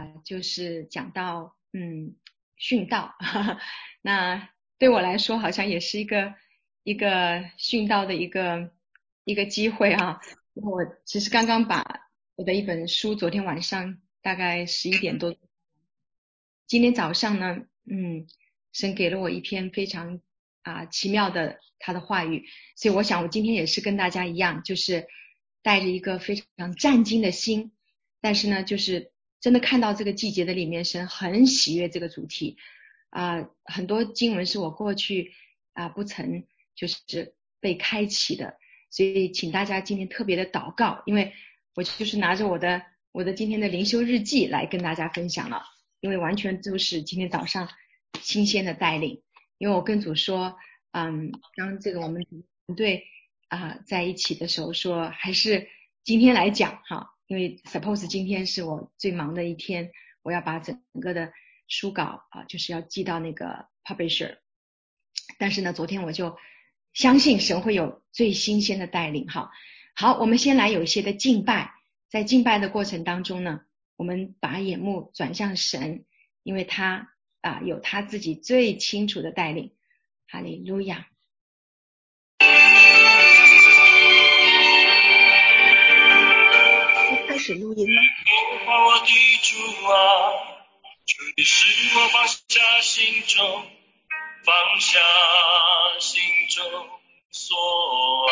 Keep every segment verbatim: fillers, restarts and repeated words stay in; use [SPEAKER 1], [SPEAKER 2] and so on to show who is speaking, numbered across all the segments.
[SPEAKER 1] 呃，就是讲到嗯殉道，那对我来说好像也是一个一个殉道的一个一个机会啊。我其实刚刚把我的一本书，昨天晚上大概十一点多，今天早上呢，嗯，神给了我一篇非常啊、奇妙的他的话语，所以我想我今天也是跟大家一样，就是带着一个非常战兢的心，但是呢，就是真的看到这个季节的里面，神很喜悦这个主题啊、很多经文是我过去啊、不曾就是被开启的，所以请大家今天特别的祷告，因为我就是拿着我的我的今天的灵修日记来跟大家分享了。因为完全就是今天早上新鲜的带领。因为我跟主说，嗯，当这个我们团队啊、在一起的时候说，还是今天来讲哈，因为 suppose 今天是我最忙的一天，我要把整个的书稿啊、就是要寄到那个 publisher。但是呢，昨天我就相信神会有最新鲜的带领哈。好，我们先来有一些的敬拜，在敬拜的过程当中呢，我们把眼目转向神，因为他啊有他自己最清楚的带领。哈利路亚。开始录音吗？
[SPEAKER 2] 我的主啊，求你使我放下心中，放下心中所爱。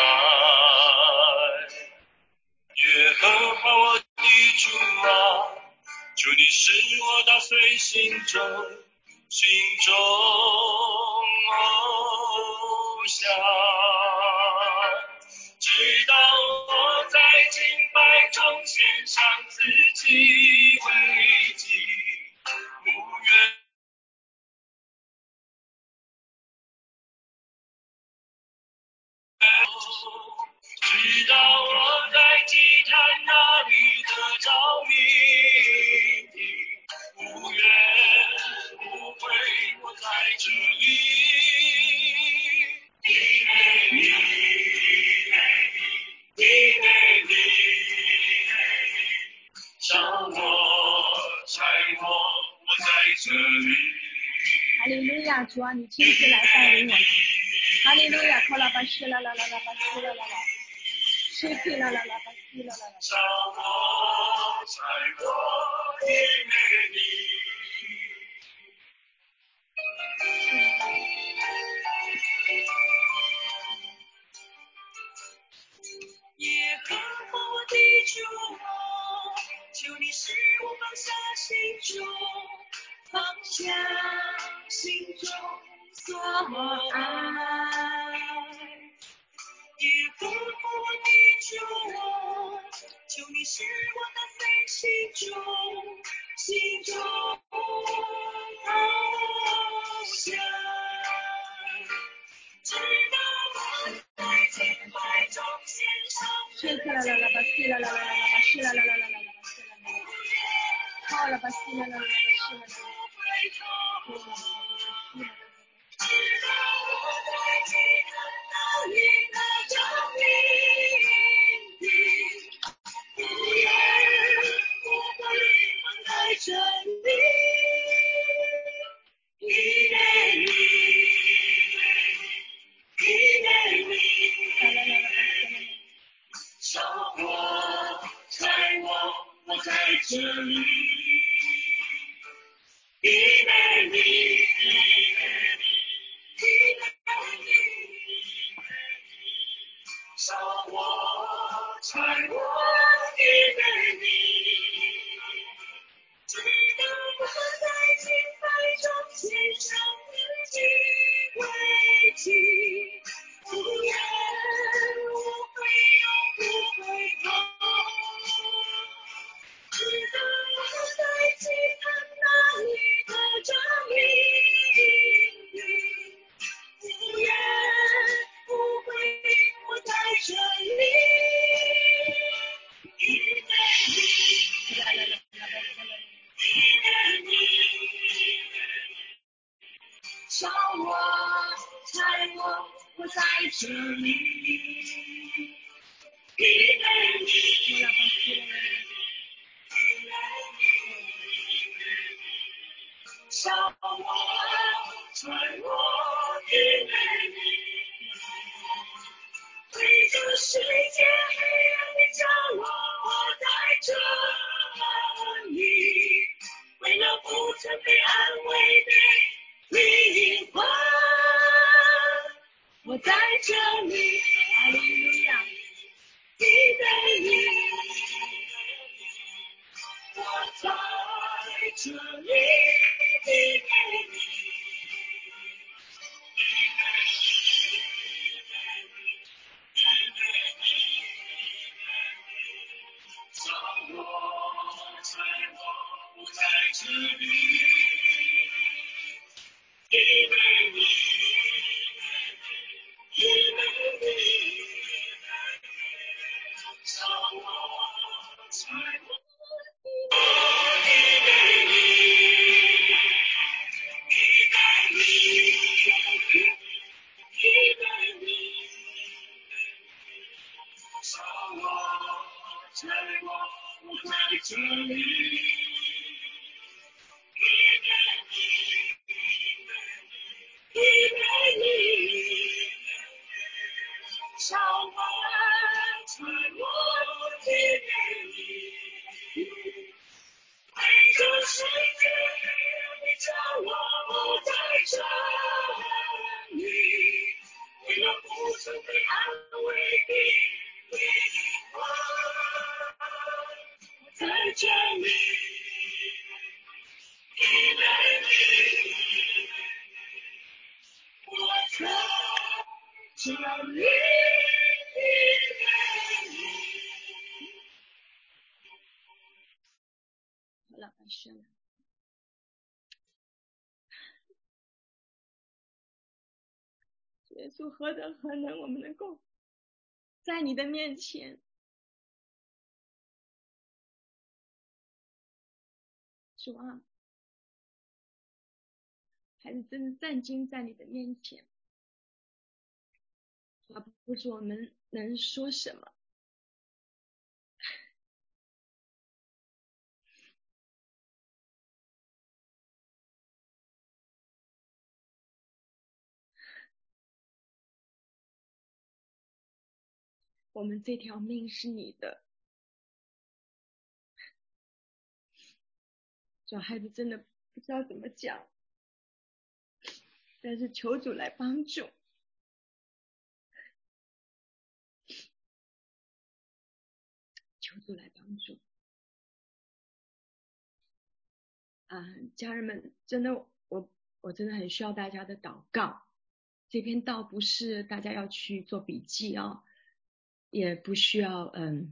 [SPEAKER 2] 耶和华我的主啊，求你使我打碎心中心中偶像，直到我在敬拜中献上自己为祭，不愿直到我在祭坛那里得着命定，无怨无悔我在这里，因为你，因为你烧我拆我，我在这里。
[SPEAKER 1] 哈利路亚，主啊，你亲自来带领我们。哈利路亚，卡拉巴西啦啦啦啦巴西啦啦啦，西皮啦啦啦巴西啦啦啦。
[SPEAKER 2] 烧我拆我，因为你。耶和华我的主啊，求你使我放下心中，放下心中所爱。耶和华我的主啊，求你使我打碎心中心中翱翔，直到我在敬拜中献上。
[SPEAKER 1] 西皮啦啦啦巴西啦啦啦啦巴西啦啦啦啦啦巴西啦啦啦，好了巴西啦啦啦啦巴西啦啦啦。
[SPEAKER 2] 直到我在祭坛那里得着命定，无怨无悔我在这里，因为你，因为你烧我拆我，我在这里，因为你，因为你。烧我拆我，因为你，直到我在敬拜中献上自己为祭，无怨无悔永不回头，直到我在祭坛那里得着命定，无怨无悔我在这里，因为你，因为你烧我拆我，我在这里，因为你，因为你我，在我的美丽，对着世界黑暗的角落，我带着你，为了不曾被安慰的灵魂，我在这里，哈利路亚，你的你，我在这里，你的你。找我，在我不在这里，因为你，因为你，找我，在我因为你，因为你，因为你，找我，在我不在这里。因为你找我，在我的美丽，陪着世界黑暗的角落，我在这里，为了不曾被安慰的灵魂，我在这里，因为你。我在这里，好了，完事了。耶稣何德何能，我们能够在你的面前，主啊，还是真的站经在你的面前。主啊，不是我们能说什么，我们这条命是你的。主啊，孩子真的不知道怎么讲，但是求主来帮助，求主来帮助。啊、呃，家人们，真的，我我真的很需要大家的祷告。这篇道不是大家要去做笔记啊、哦，也不需要嗯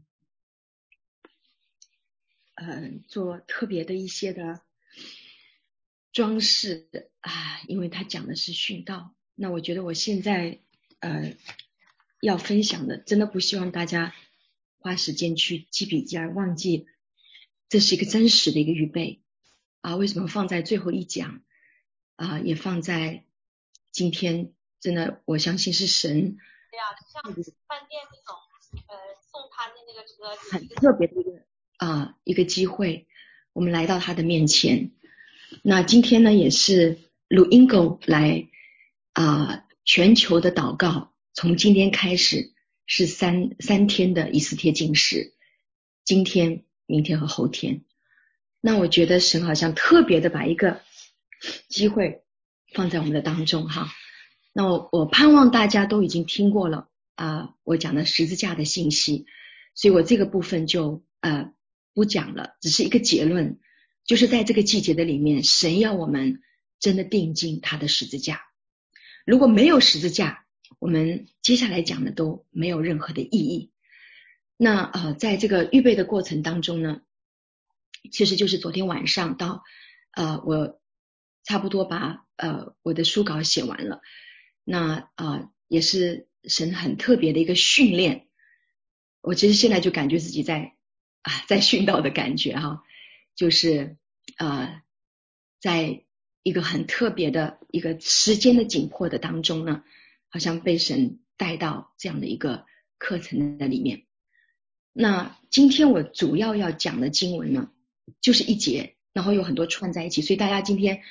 [SPEAKER 2] 嗯做特别的一些的装饰啊，因为他讲的是殉道。那我觉得我现在呃要分享的，真的不希望大家花时间去记笔记而忘记，这是一个真实的一个预备啊。为什么放在最后一讲啊？也放在今天，真的我相信是神。
[SPEAKER 3] 对呀、啊，像饭店那种呃送餐的那个车，
[SPEAKER 2] 很特别的一个啊、呃、一个机会，我们来到他的面前。那今天呢，也是录音狗来啊、呃、全球的祷告，从今天开始是三三天的以斯帖禁食，今天、明天和后天。那我觉得神好像特别的把一个机会放在我们的当中哈。那我我盼望大家都已经听过了啊、呃，我讲的十字架的信息，所以我这个部分就呃不讲了，只是一个结论，就是在这个季节的里面，神要我们真的定睛他的十字架。如果没有十字架，我们接下来讲的都没有任何的意义。那呃，在这个预备的过程当中呢，其实就是昨天晚上到呃我差不多把呃我的书稿写完了。那啊、呃、也是神很特别的一个训练，我其实现在就感觉自己在啊在训道的感觉哈，就是呃在一个很特别的一个时间的紧迫的当中呢，好像被神带到这样的一个课程的里面。那今天我主要要讲的经文呢，就是一节，然后有很多串在一起，所以大家今天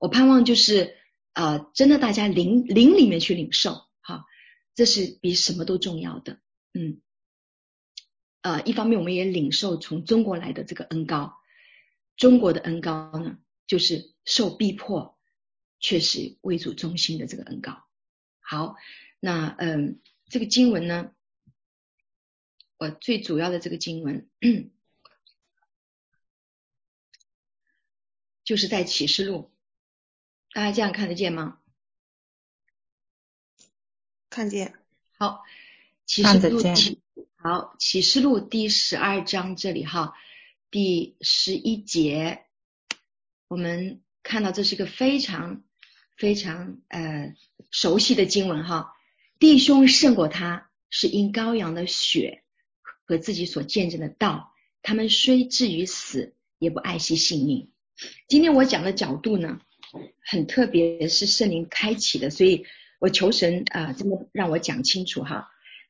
[SPEAKER 1] 我盼望就是呃，真的大家灵灵里面去领受哈，这是比什么都重要的。嗯，呃，一方面我们也领受从中国来的这个恩膏，中国的恩膏呢，就是受逼迫却是为主忠心的这个恩膏。好，那嗯，这个经文呢，我最主要的这个经文就是在启示录，大家这样看得见吗？
[SPEAKER 2] 看见。
[SPEAKER 1] 好，启示录启好启示录第十二章这里哈，第十一节，我们看到这是一个非常非常呃熟悉的经文哈。弟兄胜过他，是因羔羊的血和自己所见证的道，他们虽至于死，也不爱惜性命。今天我讲的角度呢，很特别，是圣灵开启的，所以我求神啊、呃，这么让我讲清楚哈。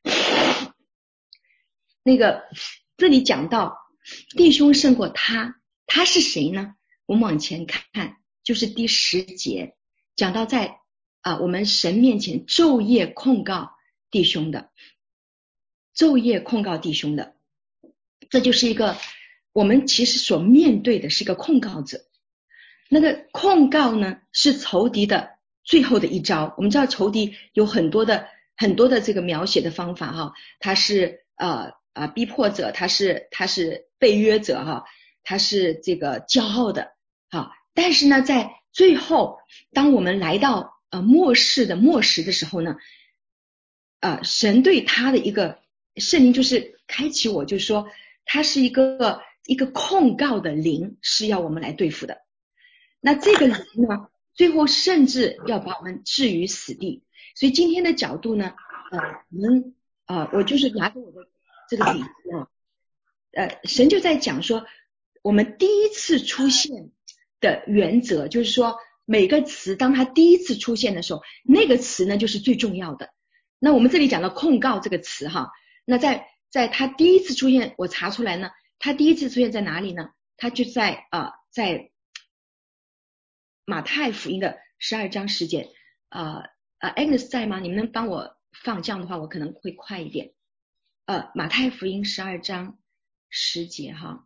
[SPEAKER 1] 那个这里讲到弟兄胜过他，他是谁呢？我们往前看，就是第十节讲到在啊、呃、我们神面前昼夜控告弟兄的，昼夜控告弟兄的，这就是一个我们其实所面对的是一个控告者。那个控告呢，是仇敌的最后的一招。我们知道仇敌有很多的很多的这个描写的方法哈，他是呃呃逼迫者，他是他是被约者哈，他是这个骄傲的哈。但是呢，在最后，当我们来到呃末世的末时的时候呢，呃神对他的一个圣灵就是开启我，就是说他是一个一个控告的灵，是要我们来对付的。那这个灵呢，最后甚至要把我们置于死地。所以今天的角度呢，呃，我们呃，我就是拿着我的这个笔啊，呃，神就在讲说，我们第一次出现的原则，就是说每个词当它第一次出现的时候，那个词呢就是最重要的。那我们这里讲到控告这个词哈，那在在它第一次出现，我查出来呢，它第一次出现在哪里呢？它就在呃在马太福音的十二章十节，呃呃 Agnes 在吗？你们能帮我放，这样的话我可能会快一点。呃，马太福音十二章十节哈。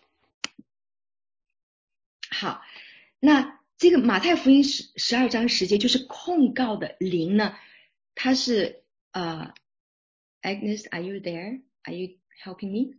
[SPEAKER 1] 好，那这个马太福音十十二章十节就是控告的灵呢，它是呃 Agnes are you there? Are you helping me?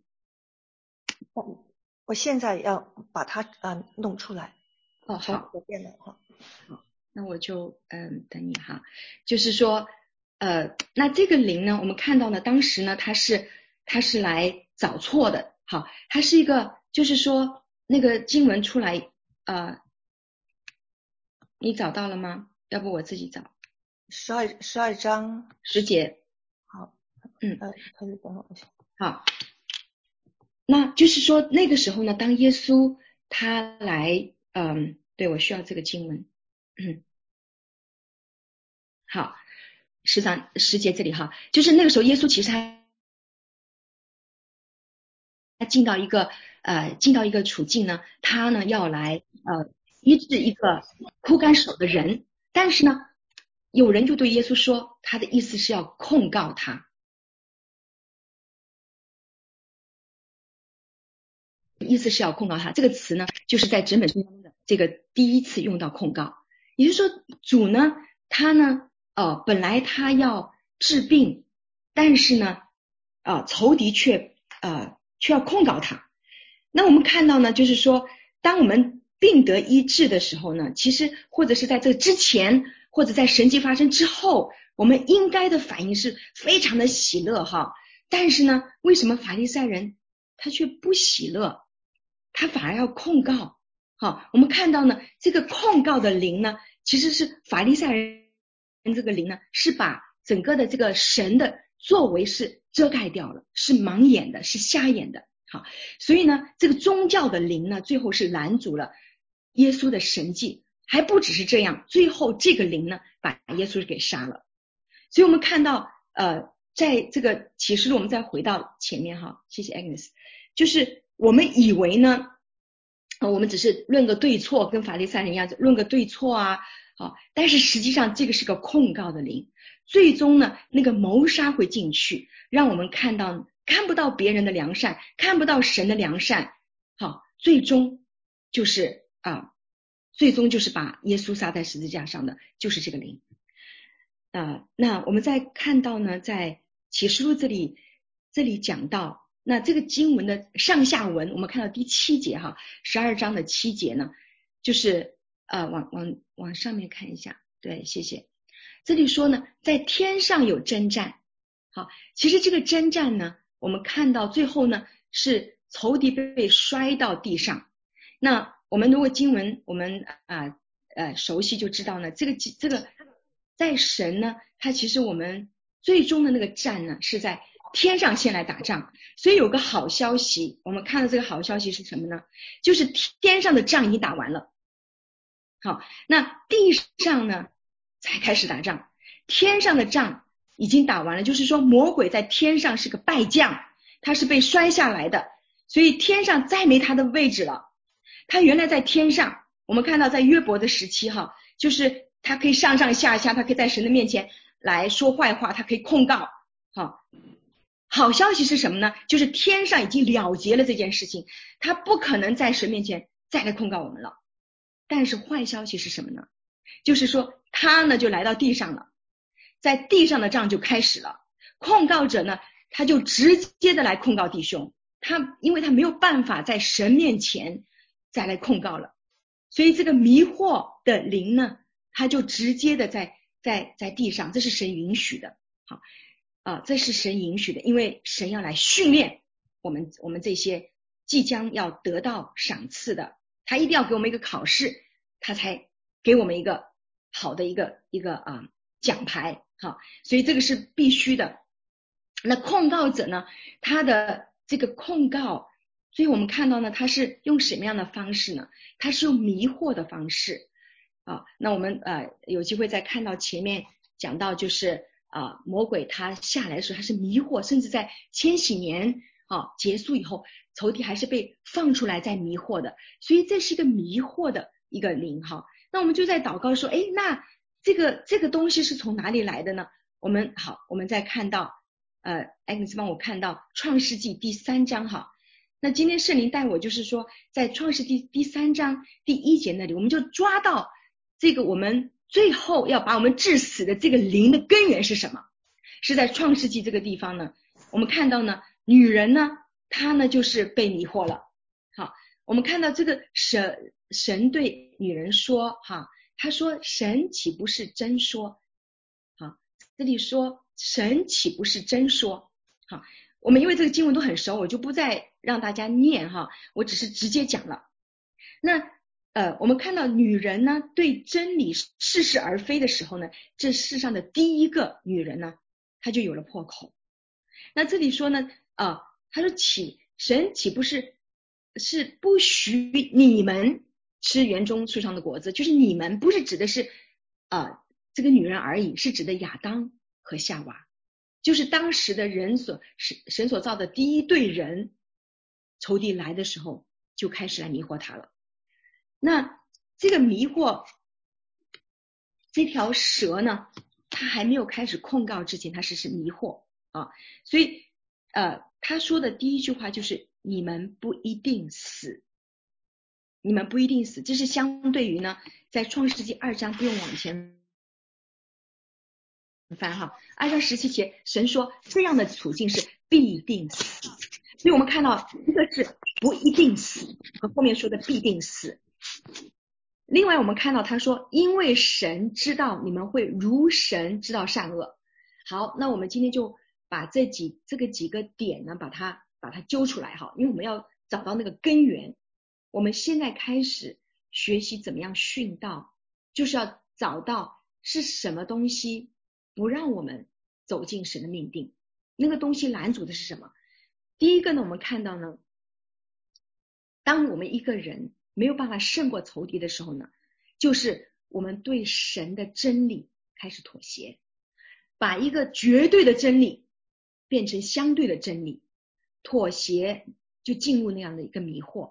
[SPEAKER 2] 我现在要把它啊、呃、弄出来。
[SPEAKER 1] 哦，好，
[SPEAKER 2] 我电脑哈。
[SPEAKER 1] 好，那我就嗯等你哈。就是说呃，那这个灵呢，我们看到呢，当时呢，它是它是来找错的，好，它是一个，就是说那个经文出来，呃，你找到了吗？要不我自己找。
[SPEAKER 2] 十二十二章
[SPEAKER 1] 十节。
[SPEAKER 2] 好，
[SPEAKER 1] 嗯，
[SPEAKER 2] 呃，可以等我一下。
[SPEAKER 1] 好，那就是说那个时候呢，当耶稣他来，嗯，对，我需要这个经文，嗯，好，十章十节这里哈，就是那个时候耶稣其实他他进到一个呃进到一个处境呢，他呢要来呃医治一个枯干手的人，但是呢，有人就对耶稣说，他的意思是要控告他。意思是要控告他，这个词呢，就是在整本圣经的这个第一次用到控告，也就是说，主呢，他呢，呃，本来他要治病，但是呢，呃，仇敌却呃却要控告他。那我们看到呢，就是说，当我们病得医治的时候呢，其实或者是在这之前，或者在神迹发生之后，我们应该的反应是非常的喜乐哈。但是呢，为什么法利赛人他却不喜乐？他反而要控告，好，我们看到呢，这个控告的灵呢，其实是法利赛人这个灵呢，是把整个的这个神的作为是遮盖掉了，是盲眼的，是瞎眼的，好，所以呢，这个宗教的灵呢，最后是拦阻了耶稣的神迹，还不只是这样，最后这个灵呢，把耶稣给杀了，所以我们看到，呃，在这个启示录，我们再回到前面哈，谢谢 Agnes， 就是。我们以为呢， 我们只是论个对错，跟法利赛人一样论个对错啊，好，但是实际上这个是个控告的灵，最终呢那个谋杀会进去，让我们看到看不到别人的良善，看不到神的良善，好，最终就是啊，最终就是把耶稣杀在十字架上的就是这个灵啊。那我们再看到呢，在启示录这里这里讲到。那这个经文的上下文，我们看到第七节哈，十二章的七节呢，就是呃，往往往上面看一下，对，谢谢。这里说呢，在天上有征战，好，其实这个征战呢，我们看到最后呢，是仇敌被摔到地上。那我们如果经文我们啊呃熟悉就知道呢，这个这个在神呢，他其实我们最终的那个战呢，是在天上先来打仗。所以有个好消息，我们看到这个好消息是什么呢？就是天上的仗已经打完了，好，那地上呢才开始打仗。天上的仗已经打完了，就是说魔鬼在天上是个败将，他是被摔下来的，所以天上再没他的位置了。他原来在天上，我们看到在约伯的时期哈，就是他可以上上下下，他可以在神的面前来说坏话，他可以控告。好，好消息是什么呢？就是天上已经了结了这件事情，他不可能在神面前再来控告我们了。但是坏消息是什么呢？就是说他呢就来到地上了，在地上的仗就开始了。控告者呢，他就直接的来控告弟兄，他因为他没有办法在神面前再来控告了，所以这个迷惑的灵呢，他就直接的在在在地上，这是神允许的。好啊，这是神允许的，因为神要来训练我们我们这些即将要得到赏赐的，他一定要给我们一个考试，他才给我们一个好的一个一个啊奖牌。好，所以这个是必须的。那控告者呢，他的这个控告，所以我们看到呢，他是用什么样的方式呢？他是用迷惑的方式啊。那我们呃有机会再看到前面讲到，就是啊魔鬼他下来的时候，他是迷惑，甚至在千禧年啊结束以后，仇敌还是被放出来再迷惑的，所以这是一个迷惑的一个灵哈。那我们就在祷告说，哎，那这个这个东西是从哪里来的呢？我们好，我们再看到呃 Agnes 帮我看到创世纪第三章哈。那今天圣灵带我就是说，在创世纪第三章第一节那里，我们就抓到这个我们最后要把我们致死的这个灵的根源是什么？是在创世纪这个地方呢，我们看到呢，女人呢，她呢就是被迷惑了。好，我们看到这个神神对女人说哈，他说神岂不是真说？好，这里说神岂不是真说？好，我们因为这个经文都很熟，我就不再让大家念哈，我只是直接讲了。那呃，我们看到女人呢对真理似是而非的时候呢，这世上的第一个女人呢，她就有了破口。那这里说呢，啊，他说岂神岂不是是不许你们吃园中树上的果子？就是你们不是指的是呃这个女人而已，是指的亚当和夏娃，就是当时的人所神所造的第一对人，仇敌来的时候就开始来迷惑他了。那这个迷惑这条蛇呢，它还没有开始控告之前，它是是迷惑啊，所以呃他说的第一句话就是你们不一定死，你们不一定死，这是相对于呢，在创世纪二章不用往前翻哈，二章十七节神说这样的处境是必定死，所以我们看到一个是不一定死和后面说的必定死。另外我们看到他说因为神知道你们会如神知道善恶。好，那我们今天就把这几这个几个点呢把它把它揪出来哈，因为我们要找到那个根源。我们现在开始学习怎么样殉道，就是要找到是什么东西不让我们走进神的命定，那个东西拦阻的是什么。第一个呢，我们看到呢，当我们一个人没有办法胜过仇敌的时候呢，就是我们对神的真理开始妥协，把一个绝对的真理变成相对的真理，妥协就进入那样的一个迷惑。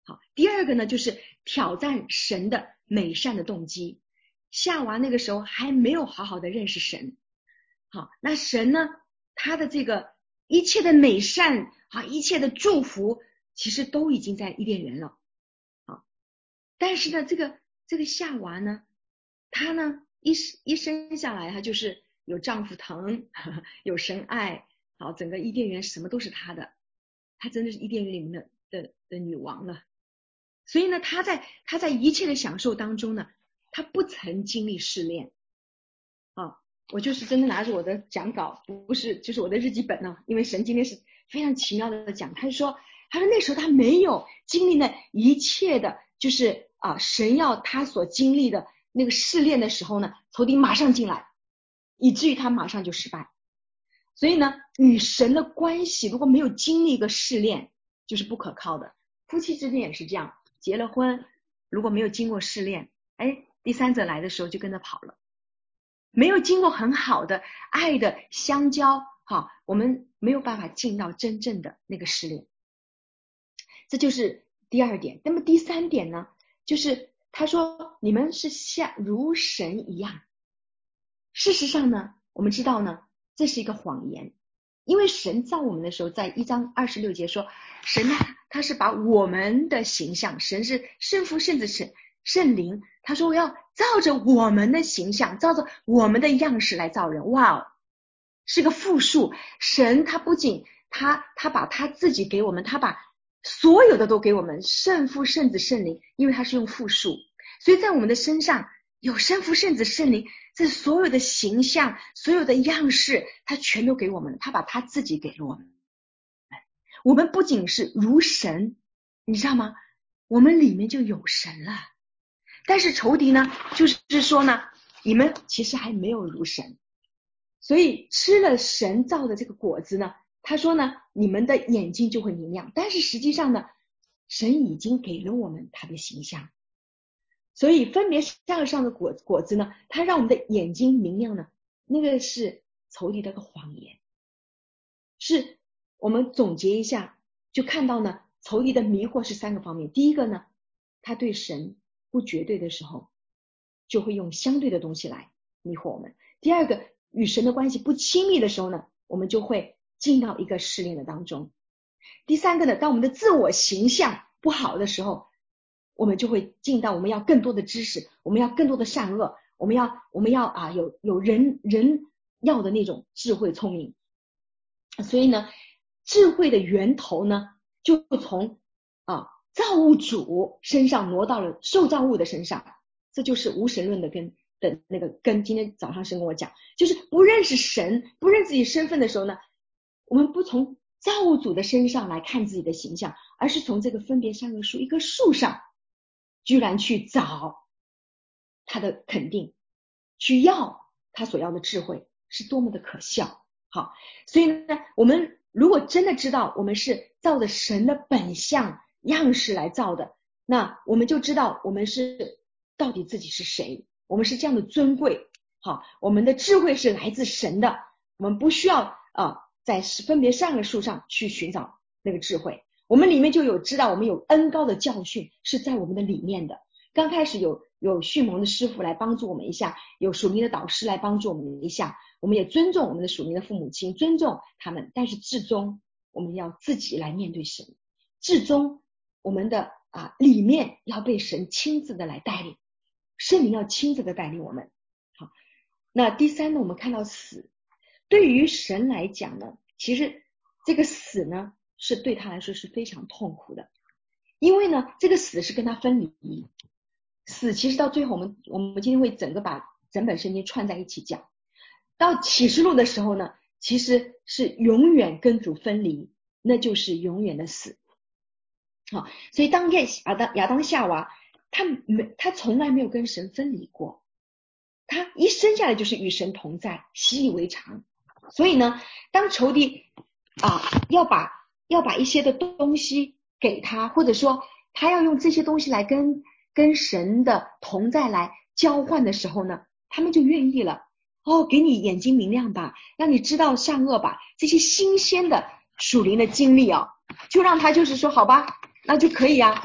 [SPEAKER 1] 好，第二个呢，就是挑战神的美善的动机。夏娃那个时候还没有好好的认识神，好，那神呢，他的这个一切的美善啊，一切的祝福，其实都已经在伊甸园了，好，但是呢，这个这个夏娃呢，她呢一一生下来，她就是有丈夫疼，呵呵有神爱，好，整个伊甸园什么都是她的，她真的是伊甸园里面的的的女王了。所以呢，她在她在一切的享受当中呢，她不曾经历试炼啊。我就是真的拿着我的讲稿，不是就是我的日记本呢、啊，因为神今天是非常奇妙的讲，他是说，他说那时候他没有经历那一切的，就是啊，神要他所经历的那个试炼的时候呢，仇敌马上进来，以至于他马上就失败。所以呢，与神的关系如果没有经历一个试炼，就是不可靠的。夫妻之间也是这样，结了婚如果没有经过试炼，哎，第三者来的时候就跟着跑了。没有经过很好的爱的相交，好，我们没有办法进到真正的那个试炼。这就是第二点。那么第三点呢，就是他说你们是像如神一样。事实上呢，我们知道呢，这是一个谎言。因为神造我们的时候，在一章二十六节说，神呢，他是把我们的形象，神是圣父圣子圣圣灵，他说我要照着我们的形象，照着我们的样式来造人。哇，是个复数。神他不仅他他把他自己给我们，他把所有的都给我们，圣父圣子圣灵，因为他是用复数，所以在我们的身上有圣父圣子圣灵，这所有的形象，所有的样式，他全都给我们，他把他自己给了我们。我们不仅是如神，你知道吗？我们里面就有神了。但是仇敌呢，就是说呢，你们其实还没有如神，所以吃了神造的这个果子呢，他说呢，你们的眼睛就会明亮。但是实际上呢，神已经给了我们他的形象，所以分别善恶上的果果子呢，它让我们的眼睛明亮呢，那个是仇敌的个谎言。是我们总结一下，就看到呢，仇敌的迷惑是三个方面。第一个呢，他对神不绝对的时候，就会用相对的东西来迷惑我们。第二个，与神的关系不亲密的时候呢，我们就会进到一个试炼的当中。第三个呢，当我们的自我形象不好的时候，我们就会进到我们要更多的知识，我们要更多的善恶，我们要我们要啊有有人人要的那种智慧聪明。所以呢，智慧的源头呢，就从啊造物主身上挪到了受造物的身上，这就是无神论的根的那个根。今天早上神跟我讲，就是不认识神，不认自己身份的时候呢，我们不从造物主的身上来看自己的形象，而是从这个分别善恶树一棵树上，居然去找他的肯定，去要他所要的智慧，是多么的可笑。好，所以呢，我们如果真的知道我们是照着神的本相样式来造的，那我们就知道我们是到底自己是谁，我们是这样的尊贵。好，我们的智慧是来自神的，我们不需要啊在分别善恶树上去寻找那个智慧，我们里面就有知道我们有恩高的教训是在我们的里面的。刚开始有有训蒙的师傅来帮助我们一下，有属灵的导师来帮助我们一下，我们也尊重我们的属灵的父母亲，尊重他们，但是至终我们要自己来面对神，至终我们的啊里面要被神亲自的来带领，圣灵要亲自的带领我们。好，那第三呢，我们看到死，对于神来讲呢，其实这个死呢是对他来说是非常痛苦的，因为呢这个死是跟他分离。死其实到最后，我们我们今天会整个把整本圣经串在一起讲。到启示录的时候呢，其实是永远跟主分离，那就是永远的死。好，所以当亚当亚当夏娃，他没他从来没有跟神分离过，他一生下来就是与神同在，习以为常。所以呢，当仇敌啊要把要把一些的东西给他，或者说他要用这些东西来跟跟神的同在来交换的时候呢，他们就愿意了。哦，给你眼睛明亮吧，让你知道善恶吧，这些新鲜的属灵的经历啊，就让他就是说好吧，那就可以啊，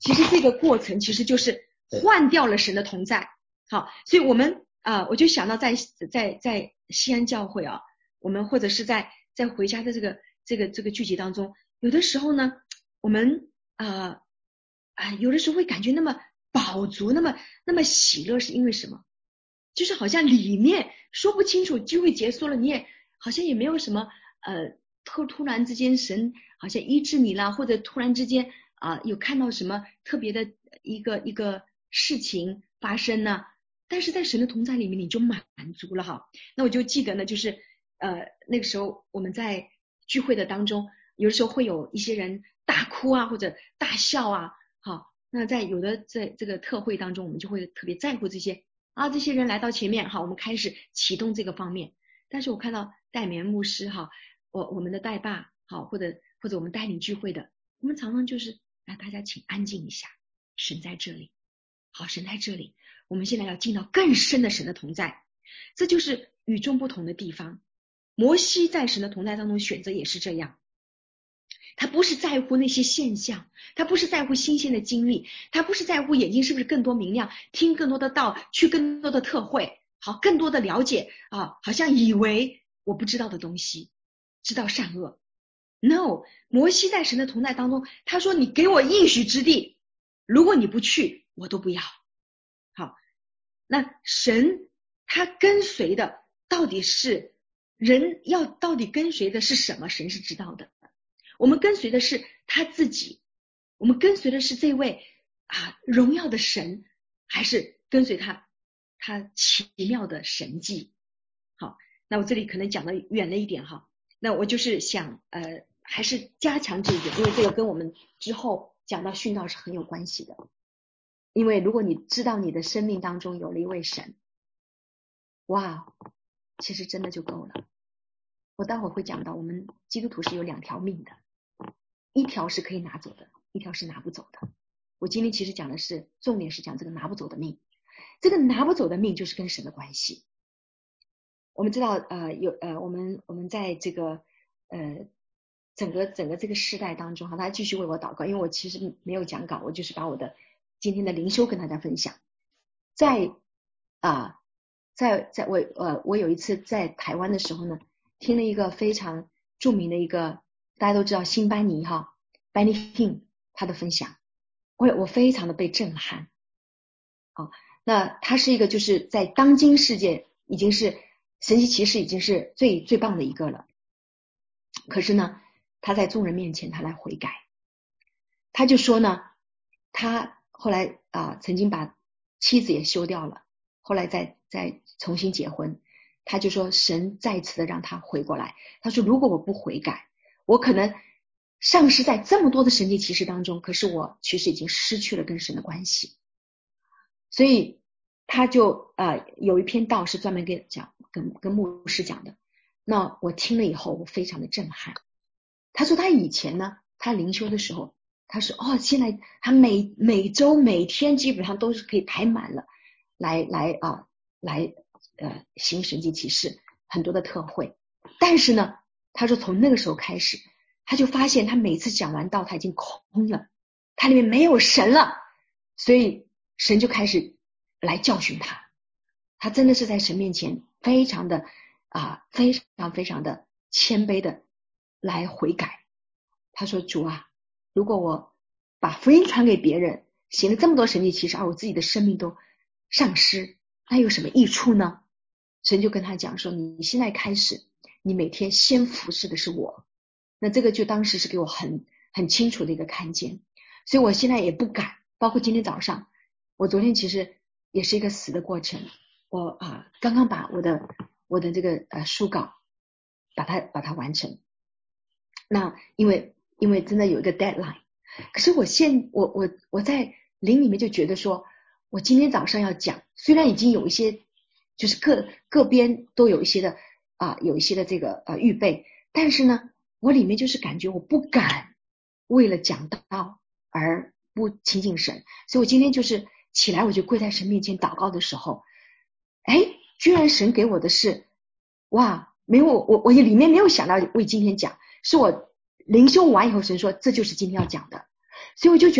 [SPEAKER 1] 其实这个过程其实就是换掉了神的同在。好，所以我们啊、呃，我就想到在在在西安教会啊，我们或者是在在回家的这个这个这个聚集当中，有的时候呢，我们啊啊、呃呃、有的时候会感觉那么饱足，那么那么喜乐，是因为什么？就是好像里面说不清楚，聚会结束了，你也好像也没有什么呃突突然之间神好像医治你啦，或者突然之间啊、呃、有看到什么特别的一个一个事情发生呢？但是在神的同在里面你就满足了哈。那我就记得呢，就是呃那个时候我们在聚会的当中，有的时候会有一些人大哭啊或者大笑啊，好，那在有的在这个特会当中，我们就会特别在乎这些啊，这些人来到前面，好，我们开始启动这个方面。但是我看到代眠牧师哈，我我们的代爸好，或者或者我们带领聚会的，我们常常就是让大家请安静一下，神在这里，好，神在这里，我们现在要进到更深的神的同在，这就是与众不同的地方。摩西在神的同在当中选择也是这样，他不是在乎那些现象，他不是在乎新鲜的经历，他不是在乎眼睛是不是更多明亮，听更多的道，去更多的特会，好，更多的了解啊，好像以为我不知道的东西，知道善恶。No， 摩西在神的同在当中，他说你给我应许之地，如果你不去，我都不要。好，那神他跟随的到底是人要到底跟随的是什么？神是知道的。我们跟随的是他自己，我们跟随的是这位啊荣耀的神，还是跟随他他奇妙的神迹？好，那我这里可能讲的远了一点哈，那我就是想呃还是加强这一点，因为这个跟我们之后讲到殉道是很有关系的。因为如果你知道你的生命当中有了一位神，哇，其实真的就够了。我待会儿会讲到，我们基督徒是有两条命的，一条是可以拿走的，一条是拿不走的。我今天其实讲的是重点是讲这个拿不走的命，这个拿不走的命就是跟神的关系。我们知道呃有呃我们我们在这个呃整个整个这个世代当中哈，大家继续为我祷告，因为我其实没有讲稿，我就是把我的今天的灵修跟大家分享。在啊在在我呃我有一次在台湾的时候呢，听了一个非常著名的一个大家都知道辛班尼哈 Benny Hinn 他的分享，我我非常的被震撼。好，那他是一个就是在当今世界已经是神奇骑士已经是最最棒的一个了，可是呢他在众人面前他来悔改，他就说呢他后来啊、呃、曾经把妻子也休掉了，后来再再重新结婚，他就说神再次的让他回过来，他说如果我不悔改，我可能丧失在这么多的神迹奇事当中，可是我其实已经失去了跟神的关系。所以他就呃有一篇道是专门跟讲跟跟牧师讲的，那我听了以后我非常的震撼。他说他以前呢他灵修的时候，他说哦现在他每每周每天基本上都是可以排满了，来来啊、呃、来呃行神迹奇事，很多的特会。但是呢他说从那个时候开始，他就发现他每次讲完道他已经空了，他里面没有神了，所以神就开始来教训他，他真的是在神面前非常的啊非常非常的谦卑的来悔改。他说主啊，如果我把福音传给别人，行了这么多神迹奇事，而我自己的生命都丧失，那有什么益处呢？神就跟他讲说，你现在开始你每天先服侍的是我。那这个就当时是给我很很清楚的一个看见，所以我现在也不敢，包括今天早上，我昨天其实也是一个死的过程，我啊刚刚把我的我的这个呃书稿把它把它完成，那因为因为真的有一个 deadline， 可是我现我我我在灵里面就觉得说，我今天早上要讲，虽然已经有一些就是各各边都有一些的啊有一些的这个呃预备，但是呢我里面就是感觉我不敢为了讲道而不亲近神，所以我今天就是起来我就跪在神面前祷告的时候，哎，居然神给我的是哇，没有我我也里面没有想到为今天讲，是我灵修完以后神说这就是今天要讲的，所以我就觉得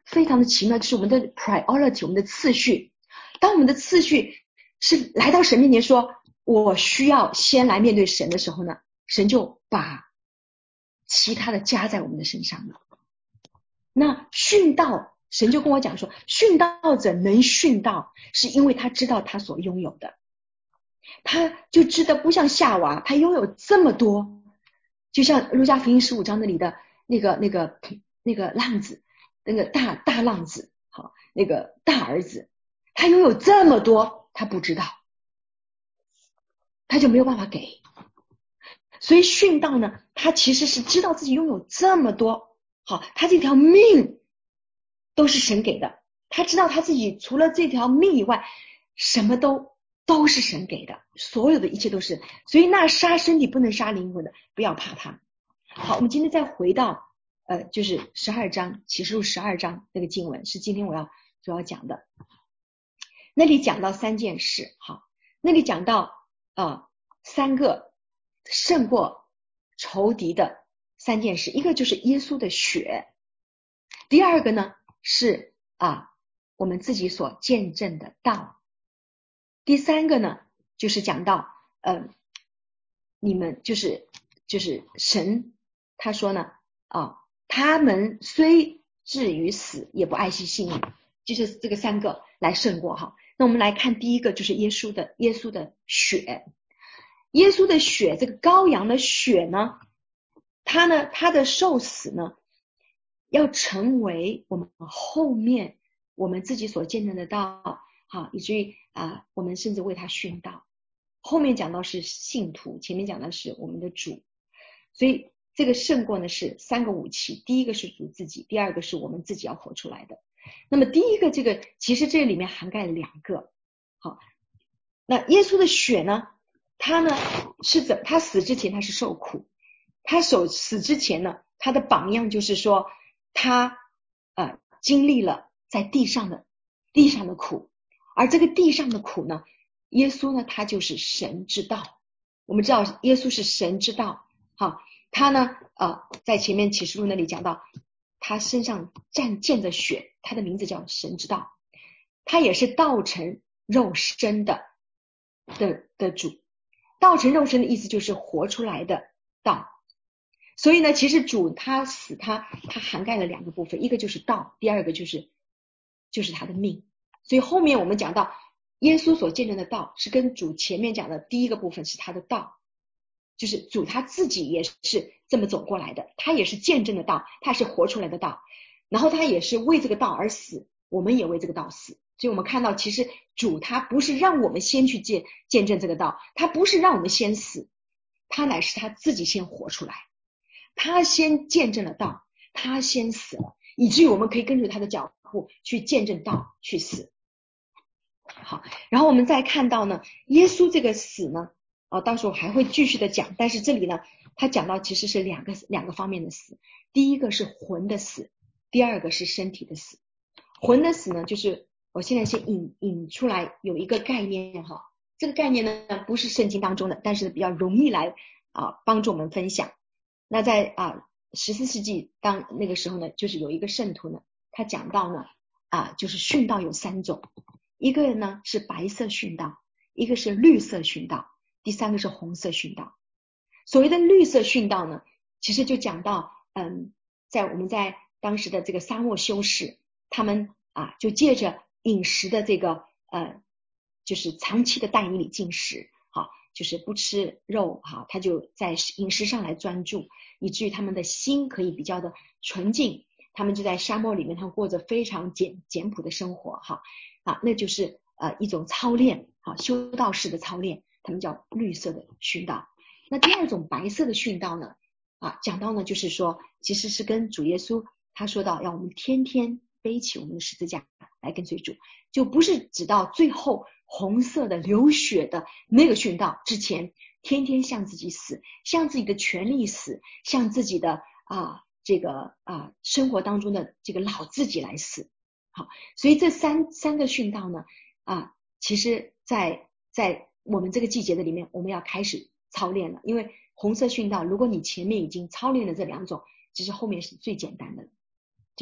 [SPEAKER 1] 非常的奇妙，就是我们的 priority， 我们的次序。当我们的次序是来到神面前说我需要先来面对神的时候呢，神就把其他的加在我们的身上了。那殉道，神就跟我讲说，殉道者能殉道是因为他知道他所拥有的，他就知道不像夏娃，他拥有这么多，就像路加福音十五章那里的那个那个那个浪子，那个大大浪子，好，那个大儿子，他拥有这么多，他不知道，他就没有办法给。所以殉道呢，他其实是知道自己拥有这么多，好，他这条命都是神给的，他知道他自己除了这条命以外，什么都都是神给的，所有的一切都是。所以那杀身体不能杀灵魂的，不要怕他。好，我们今天再回到呃，就是十二章启示录十二章那个经文，是今天我要主要讲的。那里讲到三件事，好，那里讲到呃三个胜过仇敌的三件事，一个就是耶稣的血，第二个呢是啊我们自己所见证的道，第三个呢就是讲到呃你们就是就是神他说呢啊他们虽至于死也不爱惜性命，就是这个三个来胜过哈。那我们来看第一个，就是耶稣的耶稣的血，耶稣的血，这个羔羊的血呢，他呢他的受死呢要成为我们后面我们自己所见证的道，好，以至于啊我们甚至为他殉道。后面讲到是信徒，前面讲的是我们的主，所以这个胜过呢是三个武器，第一个是主自己，第二个是我们自己要活出来的。那么第一个这个其实这里面涵盖了两个，好，那耶稣的血呢，他呢是怎他死之前他是受苦，他手死之前呢，他的榜样就是说他呃经历了在地上的地上的苦，而这个地上的苦呢，耶稣呢他就是神之道，我们知道耶稣是神之道，好，他呢呃在前面启示录那里讲到他身上沾溅着血，他的名字叫神之道，他也是道成肉身的的的主，道成肉身的意思就是活出来的道。所以呢其实主他死他他涵盖了两个部分，一个就是道，第二个就是就是他的命。所以后面我们讲到耶稣所见证的道是跟主前面讲的第一个部分是他的道，就是主他自己也是这么走过来的，他也是见证的道，他是活出来的道，然后他也是为这个道而死，我们也为这个道死。所以我们看到其实主他不是让我们先去见见证这个道，他不是让我们先死，他乃是他自己先活出来，他先见证了道，他先死了，以至于我们可以跟着他的脚步去见证道，去死。好，然后我们再看到呢耶稣这个死呢啊，到时候还会继续的讲，但是这里呢他讲到其实是两个两个方面的死，第一个是魂的死，第二个是身体的死。魂的死呢就是我现在先引引出来有一个概念哈，这个概念呢不是圣经当中的，但是比较容易来啊帮助我们分享。那在啊十四世纪当那个时候呢，就是有一个圣徒呢，他讲到呢啊就是殉道有三种，一个呢是白色殉道，一个是绿色殉道，第三个是红色殉道。所谓的绿色殉道呢，其实就讲到嗯在我们在当时的这个沙漠修士，他们啊就借着饮食的这个呃就是长期的淡饮里进食，好，就是不吃肉，好，他就在饮食上来专注，以至于他们的心可以比较的纯净，他们就在沙漠里面，他们过着非常简简朴的生活，哈啊，那就是呃一种操练，好，修道士的操练，他们叫绿色的殉道。那第二种白色的殉道呢，啊，讲到呢就是说，其实是跟主耶稣他说到，要我们天天背起我们的十字架来跟随主，就不是直到最后红色的流血的那个殉道之前，天天向自己死，向自己的权利死，向自己的啊这个啊生活当中的这个老自己来死。好，所以这三三个殉道呢啊，其实在在我们这个季节的里面，我们要开始操练了。因为红色殉道，如果你前面已经操练了这两种，其实后面是最简单的，就是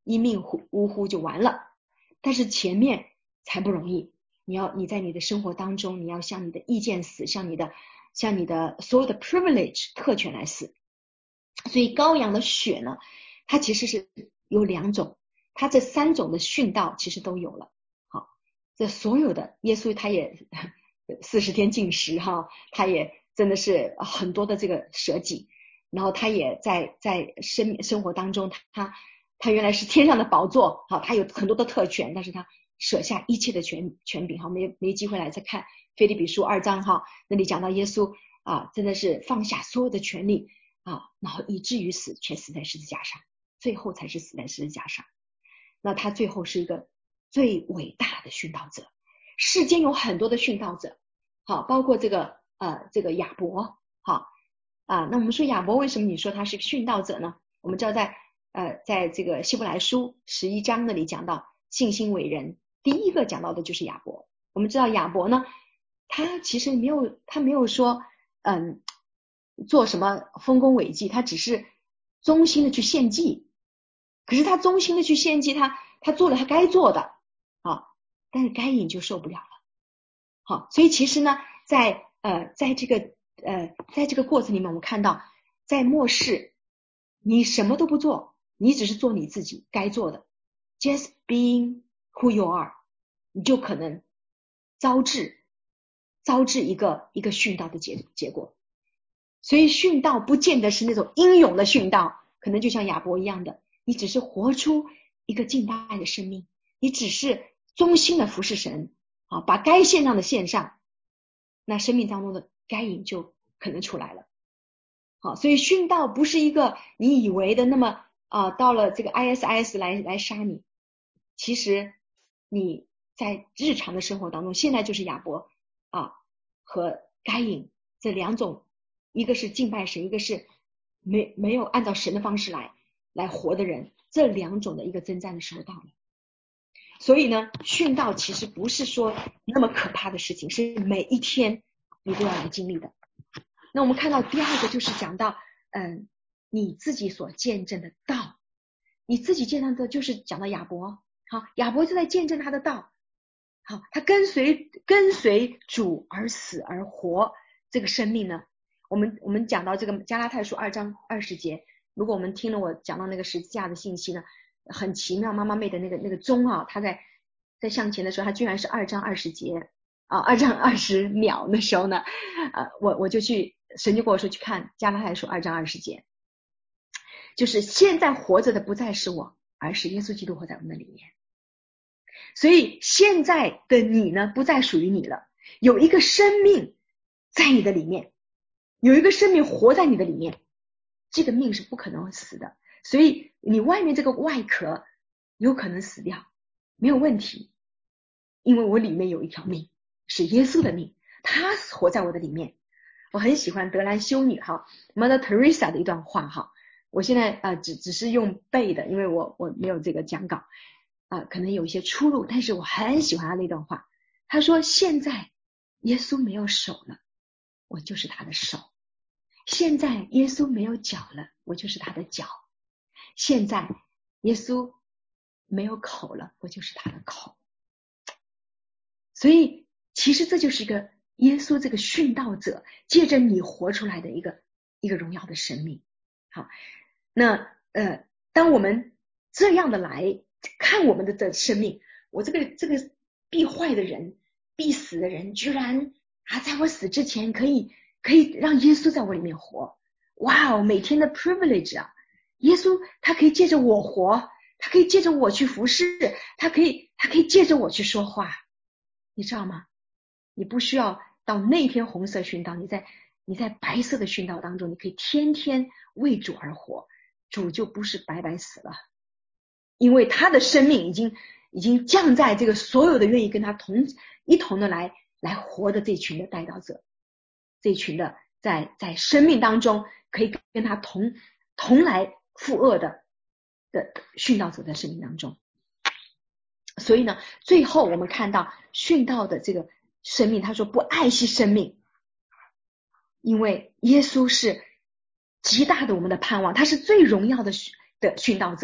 [SPEAKER 1] 一命呜呼就完了。但是前面才不容易，你要你在你的生活当中，你要向你的意见死，向你的向你的所有的 privilege 特权来死。所以羔羊的血呢，它其实是有两种，它这三种的殉道其实都有了。好，这所有的耶稣他也四十天禁食哈，他也真的是很多的这个舍己，然后他也在在生生活当中，他他原来是天上的宝座，好，他有很多的特权，但是他舍下一切的权权柄，好，没没机会来再看腓立比书二章哈，那里讲到耶稣啊，真的是放下所有的权利啊，然后以至于死，却死在十字架上，最后才是死在十字架上。那他最后是一个最伟大的殉道者。世间有很多的殉道者，好，包括这个呃这个亚伯，好啊，那我们说亚伯为什么你说他是个殉道者呢？我们知道在呃在这个希伯来书十一章那里讲到信心伟人，第一个讲到的就是亚伯。我们知道亚伯呢，他其实没有他没有说嗯做什么丰功伟绩，他只是忠心的去献祭。可是他忠心的去献祭，他他做了他该做的啊，但是该隐就受不了了。好，所以其实呢，在呃在这个呃在这个过程里面，我们看到在末世，你什么都不做，你只是做你自己该做的 ，just being who you are， 你就可能招致招致一个一个殉道的结结果。所以殉道不见得是那种英勇的殉道，可能就像亚伯一样的，你只是活出一个敬拜的生命，你只是忠心的服侍神啊，把该献上的献上，那生命当中的该隐就可能出来了。好，所以殉道不是一个你以为的那么啊，到了这个 I S I S 来来杀你，其实你在日常的生活当中，现在就是亚伯啊和该隐这两种，一个是敬拜神，一个是没没有按照神的方式来来活的人，这两种的一个征战的时候到了。所以呢，殉道其实不是说那么可怕的事情，是每一天你都要来经历的。那我们看到第二个就是讲到嗯，你自己所见证的道，你自己见证的就是讲到亚伯，好，亚伯就在见证他的道，好，他跟随跟随主而死而活，这个生命呢，我们我们讲到这个加拉太书二章二十节，如果我们听了我讲到那个十字架的信息呢，很奇妙，妈妈妹的那个那个钟啊，他在在向前的时候，他居然是二章二十节啊，二章二十秒的时候呢，呃，我我就去神就跟我说去看加拉太书二章二十节，就是现在活着的不再是我，而是耶稣基督活在我们的里面。所以现在的你呢，不再属于你了，有一个生命在你的里面，有一个生命活在你的里面，这个命是不可能死的。所以你外面这个外壳有可能死掉，没有问题，因为我里面有一条命，是耶稣的命，他活在我的里面。我很喜欢德兰修女哈 Mother Teresa 的一段话哈，我现在呃只只是用背的，因为我我没有这个讲稿啊、呃，可能有一些出入，但是我很喜欢他那段话。他说现在耶稣没有手了，我就是他的手；现在耶稣没有脚了，我就是他的脚；现在耶稣没有口了，我就是他的口。所以其实这就是一个耶稣这个殉道者借着你活出来的一个一个荣耀的生命。好，那呃当我们这样的来看我们的这生命，我这个这个必坏的人，必死的人，居然啊在我死之前可以可以让耶稣在我里面活。哇哦，每天的 privilege 啊，耶稣他可以借着我活，他可以借着我去服侍，他可以他可以借着我去说话，你知道吗？你不需要到那篇红色殉道，你在你在白色的殉道当中，你可以天天为主而活，主就不是白白死了，因为他的生命已经已经降在这个所有的愿意跟他同一同的来来活的这群的代祷者，这群的在在生命当中可以跟他同同来负恶的的殉道者在生命当中。所以呢，最后我们看到殉道的这个生命，他说不爱惜生命，因为耶稣是极大的我们的盼望，他是最荣耀的的殉道者，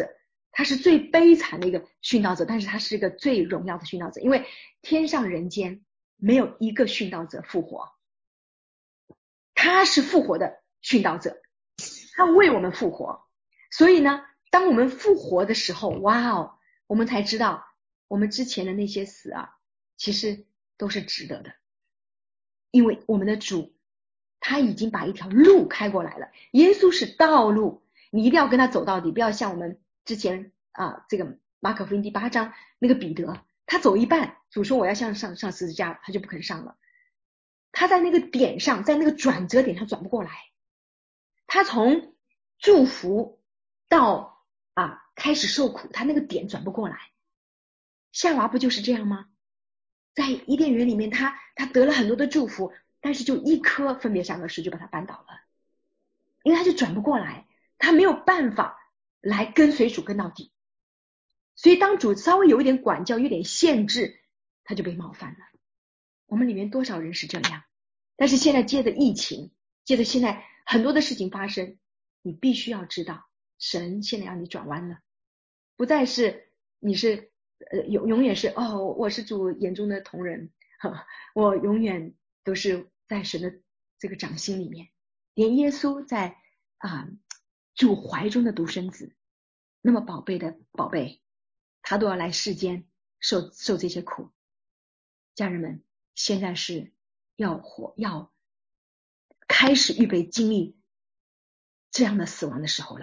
[SPEAKER 1] 他是最悲惨的一个殉道者，但是他是一个最荣耀的殉道者，因为天上人间没有一个殉道者复活，他是复活的殉道者，他为我们复活。所以呢，当我们复活的时候，哇哦，我们才知道我们之前的那些死啊，其实都是值得的，因为我们的主他已经把一条路开过来了。耶稣是道路，你一定要跟他走到底，不要像我们之前啊，这个马可福音第八章那个彼得，他走一半，主说我要向上上十字架，他就不肯上了。他在那个点上，在那个转折点上转不过来，他从祝福到啊开始受苦，他那个点转不过来。夏娃不就是这样吗？在伊甸园里面，他他得了很多的祝福，但是就一颗分别善恶树就把他绊倒了，因为他就转不过来，他没有办法来跟随主跟到底。所以当主稍微有一点管教，有点限制，他就被冒犯了。我们里面多少人是这样？但是现在借着疫情，借着现在很多的事情发生，你必须要知道，神现在要你转弯了，不再是你是呃永永远是哦，我是主眼中的瞳人，呵，我永远都是在神的这个掌心里面，连耶稣在啊、呃、主怀中的独生子，那么宝贝的宝贝，他都要来世间受受这些苦。家人们，现在是要活要开始预备经历这样的死亡的时候了。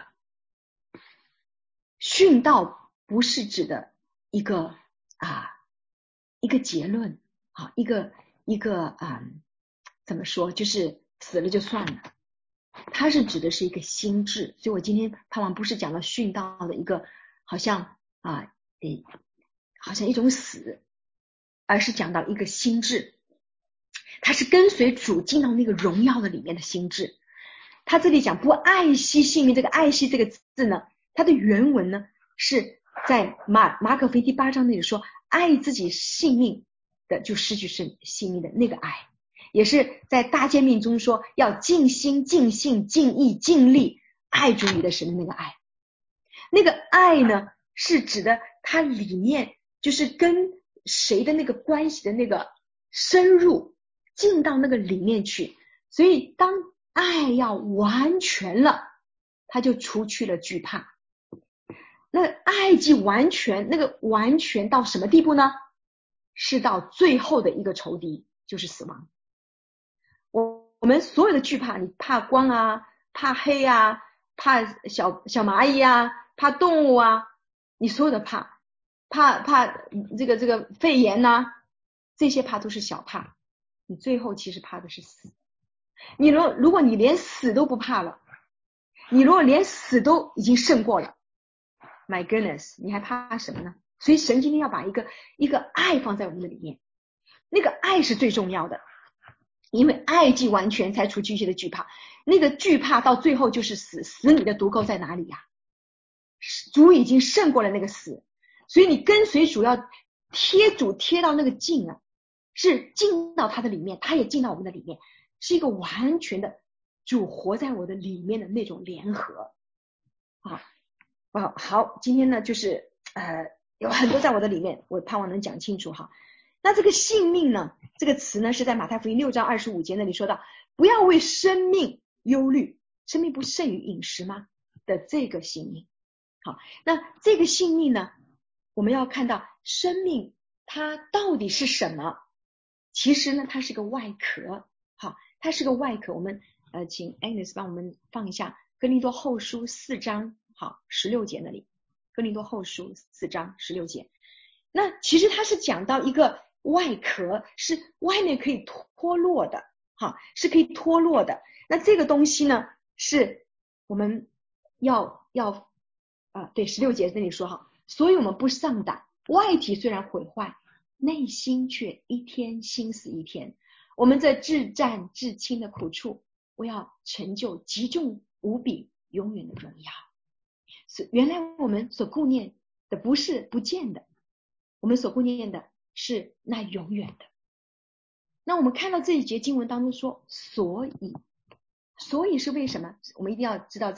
[SPEAKER 1] 殉道不是指的一个啊一个结论啊一个一个啊怎么说，就是死了就算了，它是指的是一个心智。所以我今天盼望不是讲到殉道的一个好像啊诶好像一种死，而是讲到一个心智，它是跟随主进到那个荣耀的里面的心智。他这里讲不爱惜性命，这个爱惜这个字呢，它的原文呢是在马马可福音第八章那里说，爱自己性命的就失去生性命的那个爱，也是在大诫命中说要尽心尽性尽意尽力爱主你的神的那个爱。那个爱呢是指的它里面就是跟谁的那个关系的那个深入进到那个里面去。所以当爱要完全了，他就除去了惧怕。那爱既完全，那个完全到什么地步呢？是到最后的一个仇敌，就是死亡。我我们所有的惧怕，你怕光啊，怕黑啊，怕小小蚂蚁啊，怕动物啊，你所有的怕，怕怕这个这个肺炎呐、啊，这些怕都是小怕，你最后其实怕的是死。你如如果你连死都不怕了，你如果连死都已经胜过了 ，My goodness， 你还怕什么呢？所以神今天要把一个一个爱放在我们的里面，那个爱是最重要的，因为爱既完全才除去一切的惧怕，那个惧怕到最后就是死，死你的毒钩在哪里呀、啊？主已经胜过了那个死，所以你跟随主要贴主贴到那个境啊，是进到他的里面，他也进到我们的里面。是一个完全的主活在我的里面的那种联合啊！哇，好，今天呢就是呃有很多在我的里面，我盼望能讲清楚哈。那这个性命呢，这个词呢是在马太福音六章二十五节那里说到，不要为生命忧虑，生命不胜于饮食吗？的这个性命。好，那这个性命呢，我们要看到生命它到底是什么？其实呢，它是个外壳。好，它是个外壳。我们呃，请 Agnes 帮我们放一下哥林多后书四章好十六节那里，哥林多后书四章十六节。那其实它是讲到一个外壳，是外面可以脱落的，好，是可以脱落的。那这个东西呢，是我们要要啊，对，十六节那里说哈，所以我们不丧胆，外体虽然毁坏，内心却一天心思一天。我们这至战至轻的苦处，我要成就极重无比永远的荣耀。原来我们所顾念的不是不见的，我们所顾念的是那永远的。那我们看到这一节经文当中说，所以所以是为什么？我们一定要知道这个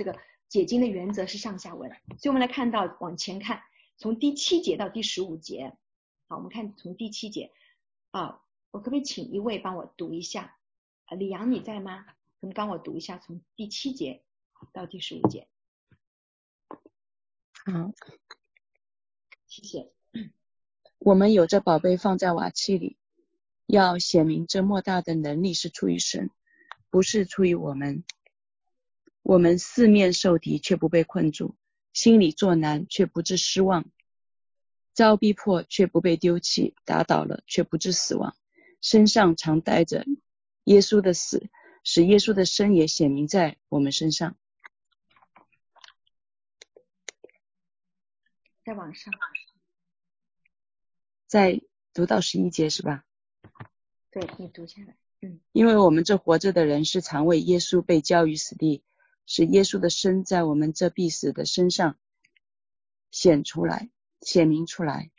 [SPEAKER 1] 解经的原则是上下文，所以我们来看到往前看，从第七节到第十五节。好，我们看从第七节啊，我可不可以请一位帮我读一下？啊，李阳你在吗？能帮我读一下从第七节到第十五节？
[SPEAKER 4] 好，
[SPEAKER 1] 谢谢。
[SPEAKER 4] 我们有这宝贝放在瓦器里，要显明这莫大的能力是出于神，不是出于我们。我们四面受敌却不被困住，心里作难却不致失望，遭逼迫却不被丢弃，打倒了却不致死亡，身上常带着耶稣的死，使耶稣的生也显明在我们身上。
[SPEAKER 1] 在网上，
[SPEAKER 4] 在读到十一节是吧？
[SPEAKER 1] 对，你读下来。嗯，
[SPEAKER 4] 因为我们这活着的人是常为耶稣被交于死地，使耶稣的生在我们这必死的身上显出来，显明出来。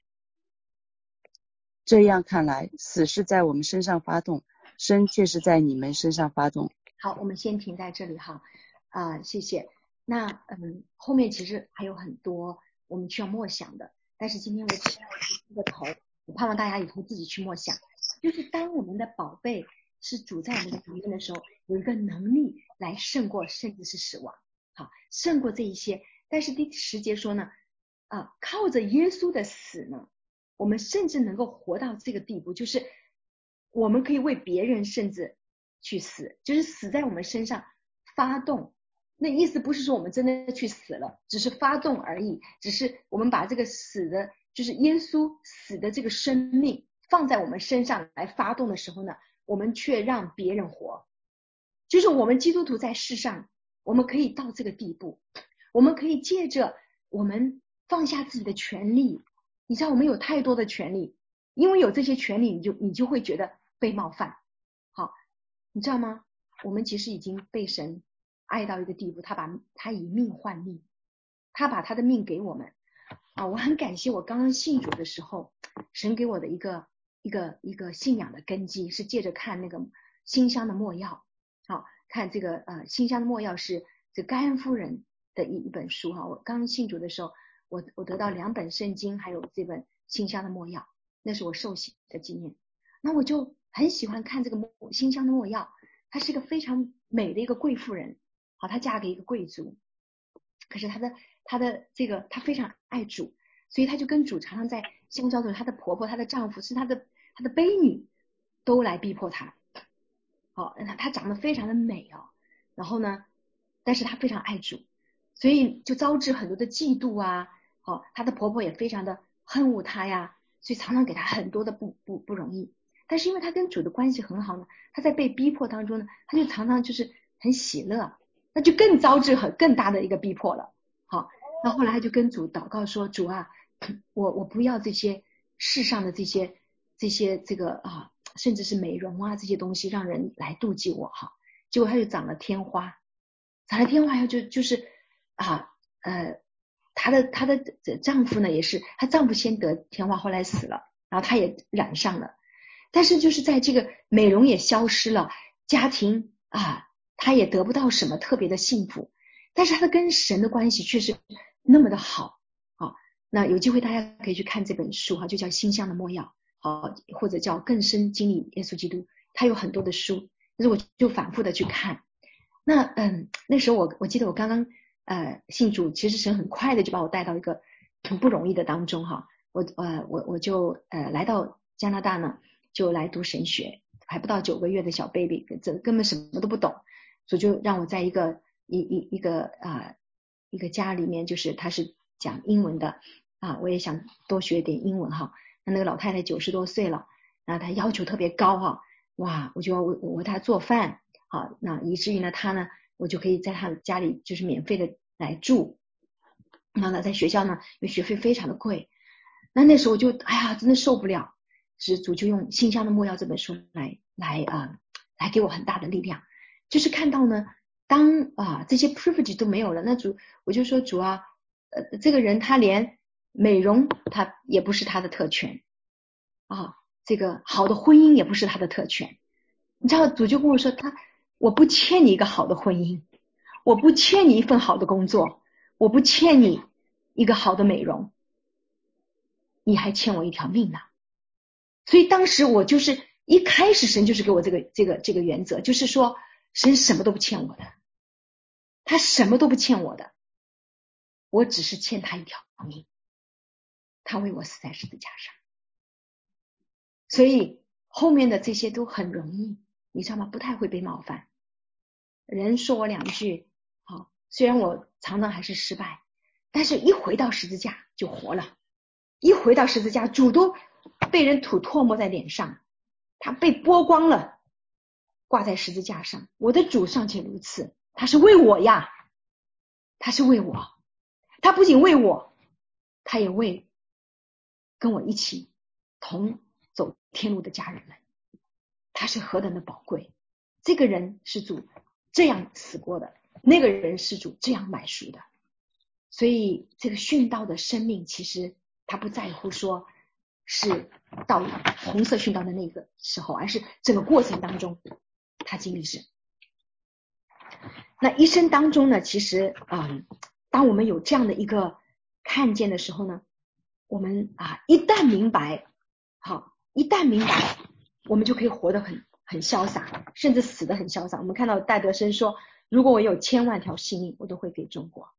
[SPEAKER 4] 这样看来，死是在我们身上发动，生却是在你们身上发动。
[SPEAKER 1] 好，我们先停在这里哈，啊、呃，谢谢。那嗯，后面其实还有很多我们需要默想的，但是今天我只要一个头，我盼望大家以后自己去默想。就是当我们的宝贝是主在我们的里面的时候，有一个能力来胜过甚至是死亡，好，胜过这一些。但是第十节说呢，啊，靠着耶稣的死呢，我们甚至能够活到这个地步，就是我们可以为别人甚至去死，就是死在我们身上发动。那意思不是说我们真的去死了，只是发动而已，只是我们把这个死的，就是耶稣死的这个生命放在我们身上来发动的时候呢，我们却让别人活。就是我们基督徒在世上，我们可以到这个地步，我们可以借着我们放下自己的权利。你知道我们有太多的权利，因为有这些权利，你就你就会觉得被冒犯。好，你知道吗？我们其实已经被神爱到一个地步，他把他以命换命，他把他的命给我们啊！我很感谢我刚刚信主的时候，神给我的一个一个一个信仰的根基，是借着看那个馨香的没药。好，看这个呃馨香的没药是这甘恩夫人的一一本书哈。我刚信主的时候，我我得到两本圣经，还有这本馨香的没药，那是我受洗的纪念。那我就很喜欢看这个馨香的没药，她是一个非常美的一个贵妇人。好，她嫁给一个贵族，可是她的她的这个她非常爱主，所以她就跟主常常在相交的时候，她的婆婆、她的丈夫是她的她的婢女都来逼迫她。好，她她长得非常的美哦，然后呢，但是她非常爱主，所以就招致很多的嫉妒啊。好，她的婆婆也非常的恨恶她呀，所以常常给她很多的不不不容易。但是因为她跟主的关系很好呢，她在被逼迫当中呢，她就常常就是很喜乐，那就更招致很更大的一个逼迫了。好，那后来她就跟主祷告说，主啊，我我不要这些世上的这些这些这个啊，甚至是美容啊这些东西让人来妒忌我哈。结果她就长了天花，长了天花以后就就是啊呃她的她的丈夫呢也是，她丈夫先得天花后来死了，然后她也染上了。但是就是在这个美容也消失了，家庭啊，她也得不到什么特别的幸福，但是她的跟神的关系却是那么的好啊。那有机会大家可以去看这本书哈，就叫馨香的没药，好，或者叫更深经历耶稣基督，它有很多的书，但是我就反复的去看。那嗯，那时候我我记得我刚刚呃信主，其实神很快的就把我带到一个很不容易的当中哈。我呃我我就呃来到加拿大呢，就来读神学，还不到九个月的小 baby， 这根本什么都不懂，所以就让我在一个一一一个啊、呃、一个家里面，就是他是讲英文的啊，我也想多学点英文哈。那那个老太太九十多岁了，然后她要求特别高哈，哇，我就要我我为她做饭。好，那以至于呢，他呢，我就可以在他家里就是免费的来住。然后呢，在学校呢，因为学费非常的贵，那那时候我就哎呀，真的受不了。是主就用《馨香的没药》这本书来来啊、呃，来给我很大的力量。就是看到呢，当啊、呃、这些 privilege 都没有了，那主我就说主啊，呃，这个人他连美容他也不是他的特权啊，这个好的婚姻也不是他的特权。你知道主就跟我说他。我不欠你一个好的婚姻， 我不欠你一份好的工作，我不欠你一个好的美容，你还欠我一条命呢。所以当时我就是一开始神就是给我这个这个这个原则，就是说神什么都不欠我的，他什么都不欠我的，我只是欠他一条命，他为我死在十字架上。所以后面的这些都很容易，你知道吗？不太会被冒犯。人说我两句，好，虽然我常常还是失败，但是一回到十字架就活了。一回到十字架，主都被人吐唾沫在脸上，他被剥光了，挂在十字架上。我的主尚且如此，他是为我呀，他是为我，他不仅为我，他也为跟我一起同走天路的家人们，他是何等的宝贵。这个人是主这样死过的，那个人是主这样买赎的。所以这个殉道的生命，其实他不在乎说是到红色殉道的那个时候，而是整个过程当中他经历是。那一生当中呢，其实嗯，当我们有这样的一个看见的时候呢，我们啊一旦明白，好，一旦明白，我们就可以活得很很潇洒，甚至死得很潇洒。我们看到戴德生说，如果我有千万条性命，我都会给中国。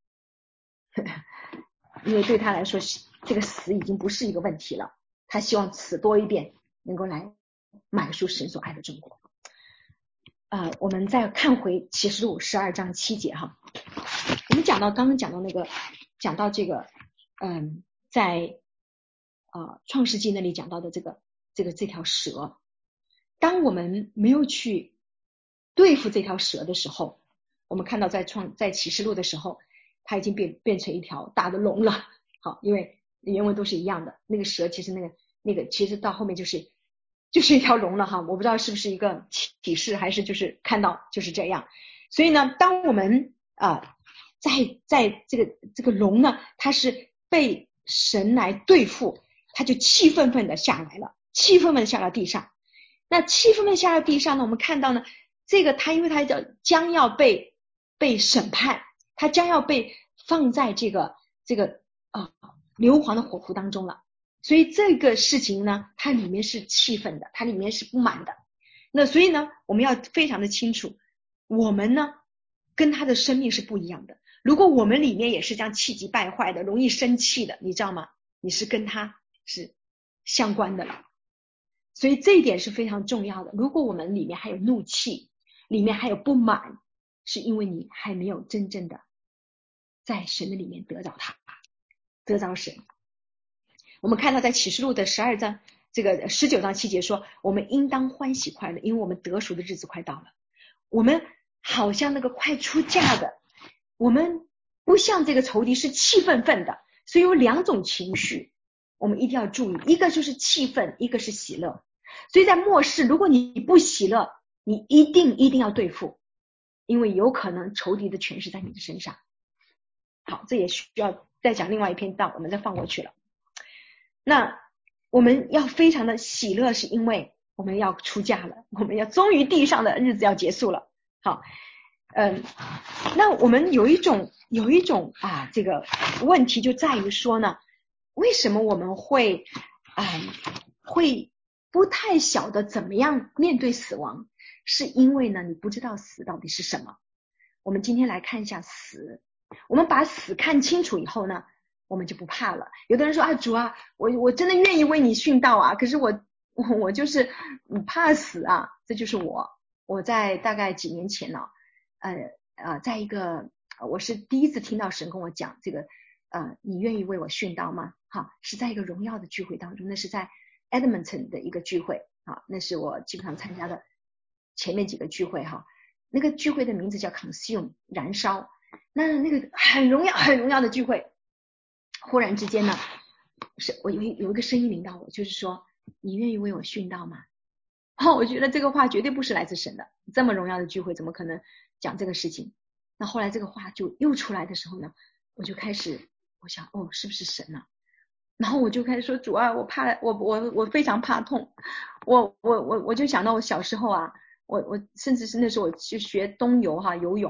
[SPEAKER 1] 因为对他来说，这个死已经不是一个问题了，他希望死多一点，能够来买赎神所爱的中国。呃，我们再看回启示录十二章七节哈，我们讲到刚刚讲到那个，讲到这个，嗯，在呃创世纪那里讲到的这个这个这条蛇，当我们没有去对付这条蛇的时候，我们看到在创在启示录的时候，它已经变变成一条大的龙了。好，因为原文都是一样的，那个蛇其实那个那个其实到后面就是就是一条龙了哈。我不知道是不是一个启示，还是就是看到就是这样。所以呢，当我们啊、呃、在在这个这个龙呢，它是被神来对付，它就气愤愤的下来了，气愤愤下到地上。那气愤愤下到地上呢，我们看到呢，这个它因为它叫将要被被审判，它将要被放在这个这个啊硫磺的火湖当中了。所以这个事情呢，它里面是气愤的，它里面是不满的。那所以呢，我们要非常的清楚，我们呢跟他的生命是不一样的。如果我们里面也是这样气急败坏的，容易生气的，你知道吗？你是跟他是相关的了。所以这一点是非常重要的。如果我们里面还有怒气，里面还有不满，是因为你还没有真正的在神的里面得着他，得着神。我们看到在启示录的十二章这个十九章七节说，我们应当欢喜快乐，因为我们得赎的日子快到了。我们好像那个快出嫁的，我们不像这个仇敌是气愤愤的。所以有两种情绪我们一定要注意，一个就是气愤，一个是喜乐。所以在末世，如果你不喜乐，你一定一定要对付，因为有可能仇敌的权势在你的身上。好，这也需要再讲另外一篇道，我们再放过去了。那我们要非常的喜乐，是因为我们要出嫁了，我们要终于地上的日子要结束了。好，嗯，那我们有一种有一种啊这个问题就在于说呢，为什么我们会啊、嗯、会不太晓得怎么样面对死亡？是因为呢你不知道死到底是什么。我们今天来看一下死，我们把死看清楚以后呢，我们就不怕了。有的人说啊，主啊，我我真的愿意为你殉道啊，可是我我我就是怕死啊。这就是我我在大概几年前呢，呃呃，在一个我是第一次听到神跟我讲这个，呃，你愿意为我殉道吗？哈，是在一个荣耀的聚会当中，那是在 Edmonton 的一个聚会啊，那是我基本上参加的前面几个聚会哈。那个聚会的名字叫 Consume 燃烧，那那个很荣耀很荣耀的聚会，忽然之间呢，是我有一有一个声音领导我，就是说你愿意为我殉道吗？哦，我觉得这个话绝对不是来自神的，这么荣耀的聚会怎么可能讲这个事情？那后来这个话就又出来的时候呢，我就开始我想哦，是不是神呢？然后我就开始说主啊，我怕我我我非常怕痛，我我我我就想到我小时候啊，我我甚至是那时候我去学冬游哈游泳，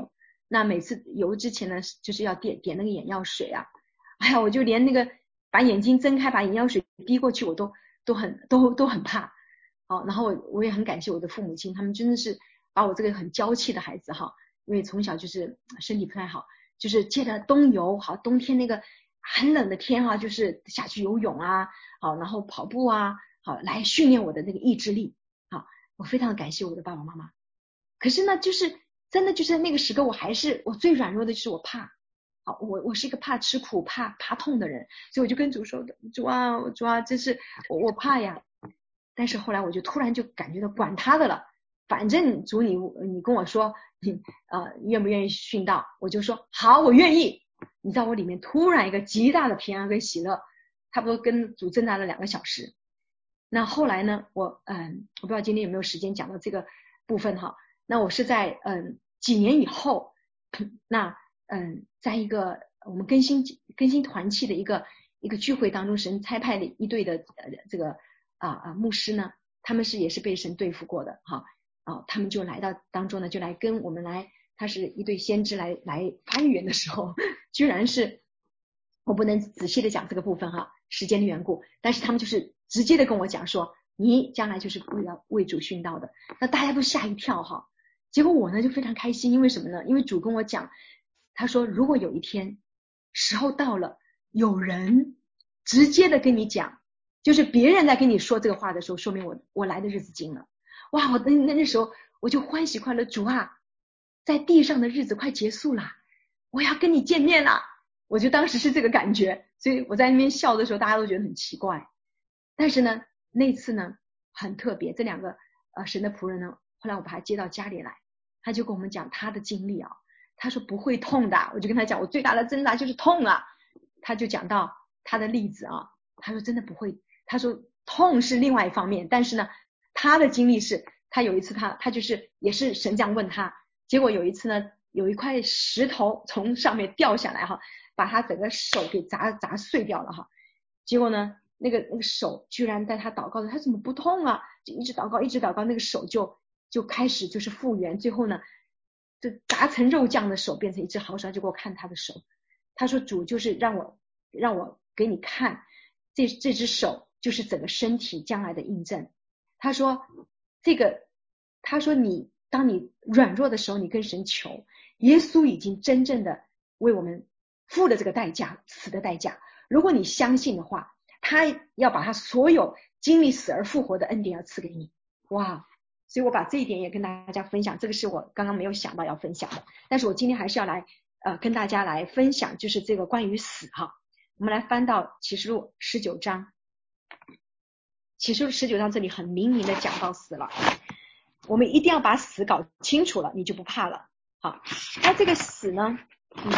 [SPEAKER 1] 那每次游之前呢，就是要点点那个眼药水啊，哎呀，我就连那个把眼睛睁开把眼药水滴过去我都都很都都很怕。哦，然后我我也很感谢我的父母亲，他们真的是把我这个很娇气的孩子哈，因为从小就是身体不太好，就是借着冬游，好，冬天那个很冷的天哈，就是下去游泳啊，好，然后跑步啊，好，来训练我的那个意志力。好，我非常感谢我的爸爸妈妈。可是呢，就是真的就是那个时刻，我还是我最软弱的就是我怕。好，我我是一个怕吃苦、怕怕痛的人，所以我就跟主说的，主啊，主啊，真是我我怕呀。但是后来我就突然就感觉到管他的了，反正主你你跟我说你呃愿不愿意殉道，我就说好，我愿意。你知道我里面突然一个极大的平安跟喜乐，差不多跟主挣扎了两个小时。那后来呢，我嗯我不知道今天有没有时间讲到这个部分哈。那我是在嗯几年以后，那嗯在一个我们更新更新团契的一个一个聚会当中，神差派了一队的呃这个啊啊牧师呢，他们是也是被神对付过的哈啊，他们就来到当中呢，就来跟我们来，他是一对先知来来发言的时候，居然是我不能仔细的讲这个部分哈，时间的缘故，但是他们就是直接的跟我讲说，你将来就是为了为主殉道的。那大家都吓一跳哈，结果我呢就非常开心，因为什么呢？因为主跟我讲，他说如果有一天时候到了，有人直接的跟你讲，就是别人在跟你说这个话的时候，说明我我来的日子近了。哇，我那那那时候我就欢喜快乐，主啊，在地上的日子快结束了，我要跟你见面了。我就当时是这个感觉，所以我在那边笑的时候，大家都觉得很奇怪。但是呢，那次呢很特别，这两个呃神的仆人呢，后来我把他接到家里来，他就跟我们讲他的经历啊，他说不会痛的，我就跟他讲我最大的挣扎就是痛啊，他就讲到他的例子啊，他说真的不会，他说痛是另外一方面，但是呢，他的经历是，他有一次他他就是也是神这样问他，结果有一次呢，有一块石头从上面掉下来哈，把他整个手给砸砸碎掉了哈，结果呢，那个那个手居然在他祷告的，他怎么不痛啊？就一直祷告，一直祷告，那个手就就开始就是复原，最后呢，这砸成肉酱的手变成一只好手，就给我看他的手，他说主就是让我让我给你看，这这只手就是整个身体将来的印证。他说这个，他说你当你软弱的时候，你跟神求，耶稣已经真正的为我们付了这个代价，死的代价。如果你相信的话，他要把他所有经历死而复活的恩典要赐给你。哇，所以我把这一点也跟大家分享，这个是我刚刚没有想到要分享的，但是我今天还是要来呃跟大家来分享，就是这个关于死哈。我们来翻到启示录十九章，启示录十九章这里很明明的讲到死了，我们一定要把死搞清楚了，你就不怕了。好，那这个死呢，嗯，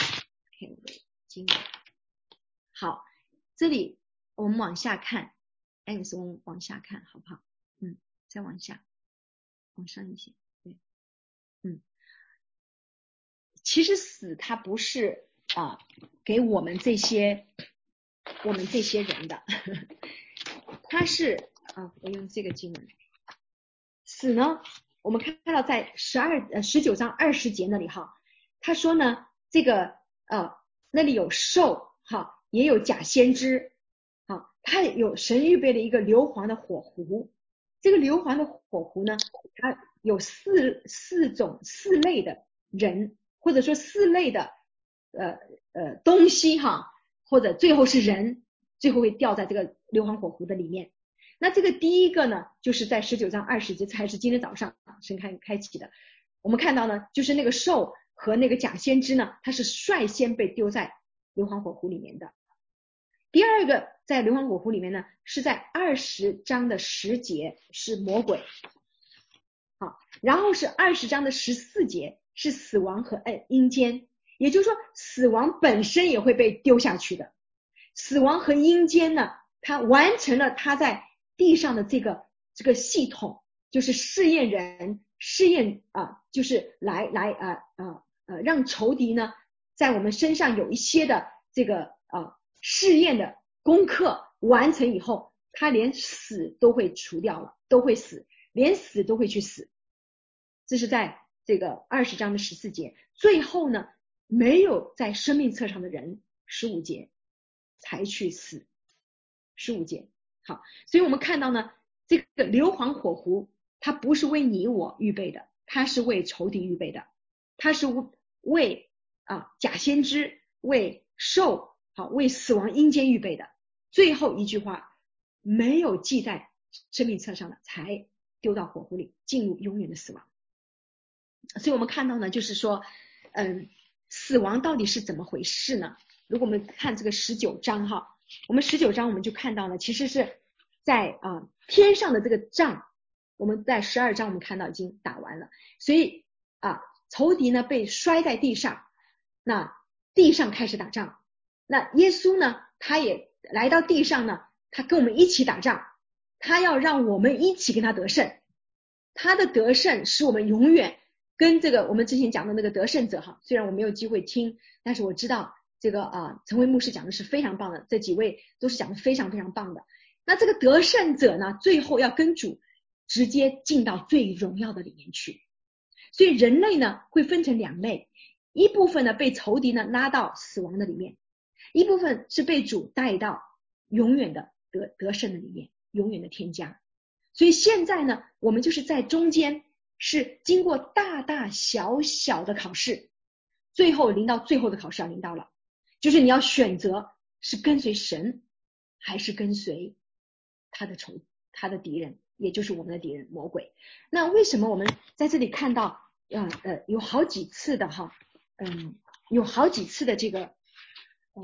[SPEAKER 1] 好，这里我们往下看，哎，我们往下看好不好？嗯，再往下，往上一些，对，嗯，其实死它不是啊给我们这些我们这些人的，呵呵，它是啊，我用这个经文，死呢，我们看到在十二呃十九章二十节那里哈，他说呢，这个呃那里有兽哈，也有假先知，好，他有神预备了一个硫磺的火湖，这个硫磺的火湖呢，它有四四种四类的人，或者说四类的呃呃东西哈，或者最后是人，最后会掉在这个硫磺火湖的里面。那这个第一个呢，就是在十九章二十节，才是今天早上神开开启的。我们看到呢，就是那个兽和那个假先知呢，它是率先被丢在硫磺火湖里面的。第二个在硫磺火湖里面呢，是在二十章的十节是魔鬼，好，然后是二十章的十四节是死亡和阴间，也就是说死亡本身也会被丢下去的。死亡和阴间呢，它完成了它在地上的这个这个系统，就是试验人，试验啊、呃，就是来来啊啊呃让仇敌呢在我们身上有一些的这个啊、呃、试验的功课完成以后，他连死都会除掉了，都会死，连死都会去死。这是在这个二十章的十四节，最后呢没有在生命册上的人，十五节才去死，十五节。好，所以我们看到呢，这个硫磺火湖它不是为你我预备的，它是为仇敌预备的，它是为啊假先知，为兽，好，为死亡阴间预备的。最后一句话没有记在生命册上的，才丢到火湖里，进入永远的死亡。所以我们看到呢，就是说嗯，死亡到底是怎么回事呢？如果我们看这个十九章哈，我们十九章我们就看到呢，其实是在啊、呃、天上的这个仗，我们在十二章我们看到已经打完了，所以啊仇敌呢被摔在地上，那地上开始打仗，那耶稣呢他也来到地上呢，他跟我们一起打仗，他要让我们一起跟他得胜，他的得胜使我们永远跟这个我们之前讲的那个得胜者哈，虽然我没有机会听，但是我知道这个啊陈慧牧师讲的是非常棒的，这几位都是讲的非常非常棒的。那这个得胜者呢，最后要跟主直接进到最荣耀的里面去。所以人类呢会分成两类，一部分呢被仇敌呢拉到死亡的里面，一部分是被主带到永远的得得胜的里面，永远的天家。所以现在呢我们就是在中间，是经过大大小小的考试，最后临到最后的考试要临到了，就是你要选择是跟随神还是跟随他的仇他的敌人，也就是我们的敌人魔鬼。那为什么我们在这里看到呃呃有好几次的哈嗯有好几次的这个嗯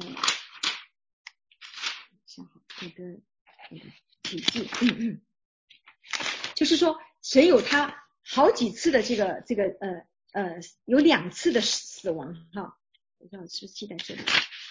[SPEAKER 1] 想好那个那个笔记嗯嗯就是说神有他好几次的这个这个呃呃有两次的死亡哈，我知道是不是记在这里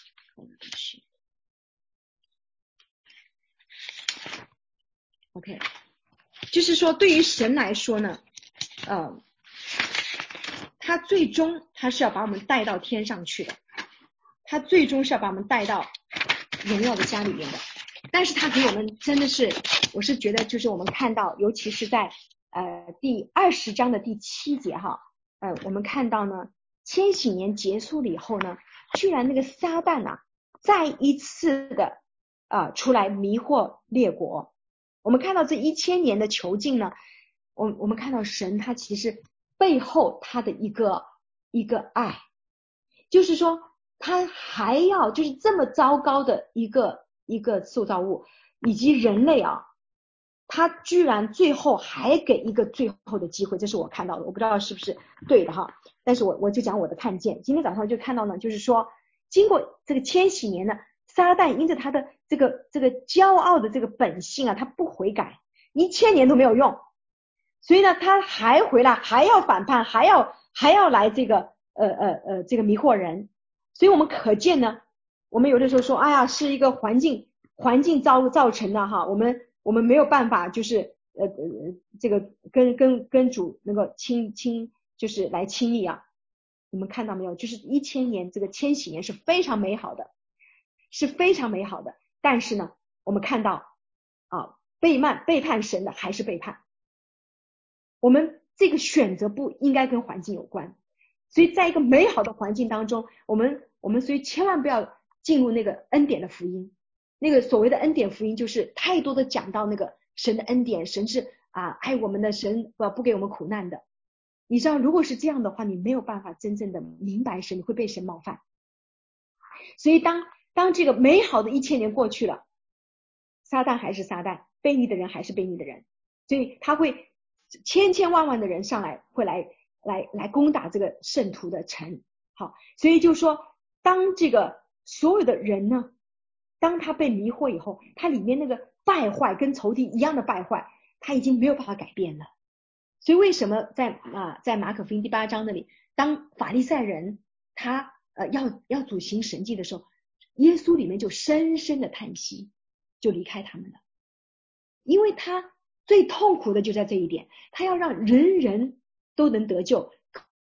[SPEAKER 1] ？OK， 就是说对于神来说呢，呃，他最终他是要把我们带到天上去的，他最终是要把我们带到荣耀的家里面的。但是他给我们真的是，我是觉得就是我们看到，尤其是在呃第二十章的第七节哈，呃我们看到呢，千禧年结束了以后呢，居然那个撒旦啊，再一次的啊、呃、出来迷惑列国。我们看到这一千年的囚禁呢，我我们看到神他其实背后他的一个一个爱，就是说他还要就是这么糟糕的一个一个塑造物以及人类啊，他居然最后还给一个最后的机会，这是我看到的，我不知道是不是对的哈，但是我我就讲我的看见。今天早上就看到呢，就是说经过这个千禧年呢，撒旦因着他的这个这个骄傲的这个本性啊，他不悔改，一千年都没有用，所以呢他还回来，还要反叛，还要还要来这个呃呃呃这个迷惑人。所以我们可见呢，我们有的时候说哎呀是一个环境环境造造成的哈，我们我们没有办法就是呃呃这个跟跟跟主能够亲亲就是来亲密啊。你们看到没有，就是一千年这个千禧年是非常美好的，是非常美好的，但是呢我们看到啊背叛背叛神的还是背叛。我们这个选择不应该跟环境有关，所以在一个美好的环境当中，我们我们所以千万不要进入那个恩典的福音。那个所谓的恩典福音就是太多的讲到那个神的恩典，神是啊爱我们的，神不不给我们苦难的。你知道如果是这样的话，你没有办法真正的明白神，你会被神冒犯。所以当当这个美好的一千年过去了，撒旦还是撒旦，悖逆的人还是悖逆的人，所以他会千千万万的人上来会来来来攻打这个圣徒的城。好，所以就说当这个所有的人呢，当他被迷惑以后，他里面那个败坏跟仇敌一样的败坏，他已经没有办法改变了。所以为什么在啊在马可福音第八章那里，当法利赛人他呃要要主行神迹的时候，耶稣里面就深深的叹息，就离开他们了。因为他最痛苦的就在这一点，他要让人人都能得救，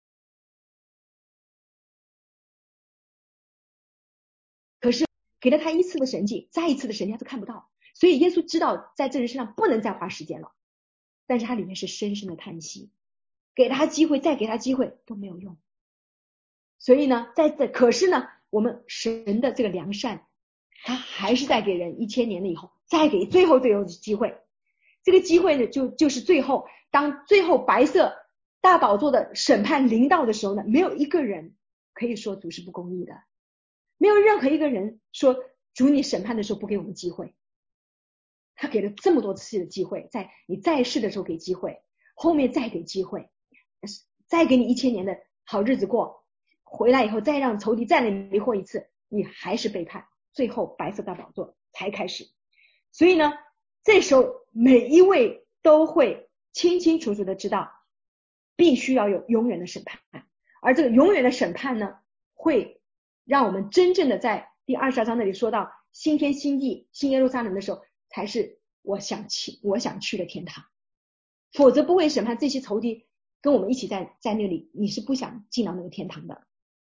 [SPEAKER 1] 可是给了他一次的神迹，再一次的神迹他都看不到，所以耶稣知道在这人身上不能再花时间了，但是他里面是深深的叹息，
[SPEAKER 5] 给他机会，再给他机会都没有用。所以呢，在这可是呢，我们神的这个良善，他还是在给人一千年了以后，再给最后最后的机会。这个机会呢，就就是最后，当最后白色大宝座的审判临到的时候呢，没有一个人可以说主是不公义的，没有任何一个人说主你审判的时候不给我们机会。他给了这么多次的机会，在你在世的时候给机会，后面再给机会，再给你一千年的好日子过，回来以后再让仇敌再来迷惑一次，你还是背叛，最后白色大宝座才开始。所以呢，这时候每一位都会清清楚楚的知道，必须要有永远的审判，而这个永远的审判呢，会让我们真正的在第二十二章那里说到新天新地新耶路撒冷的时候，才是我想去我想去的天堂。否则不会审判这些仇敌跟我们一起在在那里，你是不想进到那个天堂的。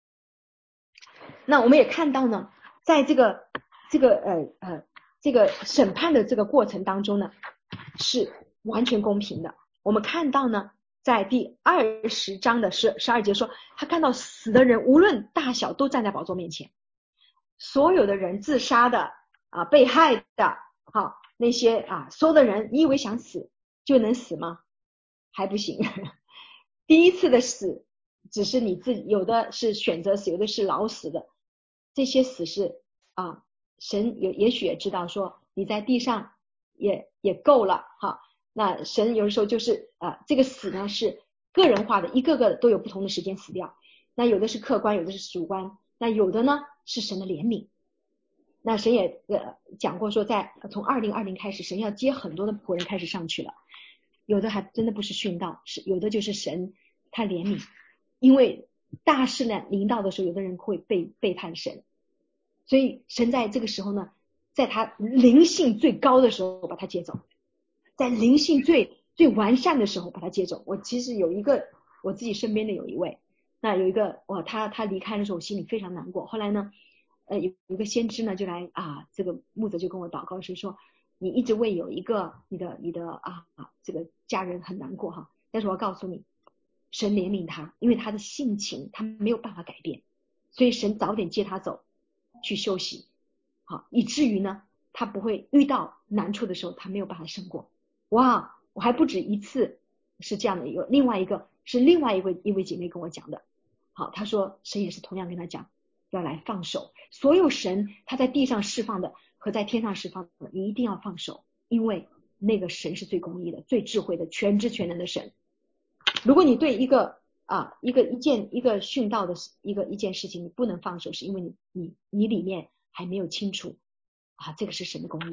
[SPEAKER 5] 那我们也看到呢，在这个这个呃呃这个审判的这个过程当中呢，是完全公平的。我们看到呢，在第二十章的十十二节说，他看到死的人无论大小都站在宝座面前，所有的人自杀的啊，被害的好那些啊，所有的人，你以为想死就能死吗？还不行。第一次的死只是你自己，有的是选择死，有的是老死的。这些死是啊，神也也许也知道说你在地上也也够了哈。那神有的时候就是啊，这个死呢是个人化的，一个个都有不同的时间死掉。那有的是客观，有的是主观，那有的呢是神的怜悯。那神也呃讲过说，在从二零二零开始，神要接很多的仆人开始上去了。有的还真的不是殉道，是有的就是神他怜悯，因为大事呢临到的时候，有的人会背背叛神，所以神在这个时候呢，在他灵性最高的时候把他接走，在灵性最最完善的时候把他接走。我其实有一个我自己身边的有一位，那有一个哇，他他离开的时候我心里非常难过。后来呢，呃有一个先知呢就来啊，这个牧者就跟我祷告是说，你一直为有一个你的你的啊这个家人很难过哈，但是我要告诉你，神怜悯他，因为他的性情他没有办法改变，所以神早点接他走去休息，好，以至于呢他不会遇到难处的时候他没有办法胜过。哇，我还不止一次是这样的一个，另外一个是另外一位一位姐妹跟我讲的，好，她说神也是同样跟她讲要来放手，所有神他在地上释放的和在天上释放的，你一定要放手，因为那个神是最公义的、最智慧的、全知全能的神。如果你对一个啊一个一件一个殉道的一个一件事情你不能放手，是因为你你你里面还没有清楚啊这个是神的公义。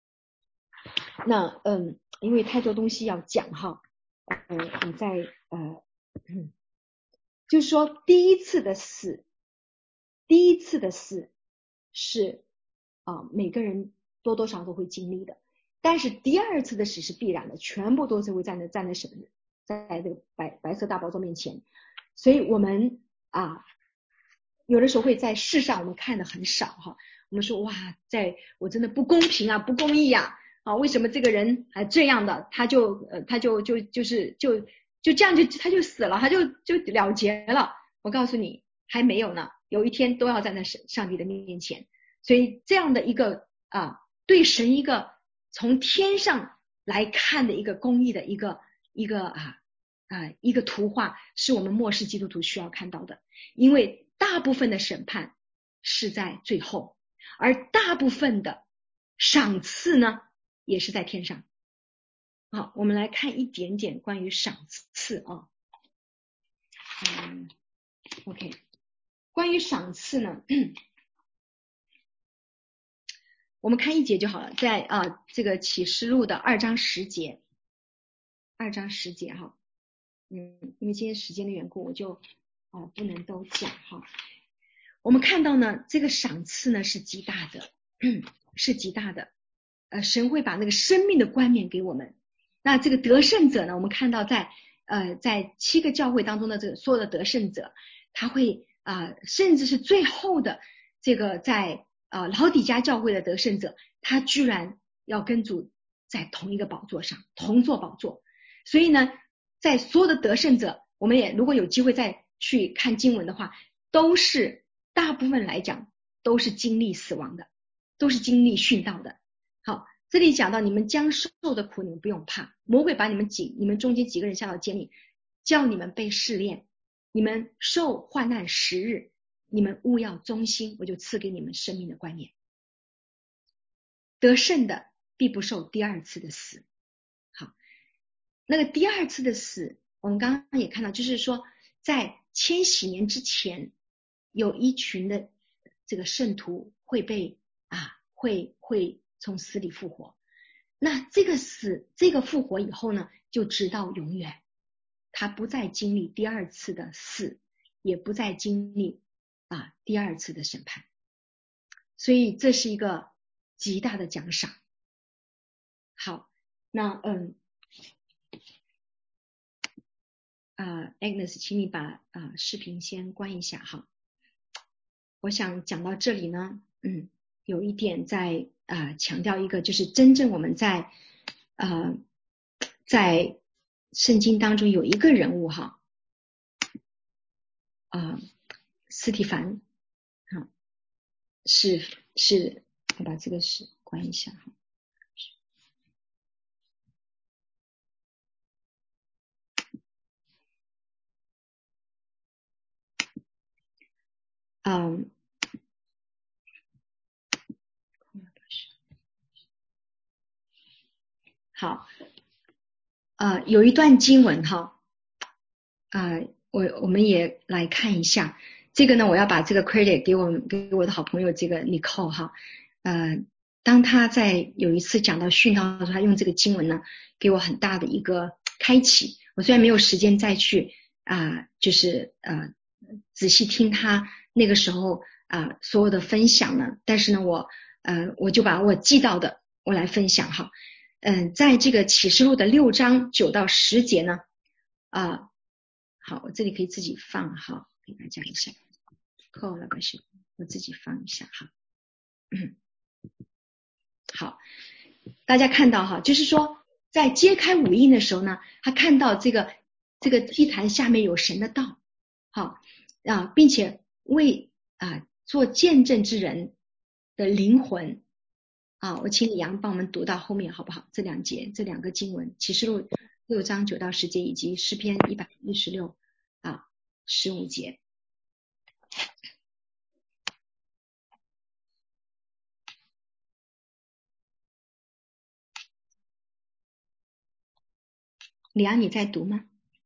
[SPEAKER 5] 那嗯，因为太多东西要讲哈，呃我在呃嗯，就是说第一次的死，第一次的死是啊每个人多多少少都会经历的，但是第二次的死是必然的，全部都是会站在站在神在这个白白色大宝座面前。所以我们啊有的时候会在世上我们看的很少哈，我们说哇，在我真的不公平啊，不公义啊，啊为什么这个人还这样的，他就呃他就就就是就就这样就他就死了，他就就了结了。我告诉你还没有呢，有一天都要站在神上帝的面前。所以这样的一个啊对神一个从天上来看的一个公义的一个一个啊啊一个图画，是我们末世基督徒需要看到的。因为大部分的审判是在最后，而大部分的赏赐呢也是在天上。好，我们来看一点点关于赏赐啊。嗯 OK， 关于赏赐呢我们看一节就好了，在啊这个启示录的二章十节，二章十节哈，嗯，因为今天时间的缘故，我就啊不能都讲哈。我们看到呢，这个赏赐呢是极大的，是极大的，呃，神会把那个生命的冠冕给我们。那这个得胜者呢，我们看到在呃在七个教会当中的这个所有的得胜者，他会啊、呃，甚至是最后的这个在啊、呃、老底嘉教会的得胜者，他居然要跟主在同一个宝座上，同坐宝座。所以呢， 在所有的得胜者，我们也如果有机会再去看经文的话，都是大部分来讲都是经历死亡的，都是经历殉道的。好，这里讲到你们将受的苦，你们不用怕，魔鬼把你们几你们中间几个人下到监里，叫你们被试炼，你们受患难十日，你们务要忠心，我就赐给你们生命的冠冕。得胜的必不受第二次的死。好，那个第二次的死，我们刚刚也看到，就是说在千禧年之前，有一群的这个圣徒会被啊会会从死里复活。那这个死这个复活以后呢，就直到永远，他不再经历第二次的死，也不再经历啊第二次的审判。所以这是一个极大的奖赏。好，那嗯啊 Agnes 请你把啊视频先关一下哈。我想讲到这里呢，嗯有一点在啊强调一个，就是真正我们在呃在圣经当中有一个人物哈啊司提反啊是是我把这个是关一下哈。嗯，好，呃，有一段经文哈，啊、呃，我我们也来看一下。这个呢，我要把这个 credit 给我给我的好朋友这个 Nicole 哈，呃，当他在有一次讲到殉道的时候，他用这个经文呢，给我很大的一个开启。我虽然没有时间再去啊、呃，就是呃仔细听他那个时候啊、呃、所有的分享呢，但是呢，我呃我就把我记到的我来分享哈。嗯，在这个启示录的六章九到十节呢，啊、呃，好，我这里可以自己放哈，给大家一下，扣了吧是，我自己放一下哈，嗯，好，大家看到哈，就是说在揭开五印的时候呢，他看到这个这个祭坛下面有神的道，好啊，并且为啊做见证之人的灵魂。啊，我请李阳帮我们读到后面好不好？这两节，这两个经文，启示录六章九到十节，以及诗篇一百一十六啊十五节。李阳，你在读吗？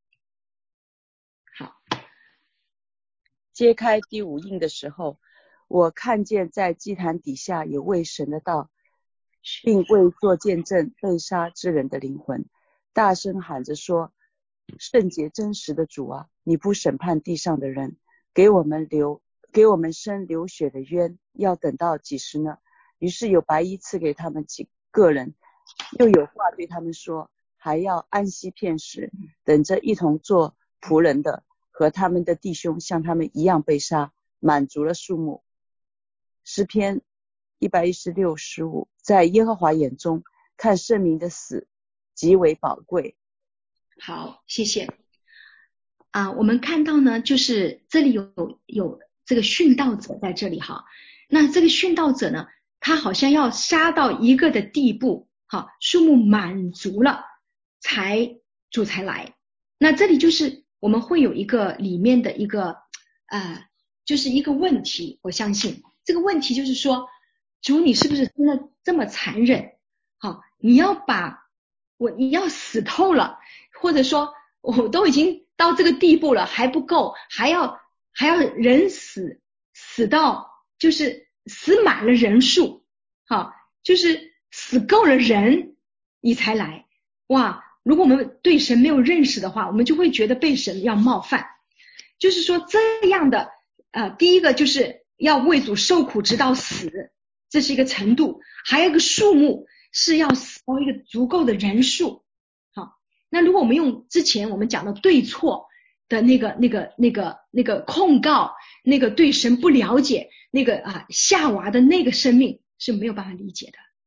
[SPEAKER 5] 好。
[SPEAKER 4] 揭开第五印的时候，我看见在祭坛底下有为神的道，并为做见证被杀之人的灵魂，大声喊着说：圣洁真实的主啊，你不审判地上的人，给我们流给我们生流血的冤，要等到几时呢？于是有白衣赐给他们几个人，又有话对他们说，还要安息片时，等着一同做仆人的和他们的弟兄像他们一样被杀，满足了数目。诗篇一百一十六十五，在耶和华眼中看圣民的死极为宝贵。
[SPEAKER 5] 好，谢谢。啊，我们看到呢，就是这里有有这个殉道者在这里哈。那这个殉道者呢，他好像要杀到一个的地步，哈，数目满足了，才主才来。那这里就是我们会有一个里面的一个呃，就是一个问题，我相信这个问题就是说，主你是不是真的这么残忍？好，你要把我你要死透了，或者说我都已经到这个地步了还不够，还要还要人死死到就是死满了人数，好，就是死够了人你才来。哇，如果我们对神没有认识的话，我们就会觉得被神要冒犯。就是说这样的呃，第一个就是要为主受苦直到死，这是一个程度，还有一个数目是要死到一个足够的人数。好，那如果我们用之前我们讲的对错的那个那个那个那个控告，那个对神不了解，那个啊夏娃的那个生命是没有办法理解的。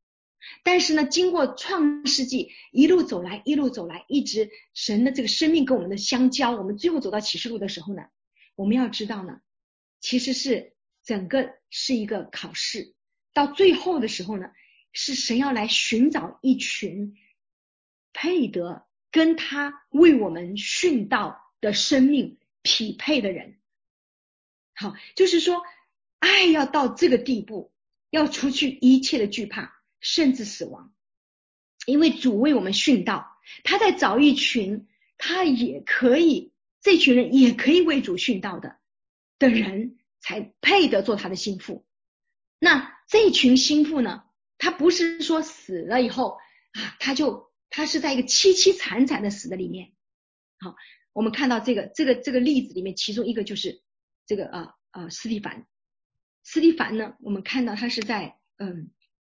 [SPEAKER 5] 但是呢，经过创世纪一路走来，一路走来，一直神的这个生命跟我们的相交，我们最后走到启示录的时候呢，我们要知道呢，其实是整个是一个考试，到最后的时候呢，是神要来寻找一群配得跟他为我们殉道的生命匹配的人。好，就是说爱要到这个地步，要除去一切的惧怕，甚至死亡。因为主为我们殉道，他在找一群他也可以，这群人也可以为主殉道的的人，才配得做他的心腹。那这群心腹呢，他不是说死了以后啊，他就他是在一个凄凄惨惨的死的里面。好，我们看到这个这个这个例子里面，其中一个就是这个啊啊司提反。司提反呢，我们看到他是在嗯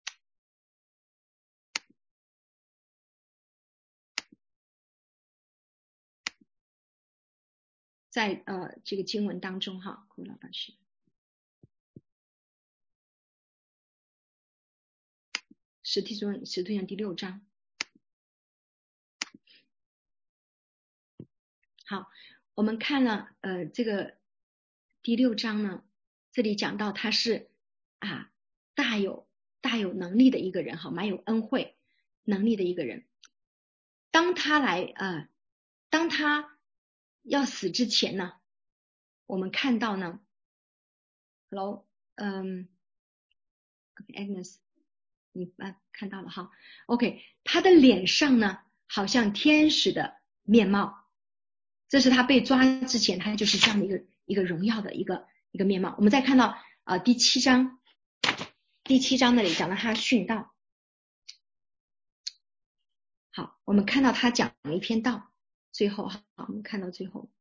[SPEAKER 5] 在呃这个经文当中哈，苦老板是使徒行使徒行第六章。好，我们看了呃这个第六章呢，这里讲到他是啊大有大有能力的一个人哈，蛮有恩惠能力的一个人。当他来呃当他要死之前呢，我们看到呢 ，Hello， 嗯 ，Agnes， 你啊看到了哈 ，OK， 他的脸上呢好像天使的面貌。这是他被抓之前，他就是这样的一个一个荣耀的一个一个面貌。我们再看到啊、呃、第七章，第七章那里讲到他殉道。好，我们看到他讲了一篇道，最后好，我们看到最后。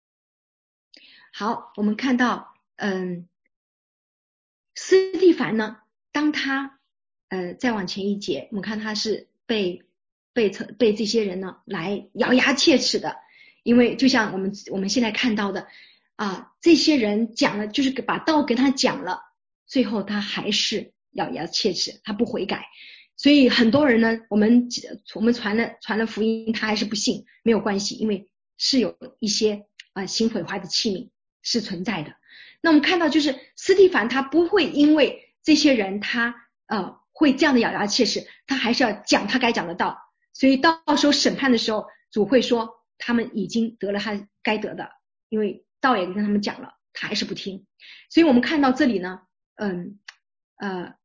[SPEAKER 5] 好，我们看到嗯，司提反呢，当他呃再往前一节，我们看他是被被被这些人呢来咬牙切齿的。因为就像我们我们现在看到的啊，这些人讲了，就是把道跟他讲了，最后他还是咬牙切齿，他不悔改。所以很多人呢，我们我们传了传了福音，他还是不信，没有关系，因为是有一些啊行毁坏的器皿是存在的。那我们看到就是司提反他不会因为这些人他呃会这样的咬牙切齿，他还是要讲他该讲的道。所以到时候审判的时候，主会说他们已经得了他该得的，因为道也跟他们讲了，他还是不听。所以我们看到这里呢，嗯呃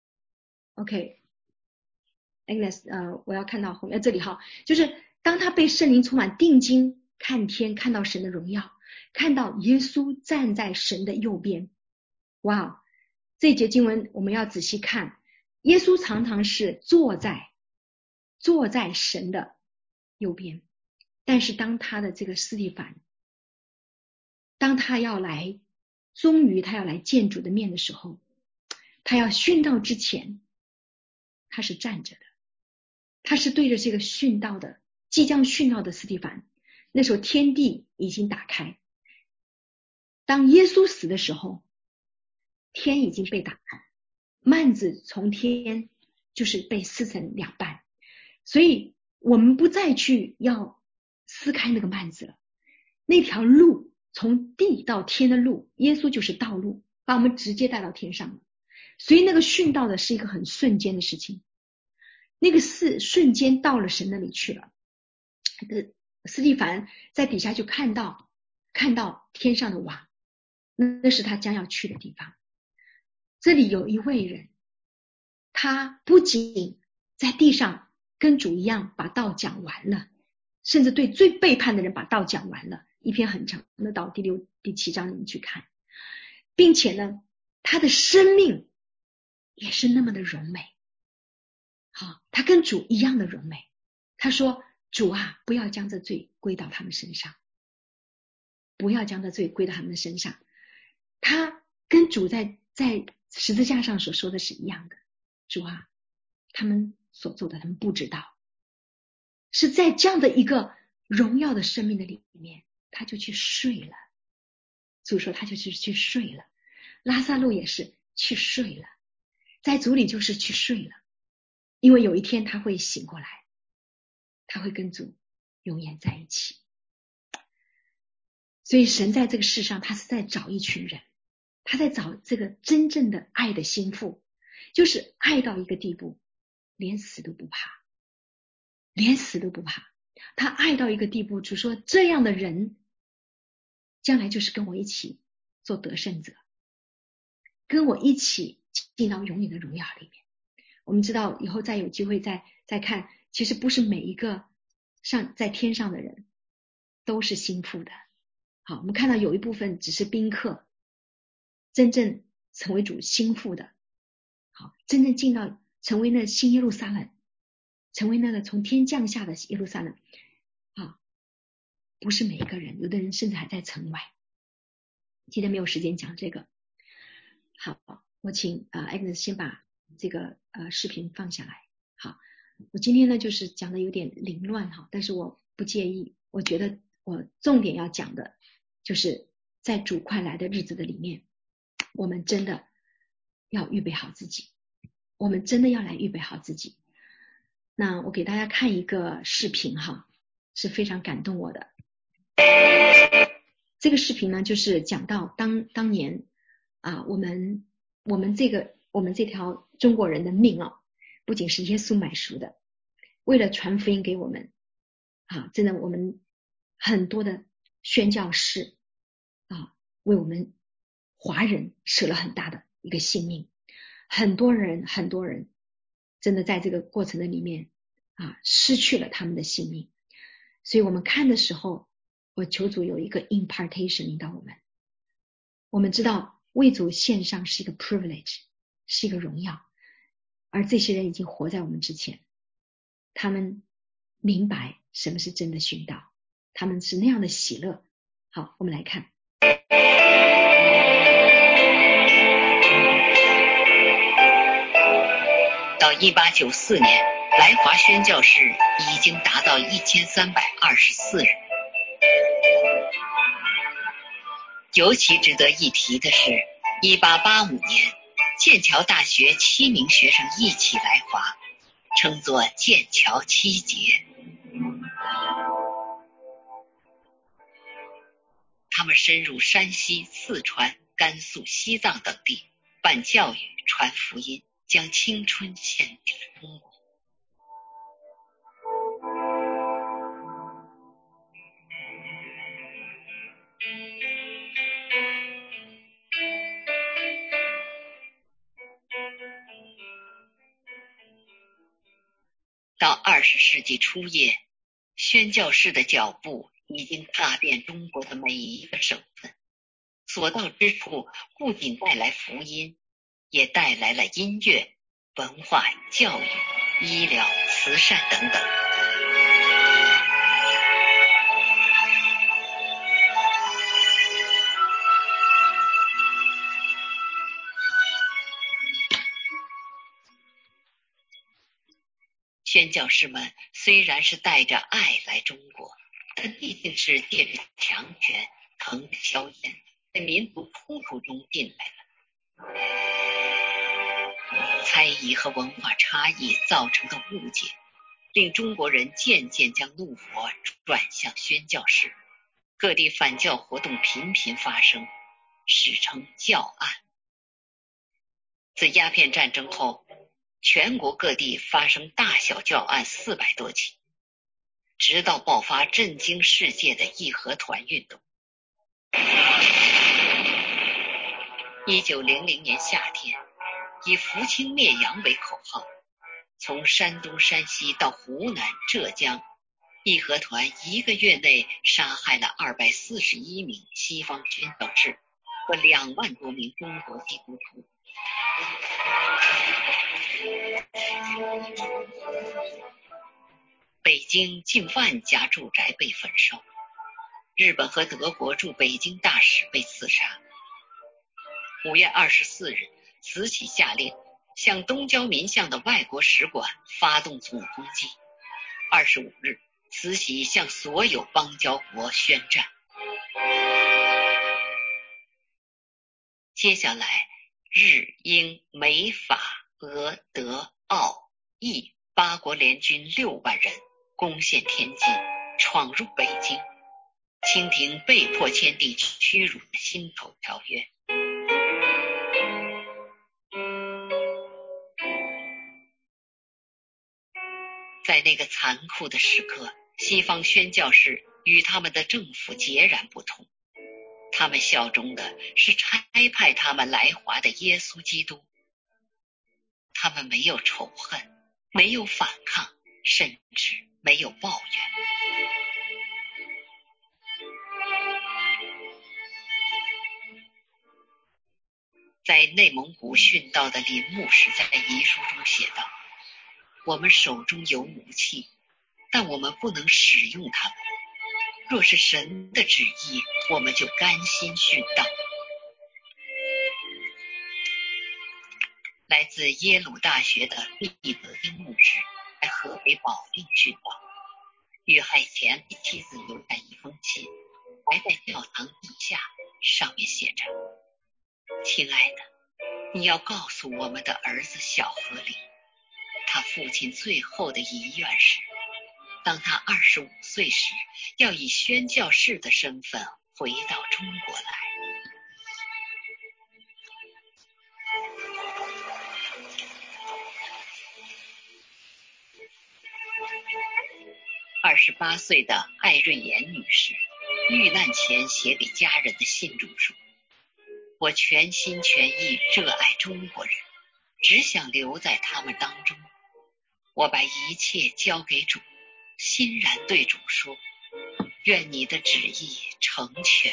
[SPEAKER 5] OK Agnes 呃我要看到后面这里哈，就是当他被圣灵充满，定睛看天，看到神的荣耀，看到耶稣站在神的右边。哇，这节经文我们要仔细看，耶稣常常是坐在坐在神的右边。但是当他的这个司提反，当他要来终于他要来见主的面的时候，他要殉道之前，他是站着的，他是对着这个殉道的即将殉道的司提反。那时候天地已经打开，当耶稣死的时候，天已经被打开，幔子从天就是被撕成两半。所以我们不再去要撕开那个幔子了，那条路从地到天的路，耶稣就是道路，把我们直接带到天上了。所以那个殉道的是一个很瞬间的事情，那个是瞬间到了神那里去了。司提反在底下就看到看到天上的王，那是他将要去的地方。这里有一位人，他不仅在地上跟主一样把道讲完了，甚至对最背叛的人把道讲完了，一篇很长的道，第六第七章你们去看，并且呢他的生命也是那么的荣美。好，他跟主一样的荣美。他说主啊，不要将这罪归到他们身上，不要将这罪归到他们的身上。他跟主在在十字架上所说的是一样的，主啊，他们所做的他们不知道。是在这样的一个荣耀的生命的里面，他就去睡了。主说他就是去睡了，拉撒路也是去睡了，在主里就是去睡了。
[SPEAKER 1] 因为有一天他会醒过来，他会跟主永远在一起。所以神在这个世上，他是在找一群人，他在找这个真正的爱的心腹，就是爱到一个地步，连死都不怕，连死都不怕。他爱到一个地步，就说这样的人将来就是跟我一起做得胜者，跟我一起进到永远的荣耀里面。我们知道以后再有机会再再看，其实不是每一个上在天上的人都是心腹的。好，我们看到有一部分只是宾客，真正成为主心腹的，好，真正进到成为那新耶路撒冷，成为那个从天降下的耶路撒冷啊，不是每一个人，有的人甚至还在城外。今天没有时间讲这个。好，我请啊 Agnes 先把这个呃视频放下来。好，我今天呢就是讲的有点凌乱哈，但是我不介意。我觉得我重点要讲的就是在主快来的日子的里面，我们真的要预备好自己，我们真的要来预备好自己。那我给大家看一个视频哈，是非常感动我的。这个视频呢，就是讲到当当年啊，我们我们这个我们这条中国人的命啊，不仅是耶稣买赎的，为了传福音给我们啊，真的我们很多的宣教士啊，为我们华人舍了很大的一个性命，很多人很多人真的在这个过程的里面啊，失去了他们的性命。所以我们看的时候，我求主有一个 impartation 引导我们。我们知道为主献上是一个 privilege， 是一个荣耀，而这些人已经活在我们之前，他们明白什么是真的殉道，他们是那样的喜乐。好，我们来看。
[SPEAKER 6] 到一八九四年，来华宣教士已经达到一千三百二十四人。尤其值得一提的是，一八八五年，剑桥大学七名学生一起来华，称作剑桥七杰。他们深入山西、四川、甘肃、西藏等地，办教育、传福音，将青春献给了中国。到二十世纪初叶，宣教士的脚步已经踏遍中国的每一个省份，所到之处不仅带来福音，也带来了音乐、文化、教育、医疗、慈善等等。宣教士们虽然是带着爱来中国，但毕竟是借着强权、腾着硝烟，在民族冲突中进来了。猜疑和文化差异造成的误解，令中国人渐渐将怒火转向宣教士，各地反教活动频频发生，史称教案。自鸦片战争后，全国各地发生大小教案四百多起，直到爆发震惊世界的义和团运动。一九零零年夏天，以扶清灭洋为口号，从山东、山西到湖南、浙江，义和团一个月内杀害了二百四十一名西方宣教士和两万多名中国基督徒。北京近万家住宅被焚烧，日本和德国驻北京大使被刺杀。五月二十四日，慈禧下令向东交民巷的外国使馆发动总攻击。二十五日，慈禧向所有邦交国宣战。接下来，日、英、美、法、俄、德、奥、 义八国联军六万人攻陷天津，闯入北京。清廷被迫签订屈辱的辛丑条约。在那个残酷的时刻，西方宣教士与他们的政府截然不同。他们效忠的是差派他们来华的耶稣基督。他们没有仇恨，没有反抗，甚至没有抱怨。在内蒙古殉道的林牧师在遗书中写道，我们手中有武器，但我们不能使用它们。若是神的旨意，我们就甘心殉道。来自耶鲁大学的利德丁牧师在河北保定殉道，遇害前给妻子留下一封信，埋在教堂地下，上面写着：亲爱的，你要告诉我们的儿子小何里，他父亲最后的遗愿是，当他二十五岁时，要以宣教士的身份回到中国来。二十八岁的艾瑞妍女士遇难前写给家人的信中说，我全心全意热爱中国人，只想留在他们当中。我把一切交给主，欣然对主说，愿你的旨意成全。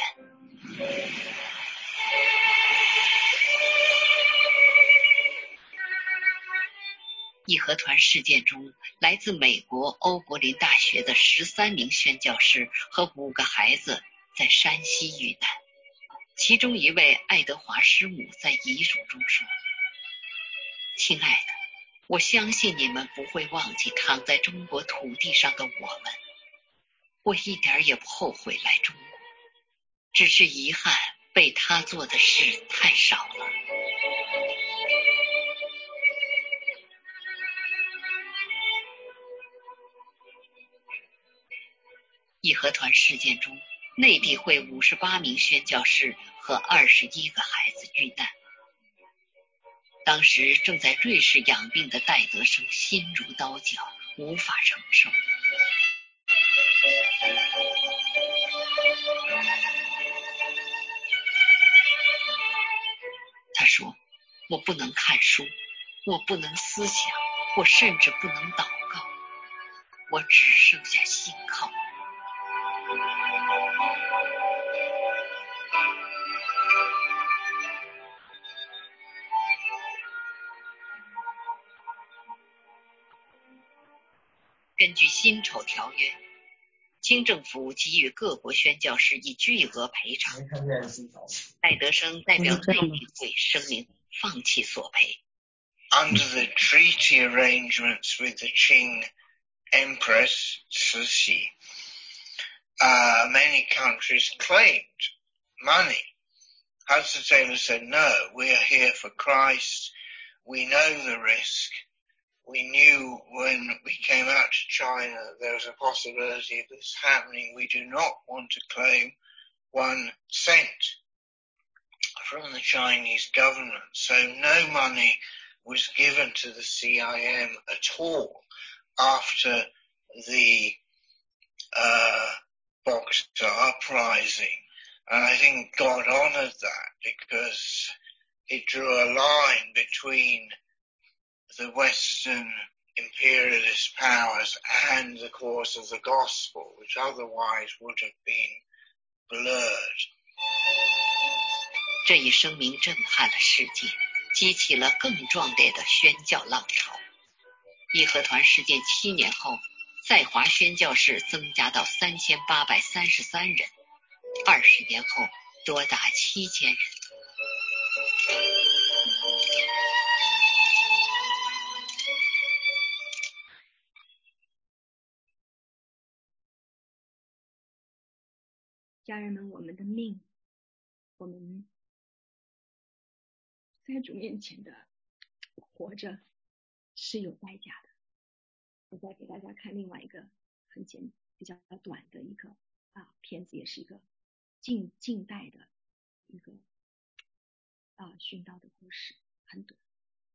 [SPEAKER 6] 义和团事件中，来自美国欧柏林大学的十三名宣教师和五个孩子在山西遇难。其中一位爱德华师母在遗嘱中说，亲爱的，我相信你们不会忘记躺在中国土地上的我们。我一点也不后悔来中国，只是遗憾被他做的事太少了。义和团事件中，内地会五十八名宣教士和二十一个孩子遇难。当时正在瑞士养病的戴德生心如刀绞，无法承受。他说，我不能看书，我不能思想，我甚至不能祷告，我只剩下信靠。根据辛丑条约，清政府给予各国宣教士以巨额赔偿。戴德生代表内地会声明放弃索赔。
[SPEAKER 7] Under the treaty arrangements with the Qing Empress Cixi, uh, many countries claimed money. Hudson Taylor said, no, we are here for Christ. We know the risk. We knew when we came out to China there was a possibility of this happening. We do not want to claim one cent from the Chinese government. So no money was given to the C I M at all after the uh, Boxer uprising. And I think God honored that because it drew a line between the Western imperialist powers and the cause of the gospel, which otherwise would have been blurred.
[SPEAKER 6] 这一声明震撼了世界，激起了更壮烈的宣教浪潮。义和团事件七年后，在华宣教士增加到三千八百三十三人，二十年后多达七千人。
[SPEAKER 1] 家人们，我们的命，我们在主面前的活着是有代价的。 我再给大家看另外一个很简比较短的一个啊片子，也是一个近近代的一个啊殉道的故事，很短。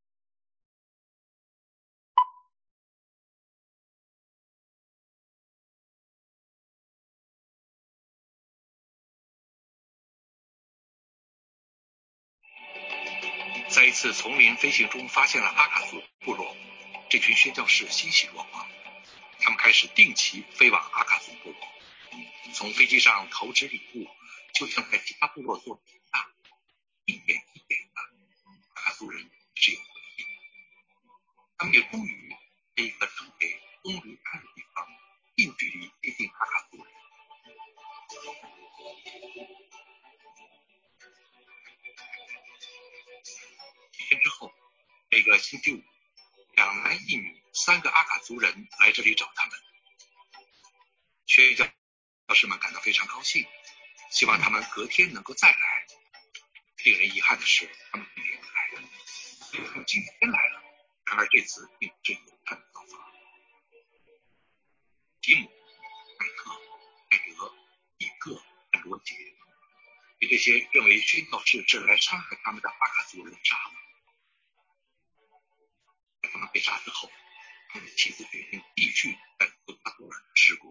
[SPEAKER 8] 在一次丛林飞行中，发现了阿卡族部落，这群宣教士欣喜若狂，他们开始定期飞往阿卡族部落，从飞机上投掷礼物，就像在其他部落做一样，一点一点的，阿卡族人只有回应。他们也终于在一个称为棕榈滩的地方，近距离接近阿卡族人。几天之后，每个星期五，两男一女三个阿卡族人来这里找他们。宣教士们感到非常高兴，希望他们隔天能够再来。令人遗憾的是，他们今天不来了。他们今天来了，然而这次并不是友善的造访。吉姆、麦克、艾德、米克和罗杰被这些认为宣教士是来伤害他们的阿卡族人杀了。在他们被杀之后，他们的妻子决定继续在厄瓜多尔施工。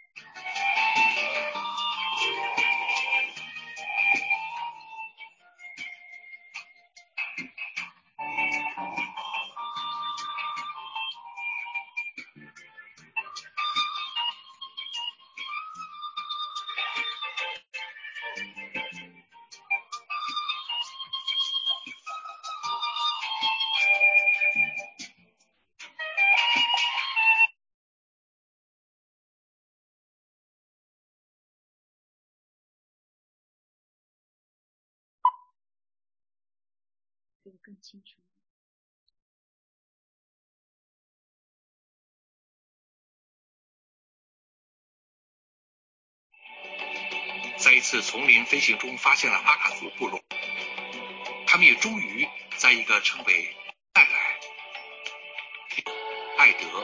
[SPEAKER 1] 这个更清楚。
[SPEAKER 8] 在一次丛林飞行中，发现了阿卡族部落，他们也终于在一个称为再来、艾德、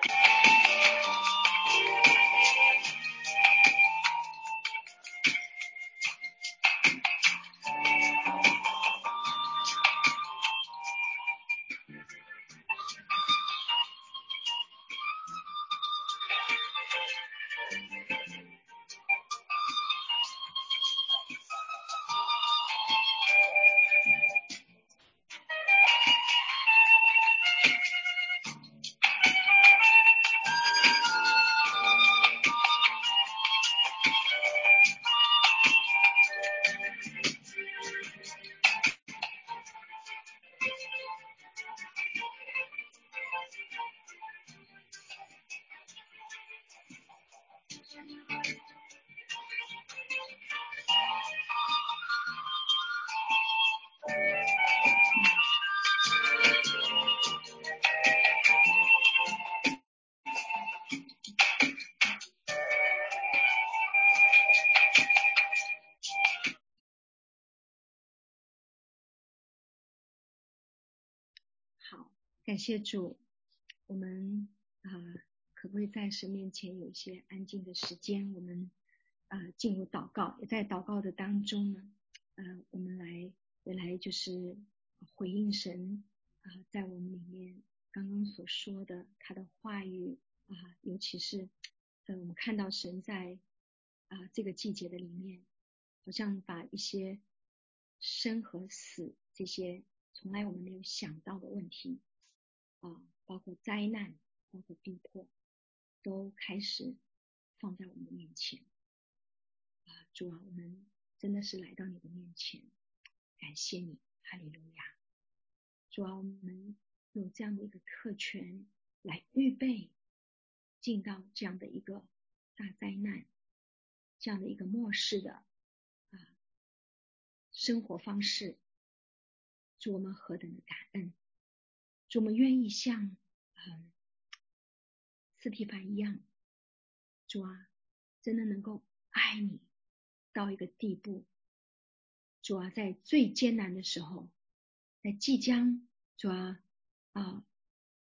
[SPEAKER 1] 好，感谢主。我们啊、呃，可不可以在神面前有一些安静的时间？我们啊、呃、进入祷告，也在祷告的当中呢，呃，我们来也来就是回应神啊、呃，在我们里面刚刚所说的他的话语啊、呃，尤其是呃我们看到神在啊、呃、这个季节的里面，好像把一些生和死这些从来我们没有想到的问题啊，包括灾难，包括逼迫，都开始放在我们的面前啊，主啊，我们真的是来到你的面前，感谢你，哈利路亚。主啊，我们有这样的一个特权来预备进到这样的一个大灾难，这样的一个末世的啊生活方式。主，我们何等的感恩！主，我们愿意像嗯斯提凡一样，主啊，真的能够爱你到一个地步。主啊，在最艰难的时候，在即将主啊啊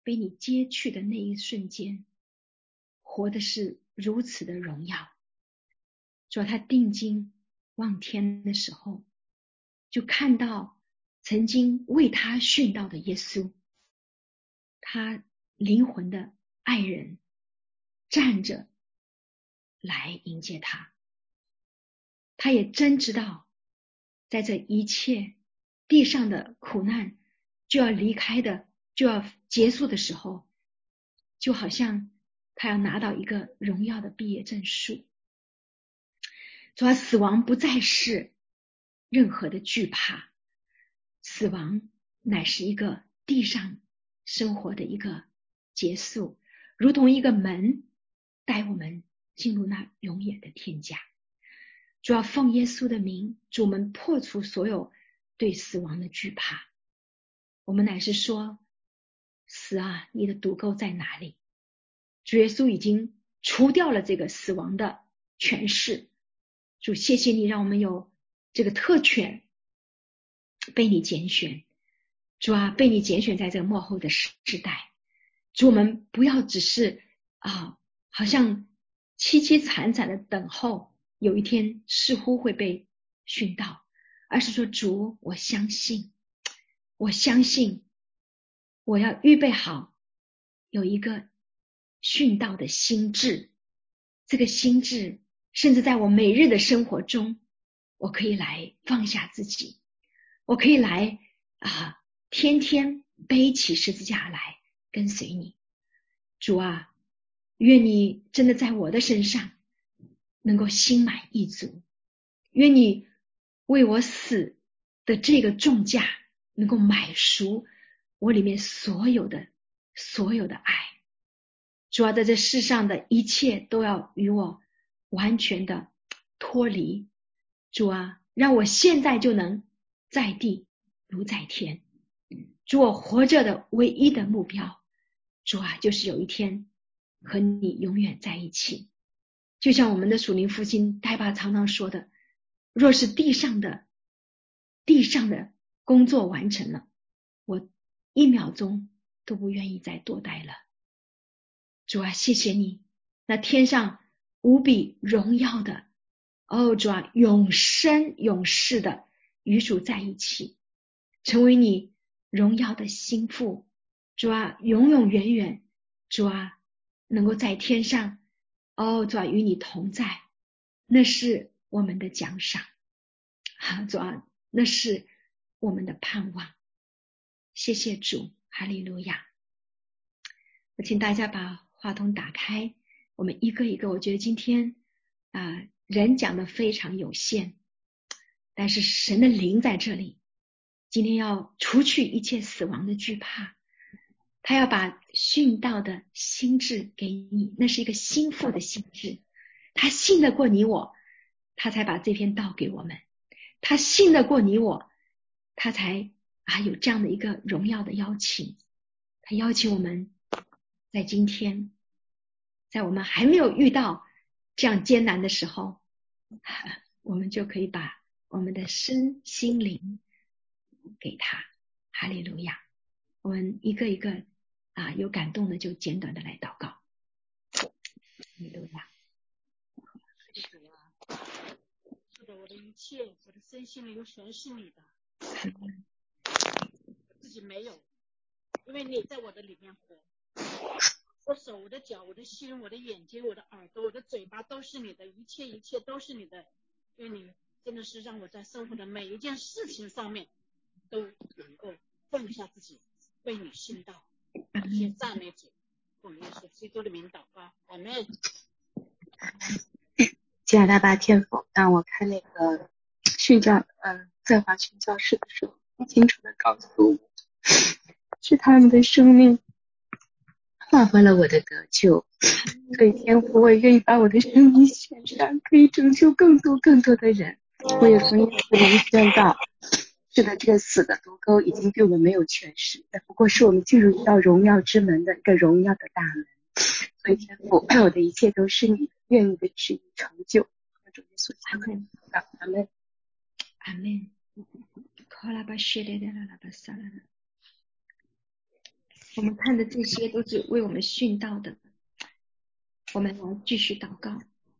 [SPEAKER 5] 被你接去的那一瞬间，活的是如此的荣耀。主啊，他定睛望天的时候，就看到曾经为他殉道的耶稣，他灵魂的爱人站着来迎接他。他也真知道，在这一切地上的苦难就要离开的，就要结束的时候，就好像他要拿到一个荣耀的毕业证书。主啊，死亡不再是任何的惧怕，死亡乃是一个地上生活的一个结束，如同一个门带我们进入那永远的天家。主要奉耶稣的名，主们破除所有对死亡的惧怕。我们乃是说，死啊，你的毒钩在哪里？主耶稣已经除掉了这个死亡的权势。主，谢谢你让我们有这个特权被你拣选。主啊，被你拣选在这个末后的时代。主，我们不要只是啊，好像凄凄惨惨的等候有一天似乎会被殉道，而是说，主，我相信，我相信我要预备好有一个殉道的心志。这个心志甚至在我每日的生活中，我可以来放下自己，我可以来啊，天天背起十字架来跟随你。主啊，愿你真的在我的身上能够心满意足，愿你为我死的这个重价能够买赎我里面所有的所有的爱。主啊，在这世上的一切都要与我完全的脱离。主啊，让我现在就能在地如在天。主，我活着的唯一的目标，主啊，就是有一天和你永远在一起。就像我们的属灵父亲戴爸常常说的，若是地上的地上的工作完成了，我一秒钟都不愿意再多待了。主啊，谢谢你，那天上无比荣耀的，哦，主啊，永生永世的与主在一起，成为你荣耀的心腹。主啊，永永远远，主啊，能够在天上，哦，主啊，与你同在，那是我们的奖赏。啊，主啊，那是我们的盼望。谢谢主，哈利路亚。我请大家把话筒打开，我们一个一个，我觉得今天啊、呃，人讲的非常有限，但是神的灵在这里，今天要除去一切死亡的惧怕，他要把殉道的心志给你，那是一个心腹的心志，他信得过你我，他才把这篇道给我们，他信得过你我，他才啊有这样的一个荣耀的邀请，他邀请我们在今天，在我们还没有遇到这样艰难的时候，我们就可以把我们的身心灵给他。哈利路亚。我们一个一个啊有感动的就简短的来祷告。哈利路亚。
[SPEAKER 9] 是的，我的一切，我的身心灵全是你的，我自己没有，因为你在我的里面活。我手、我的脚、我的心、我的眼睛、我的耳朵、我的嘴巴都是你的，一切一切都是你的。因为你真的是让我在生活的每一件事情上面都能够放下自己，为你殉道。感谢赞美主，奉耶稣基督的名祷告，阿门。
[SPEAKER 4] 加拿大天父，当我看那个殉教，呃，在华殉教士的时候，你清楚的告诉我，是他们的生命换回了我的得救。所以天父，我也愿意把我的生命献上，可以拯救更多更多的人。我也从耶稣名宣告，是的，这个死的毒钩已经对我们没有权势，不过是我们进入到荣耀之门的一个荣耀的大门。所以天父，我的一切都是你的，愿你的旨意成就。主耶稣基督，阿门，
[SPEAKER 5] 阿门。
[SPEAKER 1] 我们看的这些都是为我们殉道的，我们来继续祷告。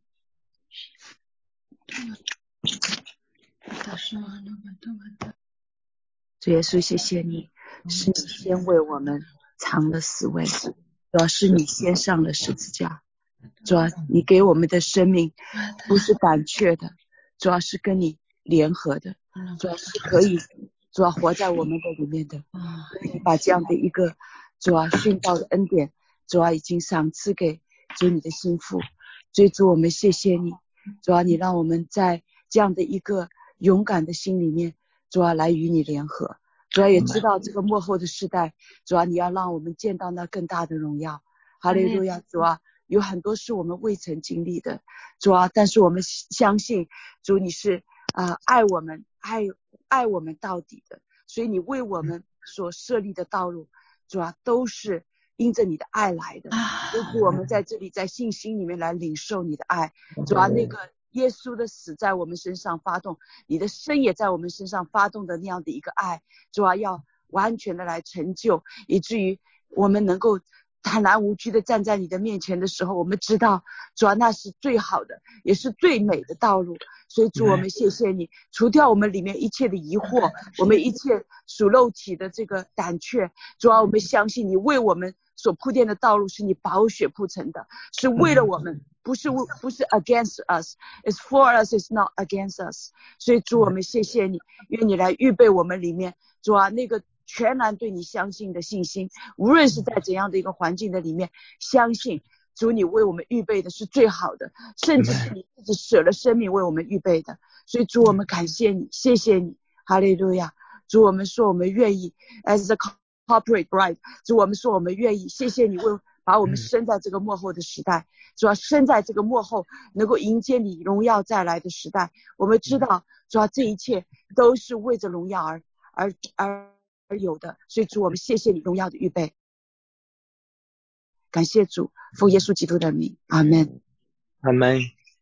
[SPEAKER 4] 主耶稣，谢谢你，是你先为我们尝了死味，主要是你先上了十字架，主要你给我们的生命不是胆怯的，主要是跟你联合的，主要是可以主要活在我们的里面的。你把这样的一个主要殉道的恩典，主要已经赏赐给主你的心腹。所以主，我们谢谢你，主要你让我们在这样的一个勇敢的心里面，主要来与你联合。主要也知道这个末后的时代，主要你要让我们见到那更大的荣耀。哈利路亚！主啊，有很多是我们未曾经历的，主啊，但是我们相信主你是啊、呃、爱我们爱爱我们到底的，所以你为我们所设立的道路，主啊都是因着你的爱来的。所以我们在这里在信心里面来领受你的爱，主啊那个耶稣的死在我们身上发动，你的生也在我们身上发动的那样的一个爱，主啊要完全的来成就，以至于我们能够坦然无惧的站在你的面前的时候，我们知道主啊那是最好的也是最美的道路。所以主，我们谢谢你除掉我们里面一切的疑惑，我们一切属肉体的这个胆怯。主啊，我们相信你为我们所铺垫的道路是你宝血铺成的，是为了我们，不是不是 against us, it's for us, it's not against us。 所以主，我们谢谢你，愿你来预备我们里面，主啊那个全然对你相信的信心，无论是在怎样的一个环境的里面，相信主你为我们预备的是最好的，甚至是你自己舍了生命为我们预备的。所以主，我们感谢你，谢谢你，哈利路亚。主，我们说我们愿意 as a corporate bride， 主，我们说我们愿意，谢谢你为把我们生在这个末后的时代，主要生在这个末后能够迎接你荣耀再来的时代。我们知道主要这一切都是为着荣耀而而而而有的，所以主，我们谢谢你荣耀的预备。感谢主，奉耶稣基督的名，阿们，
[SPEAKER 10] 阿们。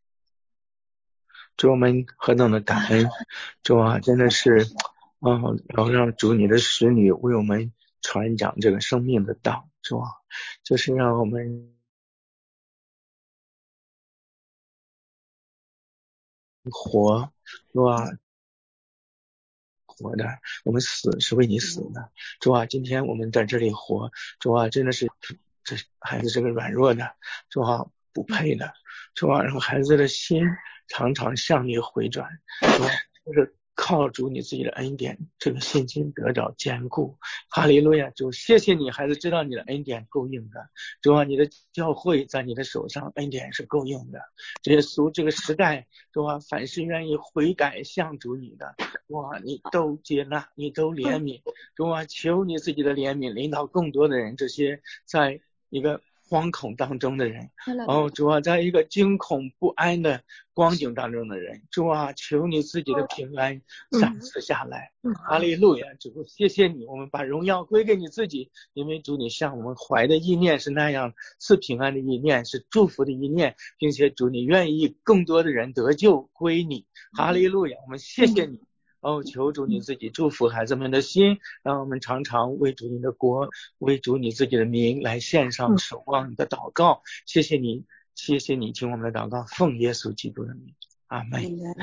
[SPEAKER 10] 主，我们何等的感恩，主啊，真的是，嗯，然后让主你的使女为我们传讲这个生命的道，主啊，就是让我们活，主啊，活的，我们死是为你死的，主啊，今天我们在这里活，主啊，真的是这孩子这个软弱的，主啊，不配的，主啊，让孩子的心常常向你回转，主啊，就是靠主你自己的恩典，这个信心得着坚固。哈利路亚！主，谢谢你，孩子知道你的恩典够用的，主啊，你的教会在你的手上，恩典是够用的。耶稣这个时代，主啊，凡是愿意悔改向主你的，哇，你都接纳，你都怜悯，主啊，求你自己的怜悯领导更多的人，这些在一个惶恐当中的人，哦，主啊，在一个惊恐不安的光景当中的人，主啊，求你自己的平安赏赐下来。哈利路亚！主，谢谢你，我们把荣耀归给你自己，因为主你向我们怀的意念是那样赐平安的意念，是祝福的意念，并且主你愿意更多的人得救归你。哈利路亚！我们谢谢你。哦，求主你自己祝福孩子们的心，让我们常常为主你的国，为主你自己的名来献上守望的祷告。谢谢你，谢谢你听我们的祷告，奉耶稣基督的名，阿们。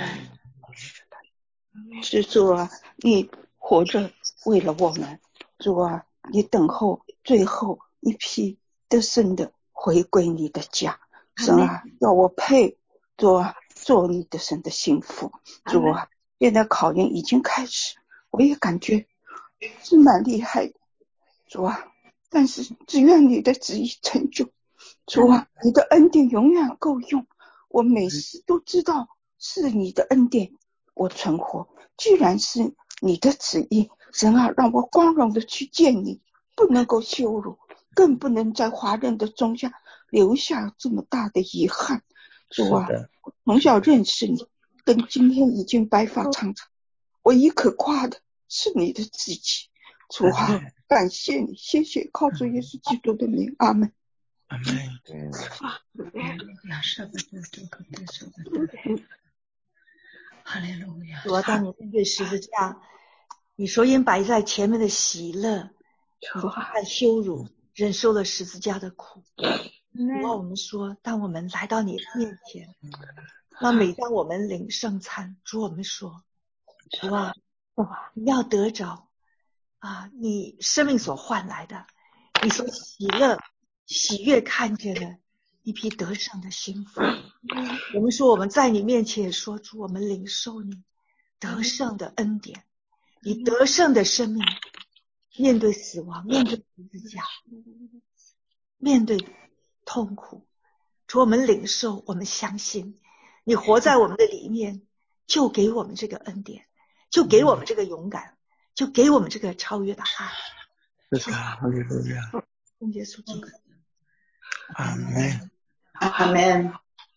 [SPEAKER 11] 是主啊，你活着为了我们，主啊，你等候最后一批得胜的回归你的家，神啊，要我配主啊做你的神的幸福，主啊，现在考验已经开始，我也感觉是蛮厉害的，主啊，但是只愿你的旨意成就，主啊，你的恩典永远够用，我每时都知道是你的恩典我存活，既然是你的旨意，神啊，让我光荣的去见你，不能够羞辱，更不能在华人的中间留下这么大的遗憾，主啊，从小认识你，跟今天已经白发苍苍，我一可夸的是你的自己，主啊，感谢你，谢谢，靠主耶稣基督的名，阿们。
[SPEAKER 10] 阿们。
[SPEAKER 5] 主啊，当你面对十字架，你所应摆在前面的喜乐，
[SPEAKER 11] 主啊，羞辱，忍受了十字架的苦。主啊，我们说，当我们来到你面前，那每当我们领圣餐，主我们说，主啊，你要得着啊，你生命所换来的，你所喜乐、喜悦看见的一批得胜的心腹。我们说，我们在你面前也说，主，我们领受你得胜的恩典，你得胜的生命，面对死亡，面对十字架，面对痛苦，主，我们领受，我们相信你活在我们的里面，就给我们这个恩典，就给我们这个勇敢，就给我们这个超越的爱。
[SPEAKER 10] 是的，哈利路亚，
[SPEAKER 11] 奉耶稣基督，
[SPEAKER 10] 阿门，
[SPEAKER 11] 阿门。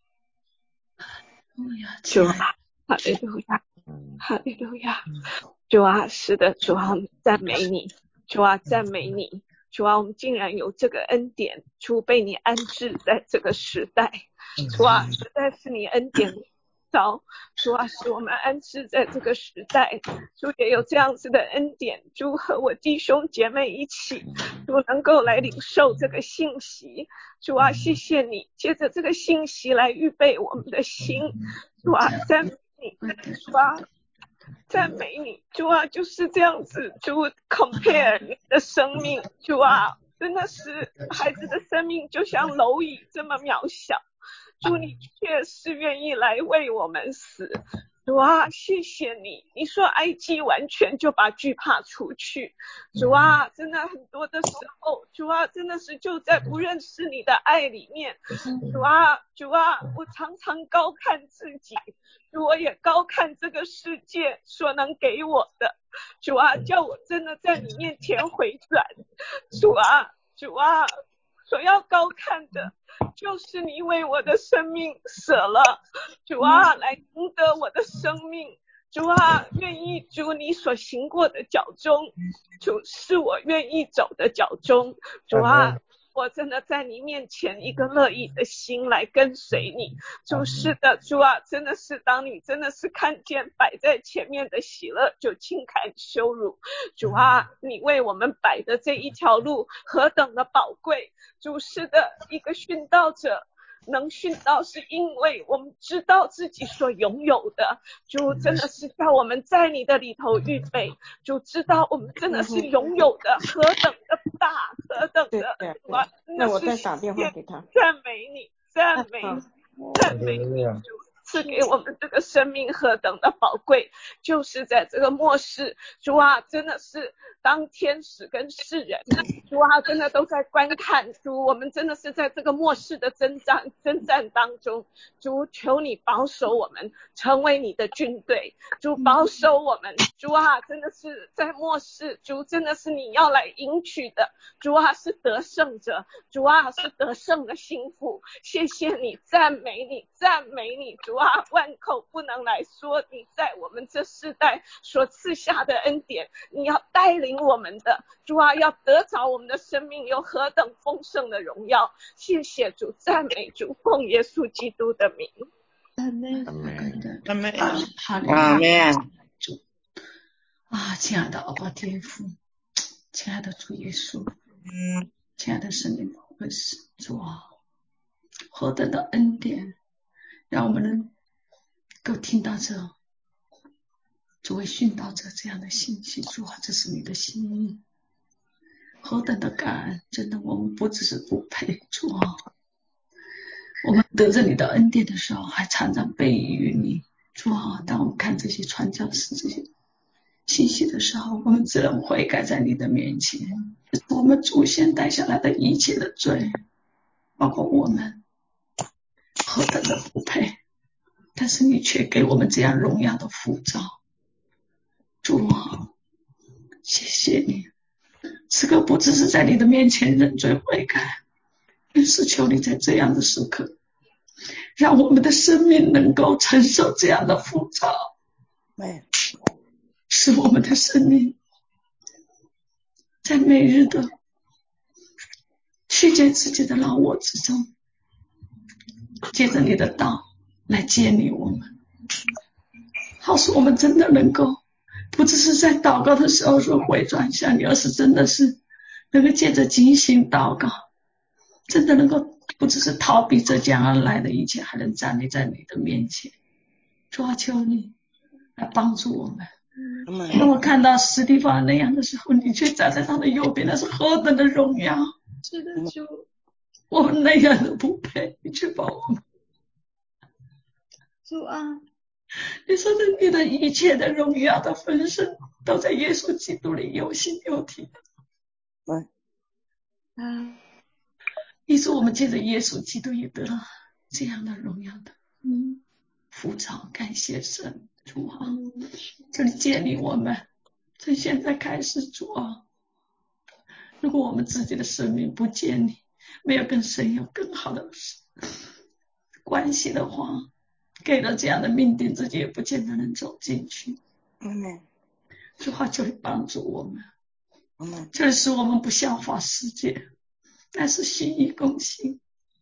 [SPEAKER 12] 主啊，哈利路亚，哈利路亚，主啊，是的，主啊，赞美你，主啊，赞美你，主啊，我们竟然有这个恩典，主被你安置在这个时代，主啊，实在是你恩典高，主啊，使我们安置在这个时代，主也有这样子的恩典，主和我弟兄姐妹一起，主能够来领受这个信息，主啊，谢谢你，借着这个信息来预备我们的心，主啊，赞美你，主啊，赞美你，主啊，就是这样子，主 compare 你的生命，主啊，真的是孩子的生命就像蝼蚁这么渺小，主你确实愿意来为我们死，主啊，谢谢你，你说埃及完全就把惧怕除去，主啊，真的很多的时候，主啊，真的是就在不认识你的爱里面，主啊，主啊，我常常高看自己，主我也高看这个世界所能给我的，主啊，叫我真的在你面前回转，主啊，主啊，所要高看的就是你为我的生命舍了，主啊，来赢得我的生命，主啊，愿意主你所行过的脚中，主是我愿意走的脚中，主啊，我真的在你面前一个乐意的心来跟随你，主是的，主啊，真的是当你真的是看见摆在前面的喜乐就轻看羞辱，主啊，你为我们摆的这一条路何等的宝贵，主是的，一个殉道者能殉道是因为我们知道自己所拥有的，主真的是叫我们在你的里头预备，主知道我们真的是拥有的何等的大，何等的，哇，
[SPEAKER 5] 那我再打电话给他，
[SPEAKER 12] 赞美你，赞美你，赞美你，主赐给我们这个生命何等的宝贵，就是在这个末世，主啊，真的是当天使跟世人，主啊，真的都在观看，主，我们真的是在这个末世的征战征战当中，主求你保守我们成为你的军队，主保守我们，主啊，真的是在末世，主真的是你要来迎娶的，主啊，是得胜者，主啊，是得胜的心腹，谢谢你，赞美你，赞美你，主啊，万口不能来说你在我们这世代所赐下的恩典，你要带领我们的，主啊，要得着我们的生命有何等丰盛的荣耀，谢谢主，赞美主，奉耶稣基督的名，
[SPEAKER 5] 阿门，
[SPEAKER 13] 阿门，
[SPEAKER 7] 阿门，
[SPEAKER 13] 哈利路亚，
[SPEAKER 7] 主
[SPEAKER 13] 啊，亲爱的阿爸天父，亲爱的主耶稣，亲爱的圣灵宝贵师，主啊，何等的恩典，让我们能够听到这作为殉道者这样的信息，主啊，这是你的心意，何等的感恩，真的我们不只是不配，主啊，我们得着你的恩典的时候还常常背于你，主啊，当我们看这些传教士这些信息的时候，我们只能悔改在你的面前，我们祖先带下来的一切的罪，包括我们何等的不配，但是你却给我们这样荣耀的呼召，主啊，谢谢你，此刻不只是在你的面前认罪悔改，更是求你在这样的时刻让我们的生命能够承受这样的呼召，使我们的生命在每日的去见自己的老我之中，借着你的道来建立我们，好使我们真的能够不只是在祷告的时候说回转向你，而是真的是能够借着精心祷告，真的能够不只是逃避这将而来的一切，还能站立在你的面前。主啊，求你来帮助我们。当我看到史蒂芬那样的时候，你却站在他的右边，那是何等的荣耀！是的，主，我们那样的不配，你却把我们。主啊，你说的你的一切的荣耀的丰盛，都在耶稣基督里有形有体。嗯啊，你说我们借着耶稣基督也得了这样的荣耀的。嗯，父召，感谢神。主啊，这里建立我们，从现在开始，主啊，如果我们自己的生命不建立，没有跟神有更好的关系的话，给了这样的命定，自己也不见得能走进去。嗯，主啊，求你帮助我们，嗯，这使我们不效法世界，但是心意共行。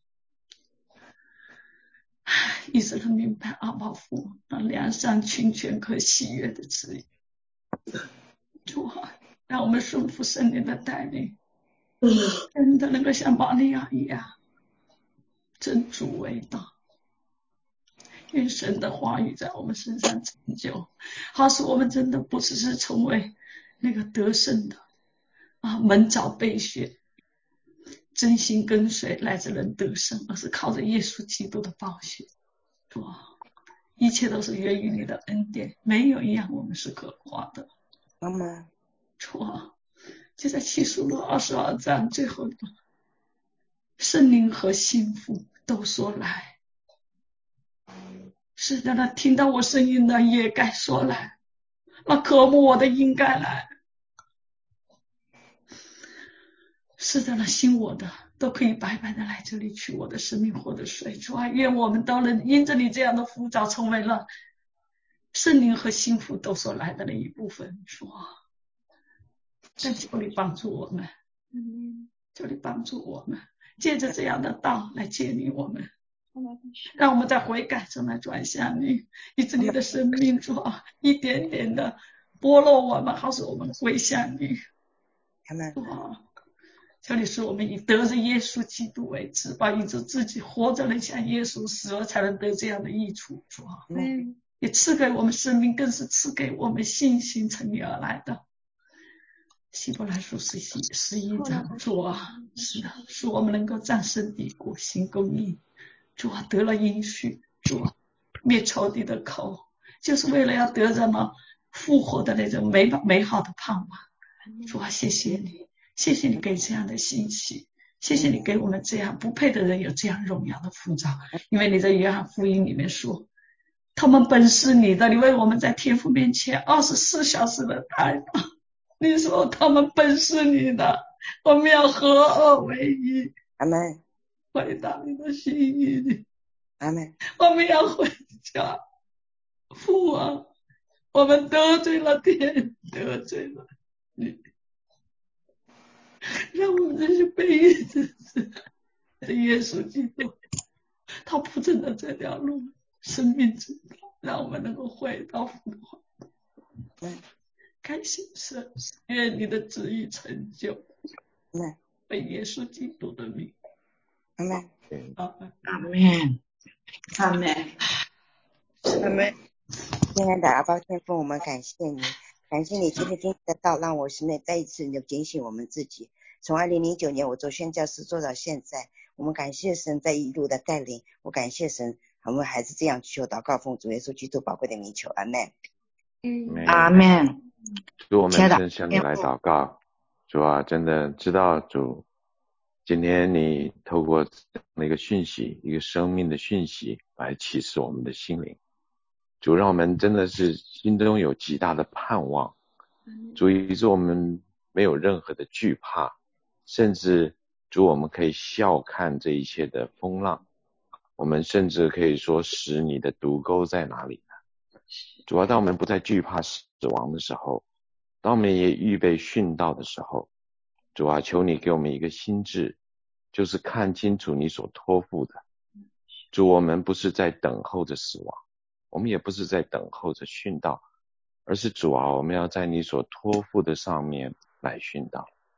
[SPEAKER 13] 以色列明白阿爸父那良善、清全和喜悦的旨意。主啊，让我们顺服圣灵的带领，真的能够像玛利亚一样，真主为大。愿神的话语在我们身上成就，好使我们真的不只是成为那个得胜的啊门早备选，真心跟随来自人得胜，而是靠着耶稣基督的宝血。主啊，一切都是源于你的恩典，没有一样我们是可夸的。妈妈，主啊，就在启示录二十二章最后的圣灵和幸福都说来。是的，那听到我声音的也该说来，那渴慕我的应该来。是的，那信我的都可以白白的来这里取我的生命活的水。主啊，愿我们都能因着你这样的呼召，成为了圣灵和幸福都所来的那一部分。主啊，但求你帮助我们，求你帮助我们，借着这样的道来建立我们，让我们在悔改中来转向你，以致你的生命主啊，一点点的剥落我们，好使我们归向你。主啊，求你使我们以得着耶稣基督为至宝，以致自己活着能像耶稣，死了才能得这样的益处。主啊，嗯，也赐给我们生命，更是赐给我们信心从你而来的。希伯来书十一十一章，主啊，是的，使我们能够战胜敌国，行公义。主啊，得了应许，主啊，灭仇敌的口，就是为了要得着呢复活的那种美美好的盼望。主啊，谢谢你，谢谢你给这样的信息，谢谢你给我们这样不配的人有这样荣耀的呼召。因为你在约翰福音里面说，他们本是你的，你为我们在天父面前二十四小时的代祷。你说他们本是你的，我们要合二为一。阿们，回到你的心意里。阿们，我们要回家。父啊，我们得罪了天，得罪了你，让我们这些背义之子的耶稣基督，他铺成了这条路，生命之道，让我们能够回到父的话。嗯，感谢神，愿你的旨意成就。嗯，为耶稣基督的名。阿门。阿门。阿门。阿门。
[SPEAKER 14] 阿门。亲爱的阿爸天父，我们感谢你，感谢你今天今天的道，让我是那再一次的警醒我们自己。从二零零九年我做宣教师做到现在，我们感谢神在一路的带领，我感谢神，我们还是这样求祷告，奉主耶稣基督宝贵的名求。阿门。
[SPEAKER 15] 嗯，阿门。主，我们真向你来祷告，主啊，真的知道主，今天你透过那个讯息，一个生命的讯息来启示我们的心灵。主，让我们真的是心中有极大的盼望，主，以致我们没有任何的惧怕，甚至主，我们可以笑看这一切的风浪，我们甚至可以说使你的毒钩在哪里呢？主要当我们不再惧怕死亡的时候，当我们也预备殉道的时候，主啊，求你给我们一个心智，就是看清楚你所托付的。主，我们不是在等候着死亡，我们也不是在等候着殉道，而是主啊，我们要在你所托付的上面来殉道。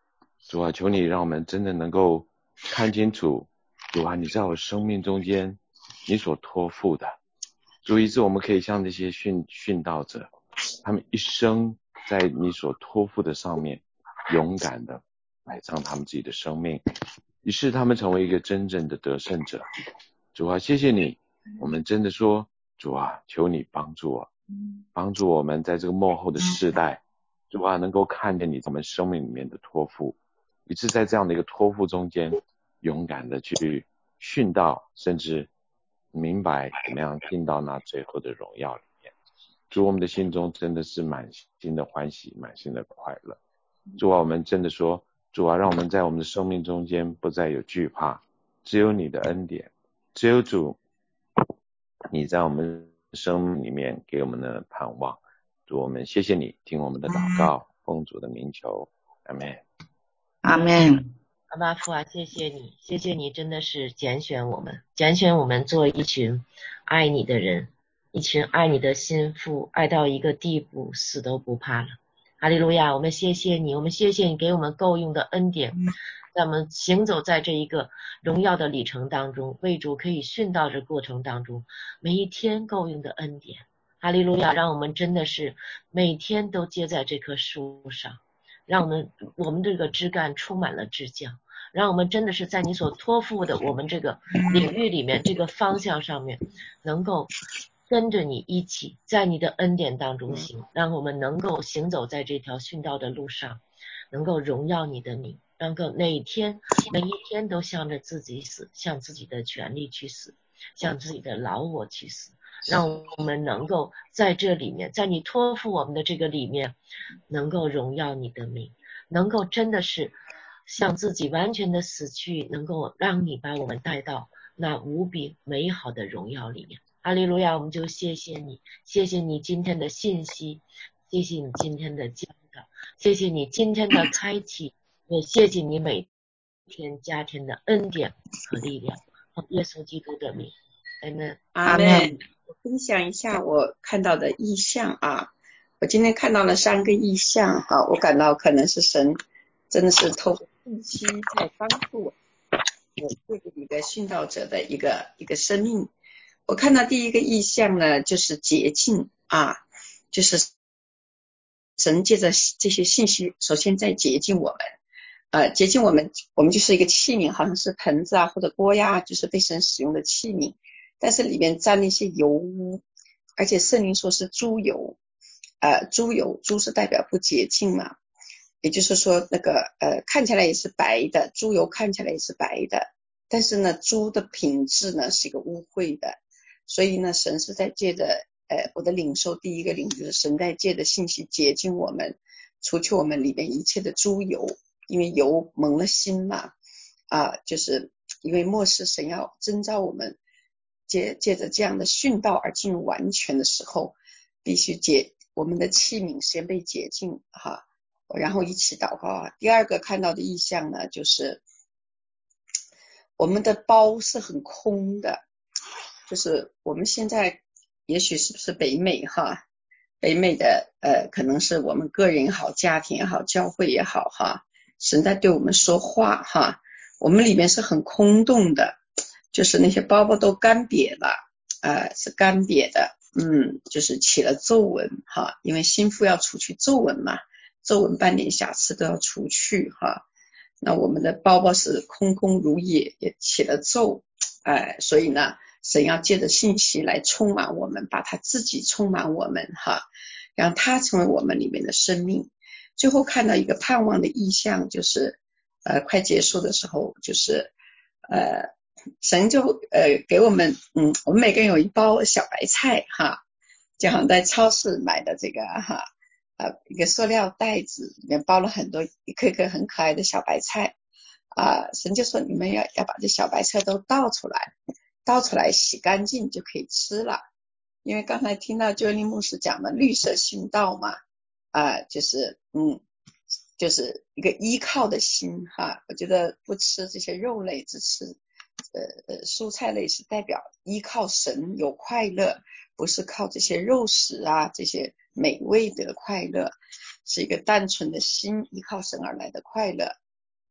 [SPEAKER 15] 主啊，求你让我们真的能够看清楚，主啊，你在我生命中间你所托付的，主，以致我们可以像这些殉殉道者，他们一生在你所托付的上面勇敢的摆上他们自己的生命，于是他们成为一个真正的得胜者。主啊，谢谢你，我们真的说，主啊，求你帮助我，帮助我们在这个末后的世代，主啊，能够看见你在我们生命里面的托付，于是在这样的一个托付中间勇敢的去殉道，甚至明白怎么样进到那最后的荣耀里面。主，我们的心中真的是满心的欢喜，满心的快乐。主啊，我们真的说，主啊，让我们在我们的生命中间不再有惧怕，只有你的恩典，只有主你在我们生命里面给我们的盼望。主，我们谢谢你，听我们的祷告，奉主的名求，阿们。
[SPEAKER 16] 阿们。
[SPEAKER 17] 阿爸父啊，谢谢你，谢谢你真的是拣选我们，拣选我们做一群爱你的人，一群爱你的心腹，爱到一个地步，死都不怕了。哈利路亚，我们谢谢你，我们谢谢你给我们够用的恩典，在我们行走在这一个荣耀的里程当中，为主可以殉道这过程当中，每一天够用的恩典。哈利路亚，让我们真的是每天都结在这棵树上，让我们我们这个枝干充满了枝浆，让我们真的是在你所托付的我们这个领域里面，这个方向上面，能够跟着你一起在你的恩典当中行，让我们能够行走在这条殉道的路上，能够荣耀你的名，能够那一天每一天都向着自己死，向自己的权利去死，向自己的老我去死，让我们能够在这里面，在你托付我们的这个里面，能够荣耀你的名，能够真的是向自己完全的死去，能够让你把我们带到那无比美好的荣耀里面。哈利路亚，我们就谢谢你，谢谢你今天的信息，谢谢你今天的教导，谢谢你今天的开启，也谢谢你每天加添的恩典和力量，奉耶稣基督的名，阿们。
[SPEAKER 16] 阿们。我分享一下我看到的异象啊，我今天看到了三个异象啊，我感到可能是神真的是透过信息在帮助我，我这个一个殉道者的一个一个生命。我看到第一个意象呢，就是洁净啊，就是神借着这些信息，首先在洁净我们，呃，洁净我们，我们就是一个器皿，好像是盆子啊或者锅呀，就是被神使用的器皿，但是里面沾了一些油污，而且圣灵说是猪油，呃，猪油，猪是代表不洁净嘛，也就是说那个呃看起来也是白的，猪油看起来也是白的，但是呢，猪的品质呢是一个污秽的。所以呢，神是在借着呃我的领受，第一个领就是神在借着信息洁净我们，除去我们里面一切的猪油，因为油蒙了心嘛，啊，就是因为末世神要征召我们借借着这样的殉道而进入完全的时候，必须洁我们的器皿先被洁净哈，然后一起祷告啊。第二个看到的意象呢，就是我们的包是很空的。就是我们现在也许是不是北美哈，北美的呃可能是我们个人也好，家庭也好，教会也好哈，神在对我们说话哈，我们里面是很空洞的，就是那些包包都干瘪了，呃是干瘪的，嗯，就是起了皱纹哈，因为心腹要除去皱纹嘛，皱纹斑点瑕疵都要除去哈，那我们的包包是空空如也，也起了皱，哎、呃，所以呢。神要借着信息来充满我们，把他自己充满我们哈，让他成为我们里面的生命。最后看到一个盼望的意象，就是呃快结束的时候，就是呃神就呃给我们嗯我们每个人有一包小白菜哈，就好像在超市买的这个哈呃一个塑料袋子里面包了很多一颗颗很可爱的小白菜啊、呃，神就说你们要要把这小白菜都倒出来。倒出来洗干净就可以吃了，因为刚才听到就林牧师讲的绿色殉道嘛，啊、呃，就是嗯，就是一个依靠的心哈。我觉得不吃这些肉类，只吃呃呃蔬菜类是代表依靠神有快乐，不是靠这些肉食啊这些美味的快乐，是一个单纯的心依靠神而来的快乐。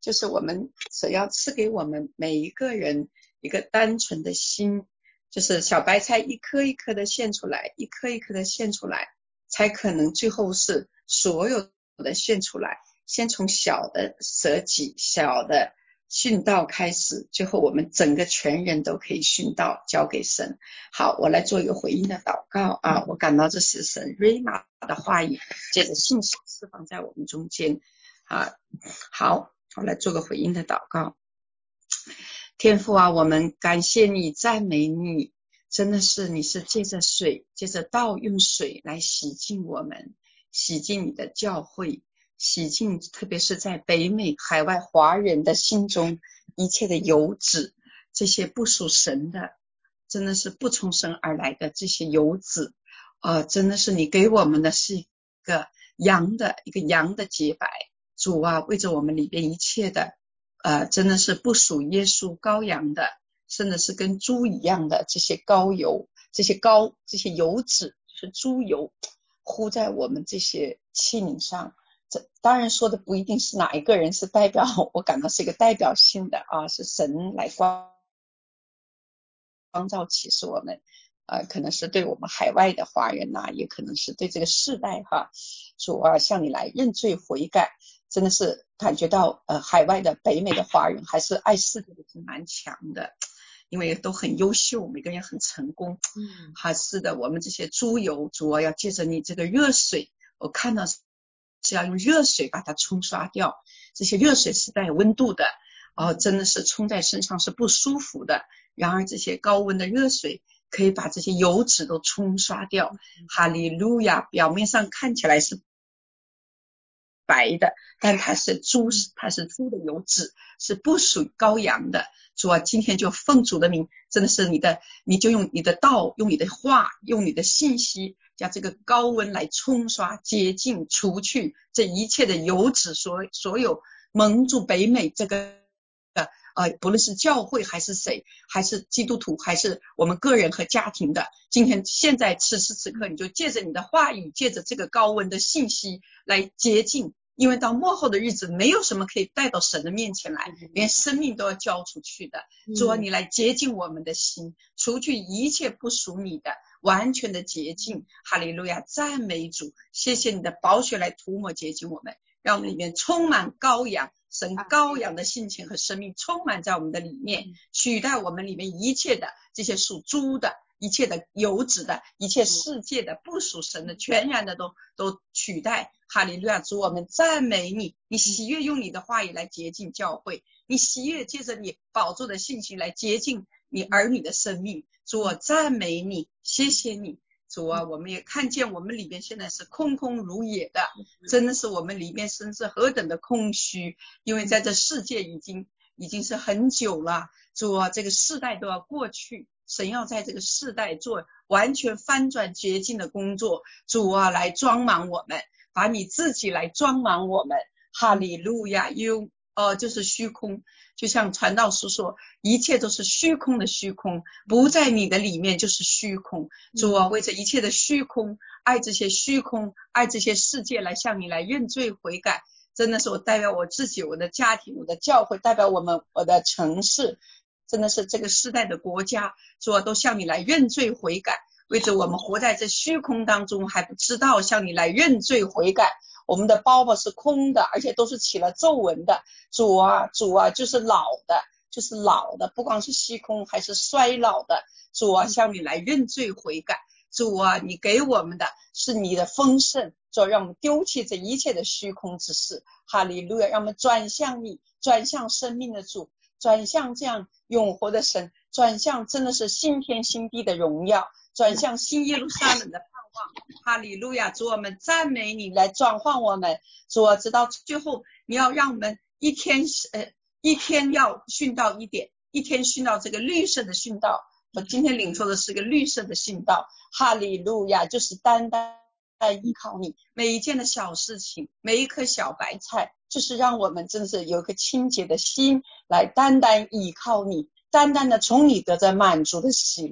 [SPEAKER 16] 就是我们所要赐给我们每一个人一个单纯的心，就是小白菜一颗一颗的献出来，一颗一颗的献出来，才可能最后是所有的献出来。先从小的舍己，小的殉道开始，最后我们整个全人都可以殉道交给神。好，我来做一个回应的祷告啊！我感到这是神瑞玛的话语，借着信息释放在我们中间啊。好，我来做个回应的祷告。天父啊，我们感谢你，赞美你，真的是你是借着水，借着道，用水来洗净我们，洗净你的教会，洗净特别是在北美海外华人的心中一切的油脂，这些不属神的，真的是不从神而来的这些油脂呃，真的是你给我们的是一个羊的一个羊的洁白。主啊，为着我们里边一切的呃，真的是不属耶稣羔羊的，甚至是跟猪一样的这些膏油，这些膏这些油脂就是猪油糊在我们这些器皿上。这当然说的不一定是哪一个人是代表，我感到是一个代表性的啊，是神来光光照启示我们，呃，可能是对我们海外的华人呐、啊，也可能是对这个世代哈，主啊，向你来认罪悔改。真的是感觉到呃，海外的北美的华人还是爱世界的是蛮强的，因为都很优秀，每个人很成功。嗯，还是的，我们这些猪油主要要借着你这个热水，我看到是要用热水把它冲刷掉，这些热水是带温度的，哦，真的是冲在身上是不舒服的。然而这些高温的热水可以把这些油脂都冲刷掉。嗯、哈利路亚！表面上看起来是白的，但它是猪，它是猪的油脂，是不属于羔羊的。主啊，今天就奉主的名，真的是你的，你就用你的道，用你的话，用你的信息，将这个高温来冲刷、洁净、除去这一切的油脂，所所有蒙住北美这个呃，不论是教会还是谁，还是基督徒，还是我们个人和家庭的，今天现在此时此刻，你就借着你的话语，借着这个高温的信息来洁净，因为到末后的日子，没有什么可以带到神的面前来，连生命都要交出去的。主啊，你来洁净我们的心，除去一切不属你的，完全的洁净。哈利路亚，赞美主，谢谢你的宝血来涂抹洁净我们，让我们里面充满羔羊，神羔羊的性情和生命充满在我们的里面，取代我们里面一切的这些属猪的，一切的油脂的，一切世界的不属神的，全然的都都取代。哈利路亚，主我们赞美你，你喜悦用你的话语来洁净教会，你喜悦借着你宝座的信息来洁净你儿女的生命。主我赞美你，谢谢你。主啊，我们也看见我们里面现在是空空如也的，真的是我们里面甚至何等的空虚，因为在这世界已经已经是很久了。主啊，这个世代都要过去，神要在这个世代做完全翻转洁净的工作。主啊，来装满我们，把你自己来装满我们。哈利路亚，用哦，就是虚空，就像传道书说，一切都是虚空的虚空，不在你的里面就是虚空。主啊，为这一切的虚空，爱这些虚空，爱这些世界，来向你来认罪悔改。真的是我代表我自己，我的家庭，我的教会，代表我们我的城市，真的是这个世代的国家，主啊，都向你来认罪悔改。为着我们活在这虚空当中，还不知道向你来认罪悔改，我们的包包是空的，而且都是起了皱纹的。主啊，主啊，就是老的，就是老的，不光是虚空，还是衰老的。主啊，向你来认罪悔改。主啊，你给我们的是你的丰盛，主啊，让我们丢弃这一切的虚空之事。哈利路亚，让我们转向你，转向生命的主，转向这样永活的神，转向真的是新天新地的荣耀，转向新耶路撒冷的盼望。哈利路亚，主我们赞美你，来转换我们。主啊，直到最后你要让我们一天呃一天要殉道一点，一天殉道这个绿色的殉道。我今天领受的是个绿色的殉道。哈利路亚，就是单单依靠你，每一件的小事情，每一颗小白菜，就是让我们真的是有一颗清洁的心来单单依靠你，单单的从你得着满足的喜乐。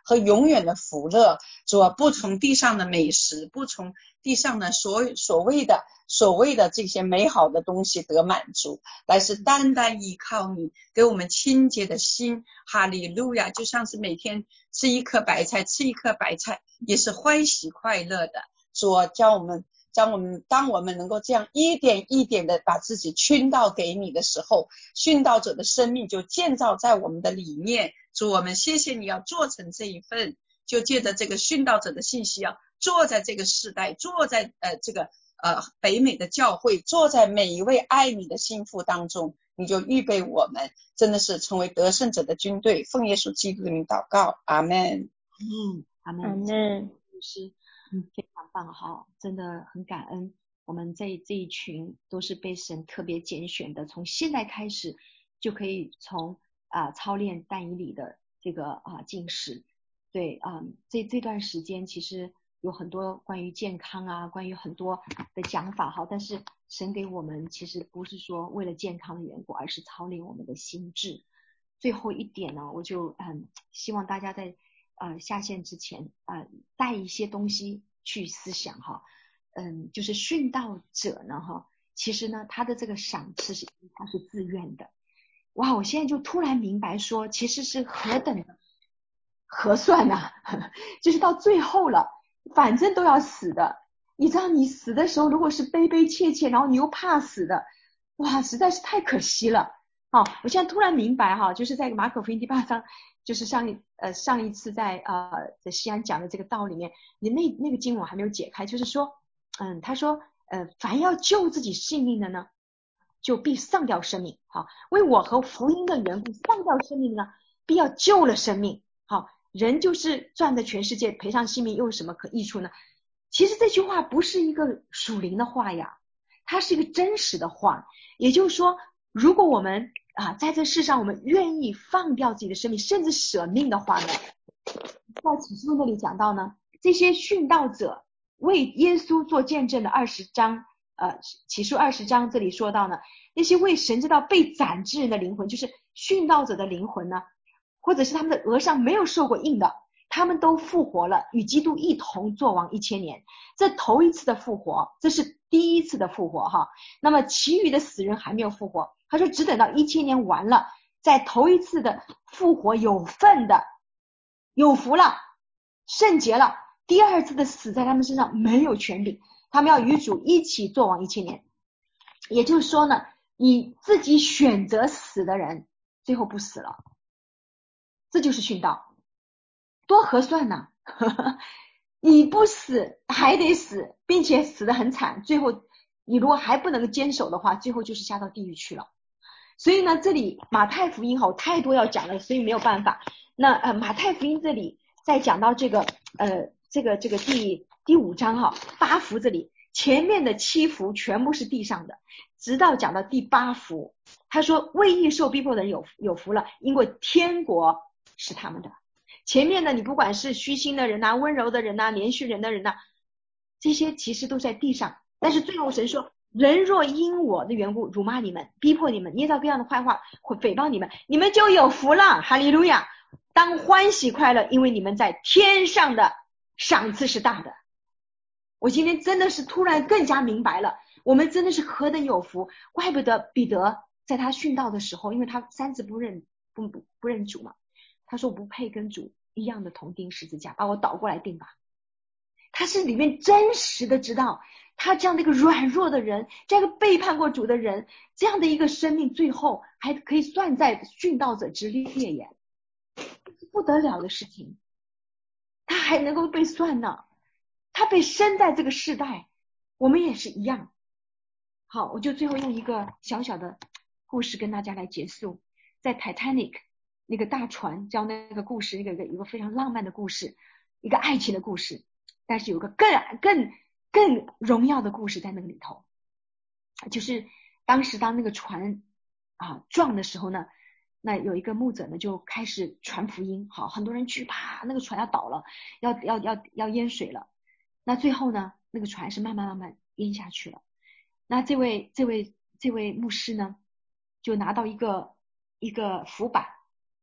[SPEAKER 16] 和永远的福乐。主啊，不从地上的美食，不从地上的所所谓的所谓的这些美好的东西得满足，乃是单单依靠你，给我们清洁的心。哈利路亚！就像是每天吃一颗白菜，吃一颗白菜也是欢喜快乐的。主啊，叫我们将我们当我们能够这样一点一点的把自己倾倒给你的时候，殉道者的生命就建造在我们的里面。主，我们谢谢你要做成这一份，就借着这个殉道者的信息啊，坐在这个世代，坐在呃这个呃北美的教会，坐在每一位爱你的心腹当中，你就预备我们真的是成为得胜者的军队。奉耶稣基督的名祷告，阿们。
[SPEAKER 5] 嗯，阿们。
[SPEAKER 12] 阿们。
[SPEAKER 5] 是嗯，非常棒哈，真的很感恩。我们这这一群都是被神特别拣选的，从现在开始就可以从啊、呃、操练但以理的这个啊、呃、进食。对啊、呃，这这段时间其实有很多关于健康啊，关于很多的讲法哈，但是神给我们其实不是说为了健康的缘故，而是操练我们的心智。最后一点呢，我就嗯希望大家在呃下线之前呃带一些东西去思想哈，嗯，就是殉道者呢哈，其实呢他的这个赏赐是他是自愿的。哇，我现在就突然明白说，其实是何等的合算呐、啊，就是到最后了，反正都要死的。你知道你死的时候如果是悲悲切切，然后你又怕死的，哇，实在是太可惜了。好，我现在突然明白哈，就是在马可福音第八章，就是上一呃上一次在呃在西安讲的这个道里面，你那那个经文我还没有解开，就是说，嗯，他说呃凡要救自己性命的呢，就必丧掉生命。好，为我和福音的缘故丧掉生命呢，必要救了生命。好，人就是赚的全世界，赔上性命又有什么可益处呢？其实这句话不是一个属灵的话呀，它是一个真实的话。也就是说，如果我们啊在这世上我们愿意放掉自己的生命，甚至舍命的话呢，在启示录那里讲到呢，这些殉道者为耶稣做见证的二十章，呃，启示二十章这里说到呢，那些为神知道被斩之人的灵魂，就是殉道者的灵魂呢，或者是他们的额上没有受过印的，他们都复活了，与基督一同作王一千年。这头一次的复活，这是第一次的复活哈。那么其余的死人还没有复活，他说只等到一千年完了，在头一次的复活有份的，有福了，圣洁了。第二次的死在他们身上没有权柄，他们要与主一起作王一千年。也就是说呢，你自己选择死的人，最后不死了，这就是殉道，多合算呢、啊！你不死还得死，并且死得很惨，最后你如果还不能坚守的话，最后就是下到地狱去了。所以呢，这里马太福音好太多要讲了，所以没有办法。那呃马太福音这里再讲到这个呃这个这个第第五章哈，八福这里前面的七福全部是地上的，直到讲到第八福，他说为义受逼迫的人有有福了，因为天国是他们的。前面的你不管是虚心的人呐、温柔的人呐、怜恤人的人呐，这些其实都在地上。但是最后神说，人若因我的缘故辱骂你们，逼迫你们，捏造各样的坏话，会诽谤你们，你们就有福了。哈利路亚！当欢喜快乐，因为你们在天上的赏赐是大的。我今天真的是突然更加明白了，我们真的是何等有福。怪不得彼得在他殉道的时候，因为他三次不认不不不认主嘛，他说我不配跟主一样的同钉十字架，把我倒过来钉吧。他是里面真实的知道，他这样的一个软弱的人，这样一个背叛过主的人，这样的一个生命最后还可以算在殉道者之列耶，不得了的事情。他还能够被算呢，他被生在这个世代，我们也是一样。好，我就最后用一个小小的故事跟大家来结束。在 Titanic 那个大船叫那个故事，那个一个非常浪漫的故事，一个爱情的故事，但是有个更更更荣耀的故事在那个里头，就是当时当那个船啊撞的时候呢，那有一个牧者呢就开始传福音，好，很多人惧怕，那个船要倒了，要要要要淹水了。那最后呢，那个船是慢慢慢慢淹下去了。那这位这位这位牧师呢，就拿到一个一个浮板，好，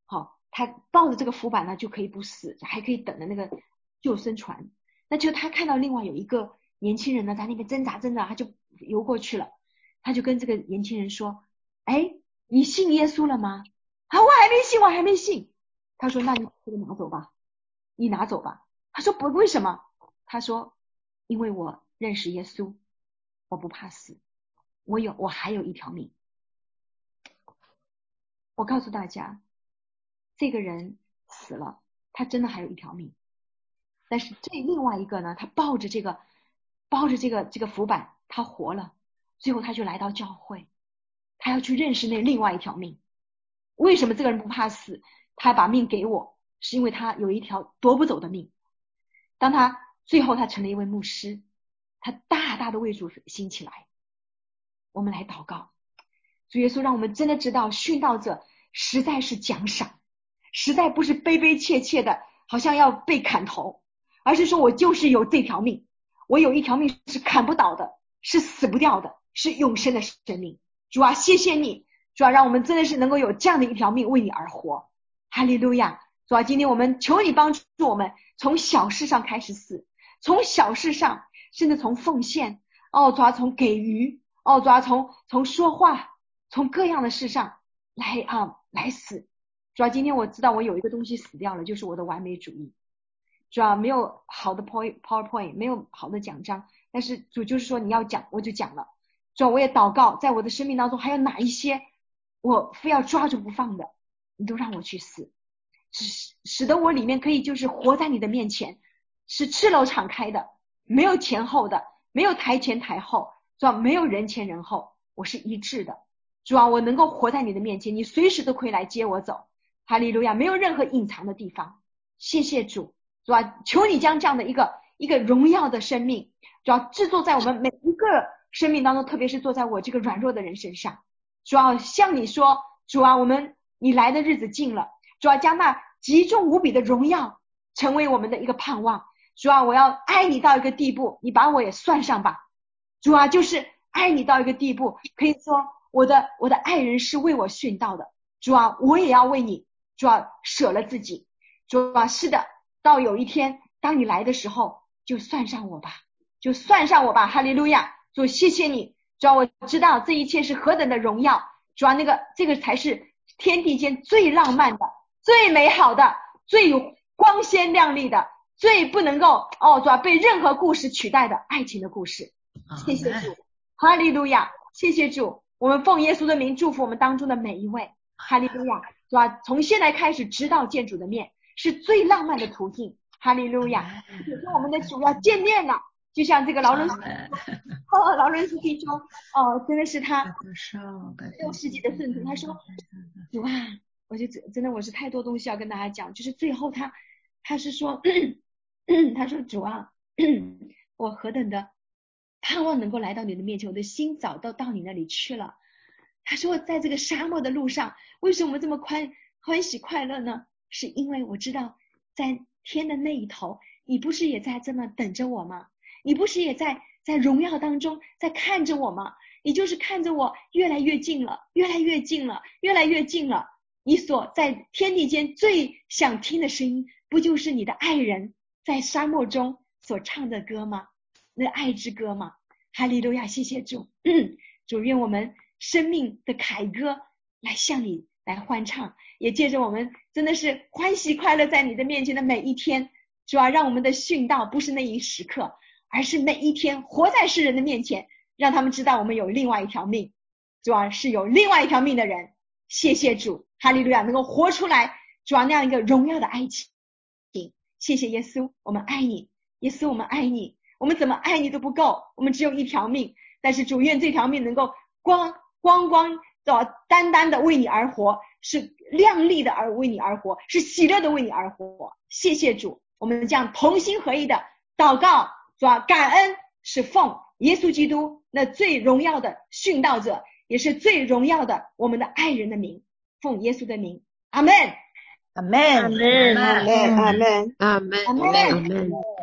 [SPEAKER 5] 他抱着这个浮板呢就可以不死，还可以等着那个救生船。那就他看到另外有一个年轻人呢在那边挣扎挣扎，他就游过去了，他就跟这个年轻人说，哎，你信耶稣了吗？啊，我还没信，我还没信。他说，那你这个拿走吧，你拿走吧。他说，不，为什么？他说，因为我认识耶稣，我不怕死，我有，我还有一条命。我告诉大家，这个人死了，他真的还有一条命。但是这另外一个呢，他抱着这个抱着这个这个浮板，他活了。最后他就来到教会，他要去认识那另外一条命。为什么这个人不怕死？他把命给我，是因为他有一条夺不走的命。当他最后他成了一位牧师，他大大的为主兴起来。我们来祷告，主耶稣，让我们真的知道殉道者实在是奖赏，实在不是悲悲切切的好像要被砍头，而是说我就是有这条命，我有一条命是砍不倒的，是死不掉的，是永生的生命。主啊，谢谢你，主啊，让我们真的是能够有这样的一条命为你而活。哈利路亚。主啊，今天我们求你帮助我们从小事上开始死，从小事上，甚至从奉献，哦，主啊，从给予，哦，主啊，从从说话，从各样的事上来啊来死。主啊，今天我知道我有一个东西死掉了，就是我的完美主义。主啊，没有好的 PowerPoint， 没有好的讲章，但是主就是说你要讲我就讲了。主啊，我也祷告，在我的生命当中还有哪一些我非要抓住不放的，你都让我去死，使使得我里面可以就是活在你的面前，是赤裸敞开的，没有前后的，没有台前台后，主啊，没有人前人后，我是一致的。主啊，我能够活在你的面前，你随时都可以来接我走。哈利路亚，没有任何隐藏的地方。谢谢主，主啊，求你将这样的一个一个荣耀的生命，主要制作在我们每一个生命当中，特别是做在我这个软弱的人身上。主要向你说，主啊，我们你来的日子近了，主要将那极重无比的荣耀成为我们的一个盼望。主啊，我要爱你到一个地步，你把我也算上吧。主啊，就是爱你到一个地步，可以说我的我的爱人是为我殉道的。主啊，我也要为你，主啊，舍了自己。主啊，是的，到有一天当你来的时候，就算上我吧，就算上我吧。哈利路亚。主，谢谢你，主啊，我知道这一切是何等的荣耀。主啊，那个这个才是天地间最浪漫的、最美好的、最光鲜亮丽的、最不能够哦，主啊，被任何故事取代的爱情的故事。谢谢主，哈利路亚。谢谢主，我们奉耶稣的名祝福我们当中的每一位。哈利路亚。主啊，从现在开始直到见主的面，是最浪漫的途径。哈利路亚。也跟我们的主要见面了，就像这个劳伦斯哦，劳伦斯弟兄哦，真的是他六世纪的圣徒。他说，主啊，我就真的我是太多东西要跟大家讲，就是最后他他是说他说主啊，我何等的盼望能够来到你的面前，我的心早都到你那里去了。他说在这个沙漠的路上，为什么这么欢欢喜快乐呢？是因为我知道在天的那一头，你不是也在这么等着我吗？你不是也在在荣耀当中在看着我吗？你就是看着我越来越近了，越来越近了，越来越近了。你所在天地间最想听的声音，不就是你的爱人在沙漠中所唱的歌吗？那爱之歌吗？哈利路亚，谢谢主。嗯，主，愿我们生命的凯歌来向你来欢唱，也借着我们真的是欢喜快乐在你的面前的每一天。主啊，让我们的殉道不是那一时刻，而是每一天活在世人的面前，让他们知道我们有另外一条命。主啊，是有另外一条命的人。谢谢主，哈利路亚，能够活出来主啊那样一个荣耀的爱情。谢谢耶稣，我们爱你，耶稣，我们爱你，我们怎么爱你都不够，我们只有一条命，但是主愿这条命能够光光光的单单的为你而活，是亮丽的而为你而活，是喜乐的为你而活。谢谢主，我们这样同心合一的祷告，主啊，感恩是奉耶稣基督那最荣耀的殉道者，也是最荣耀的我们的爱人的名，奉耶稣的名，阿们，
[SPEAKER 14] 阿们，
[SPEAKER 5] 阿们，
[SPEAKER 14] 阿们，
[SPEAKER 5] 阿们，
[SPEAKER 14] 阿们，
[SPEAKER 5] 阿们。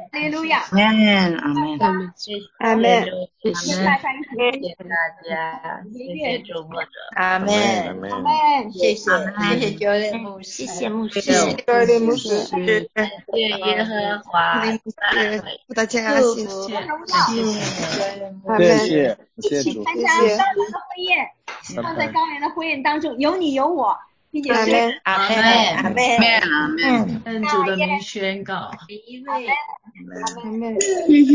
[SPEAKER 5] 哈利路亚，
[SPEAKER 14] 阿门，阿门，
[SPEAKER 12] 阿门，
[SPEAKER 5] 谢谢大家一起分
[SPEAKER 17] 谢谢大家，谢谢周末者，
[SPEAKER 14] 阿门，
[SPEAKER 16] 阿门，谢谢谢谢教练牧师，
[SPEAKER 17] 谢谢牧师，
[SPEAKER 16] 谢谢教练牧师，
[SPEAKER 17] 感谢耶和华，
[SPEAKER 14] 大家
[SPEAKER 17] 祝
[SPEAKER 14] 谢
[SPEAKER 17] 福，
[SPEAKER 14] 谢，
[SPEAKER 12] 阿门，
[SPEAKER 18] 谢谢谢谢主，
[SPEAKER 5] 参加高原的婚宴，希望在高原的婚宴当中有你有我，并且是
[SPEAKER 14] 阿门，阿门，阿门，
[SPEAKER 13] 奉主的名宣告，
[SPEAKER 17] 每一位。
[SPEAKER 5] 阿门。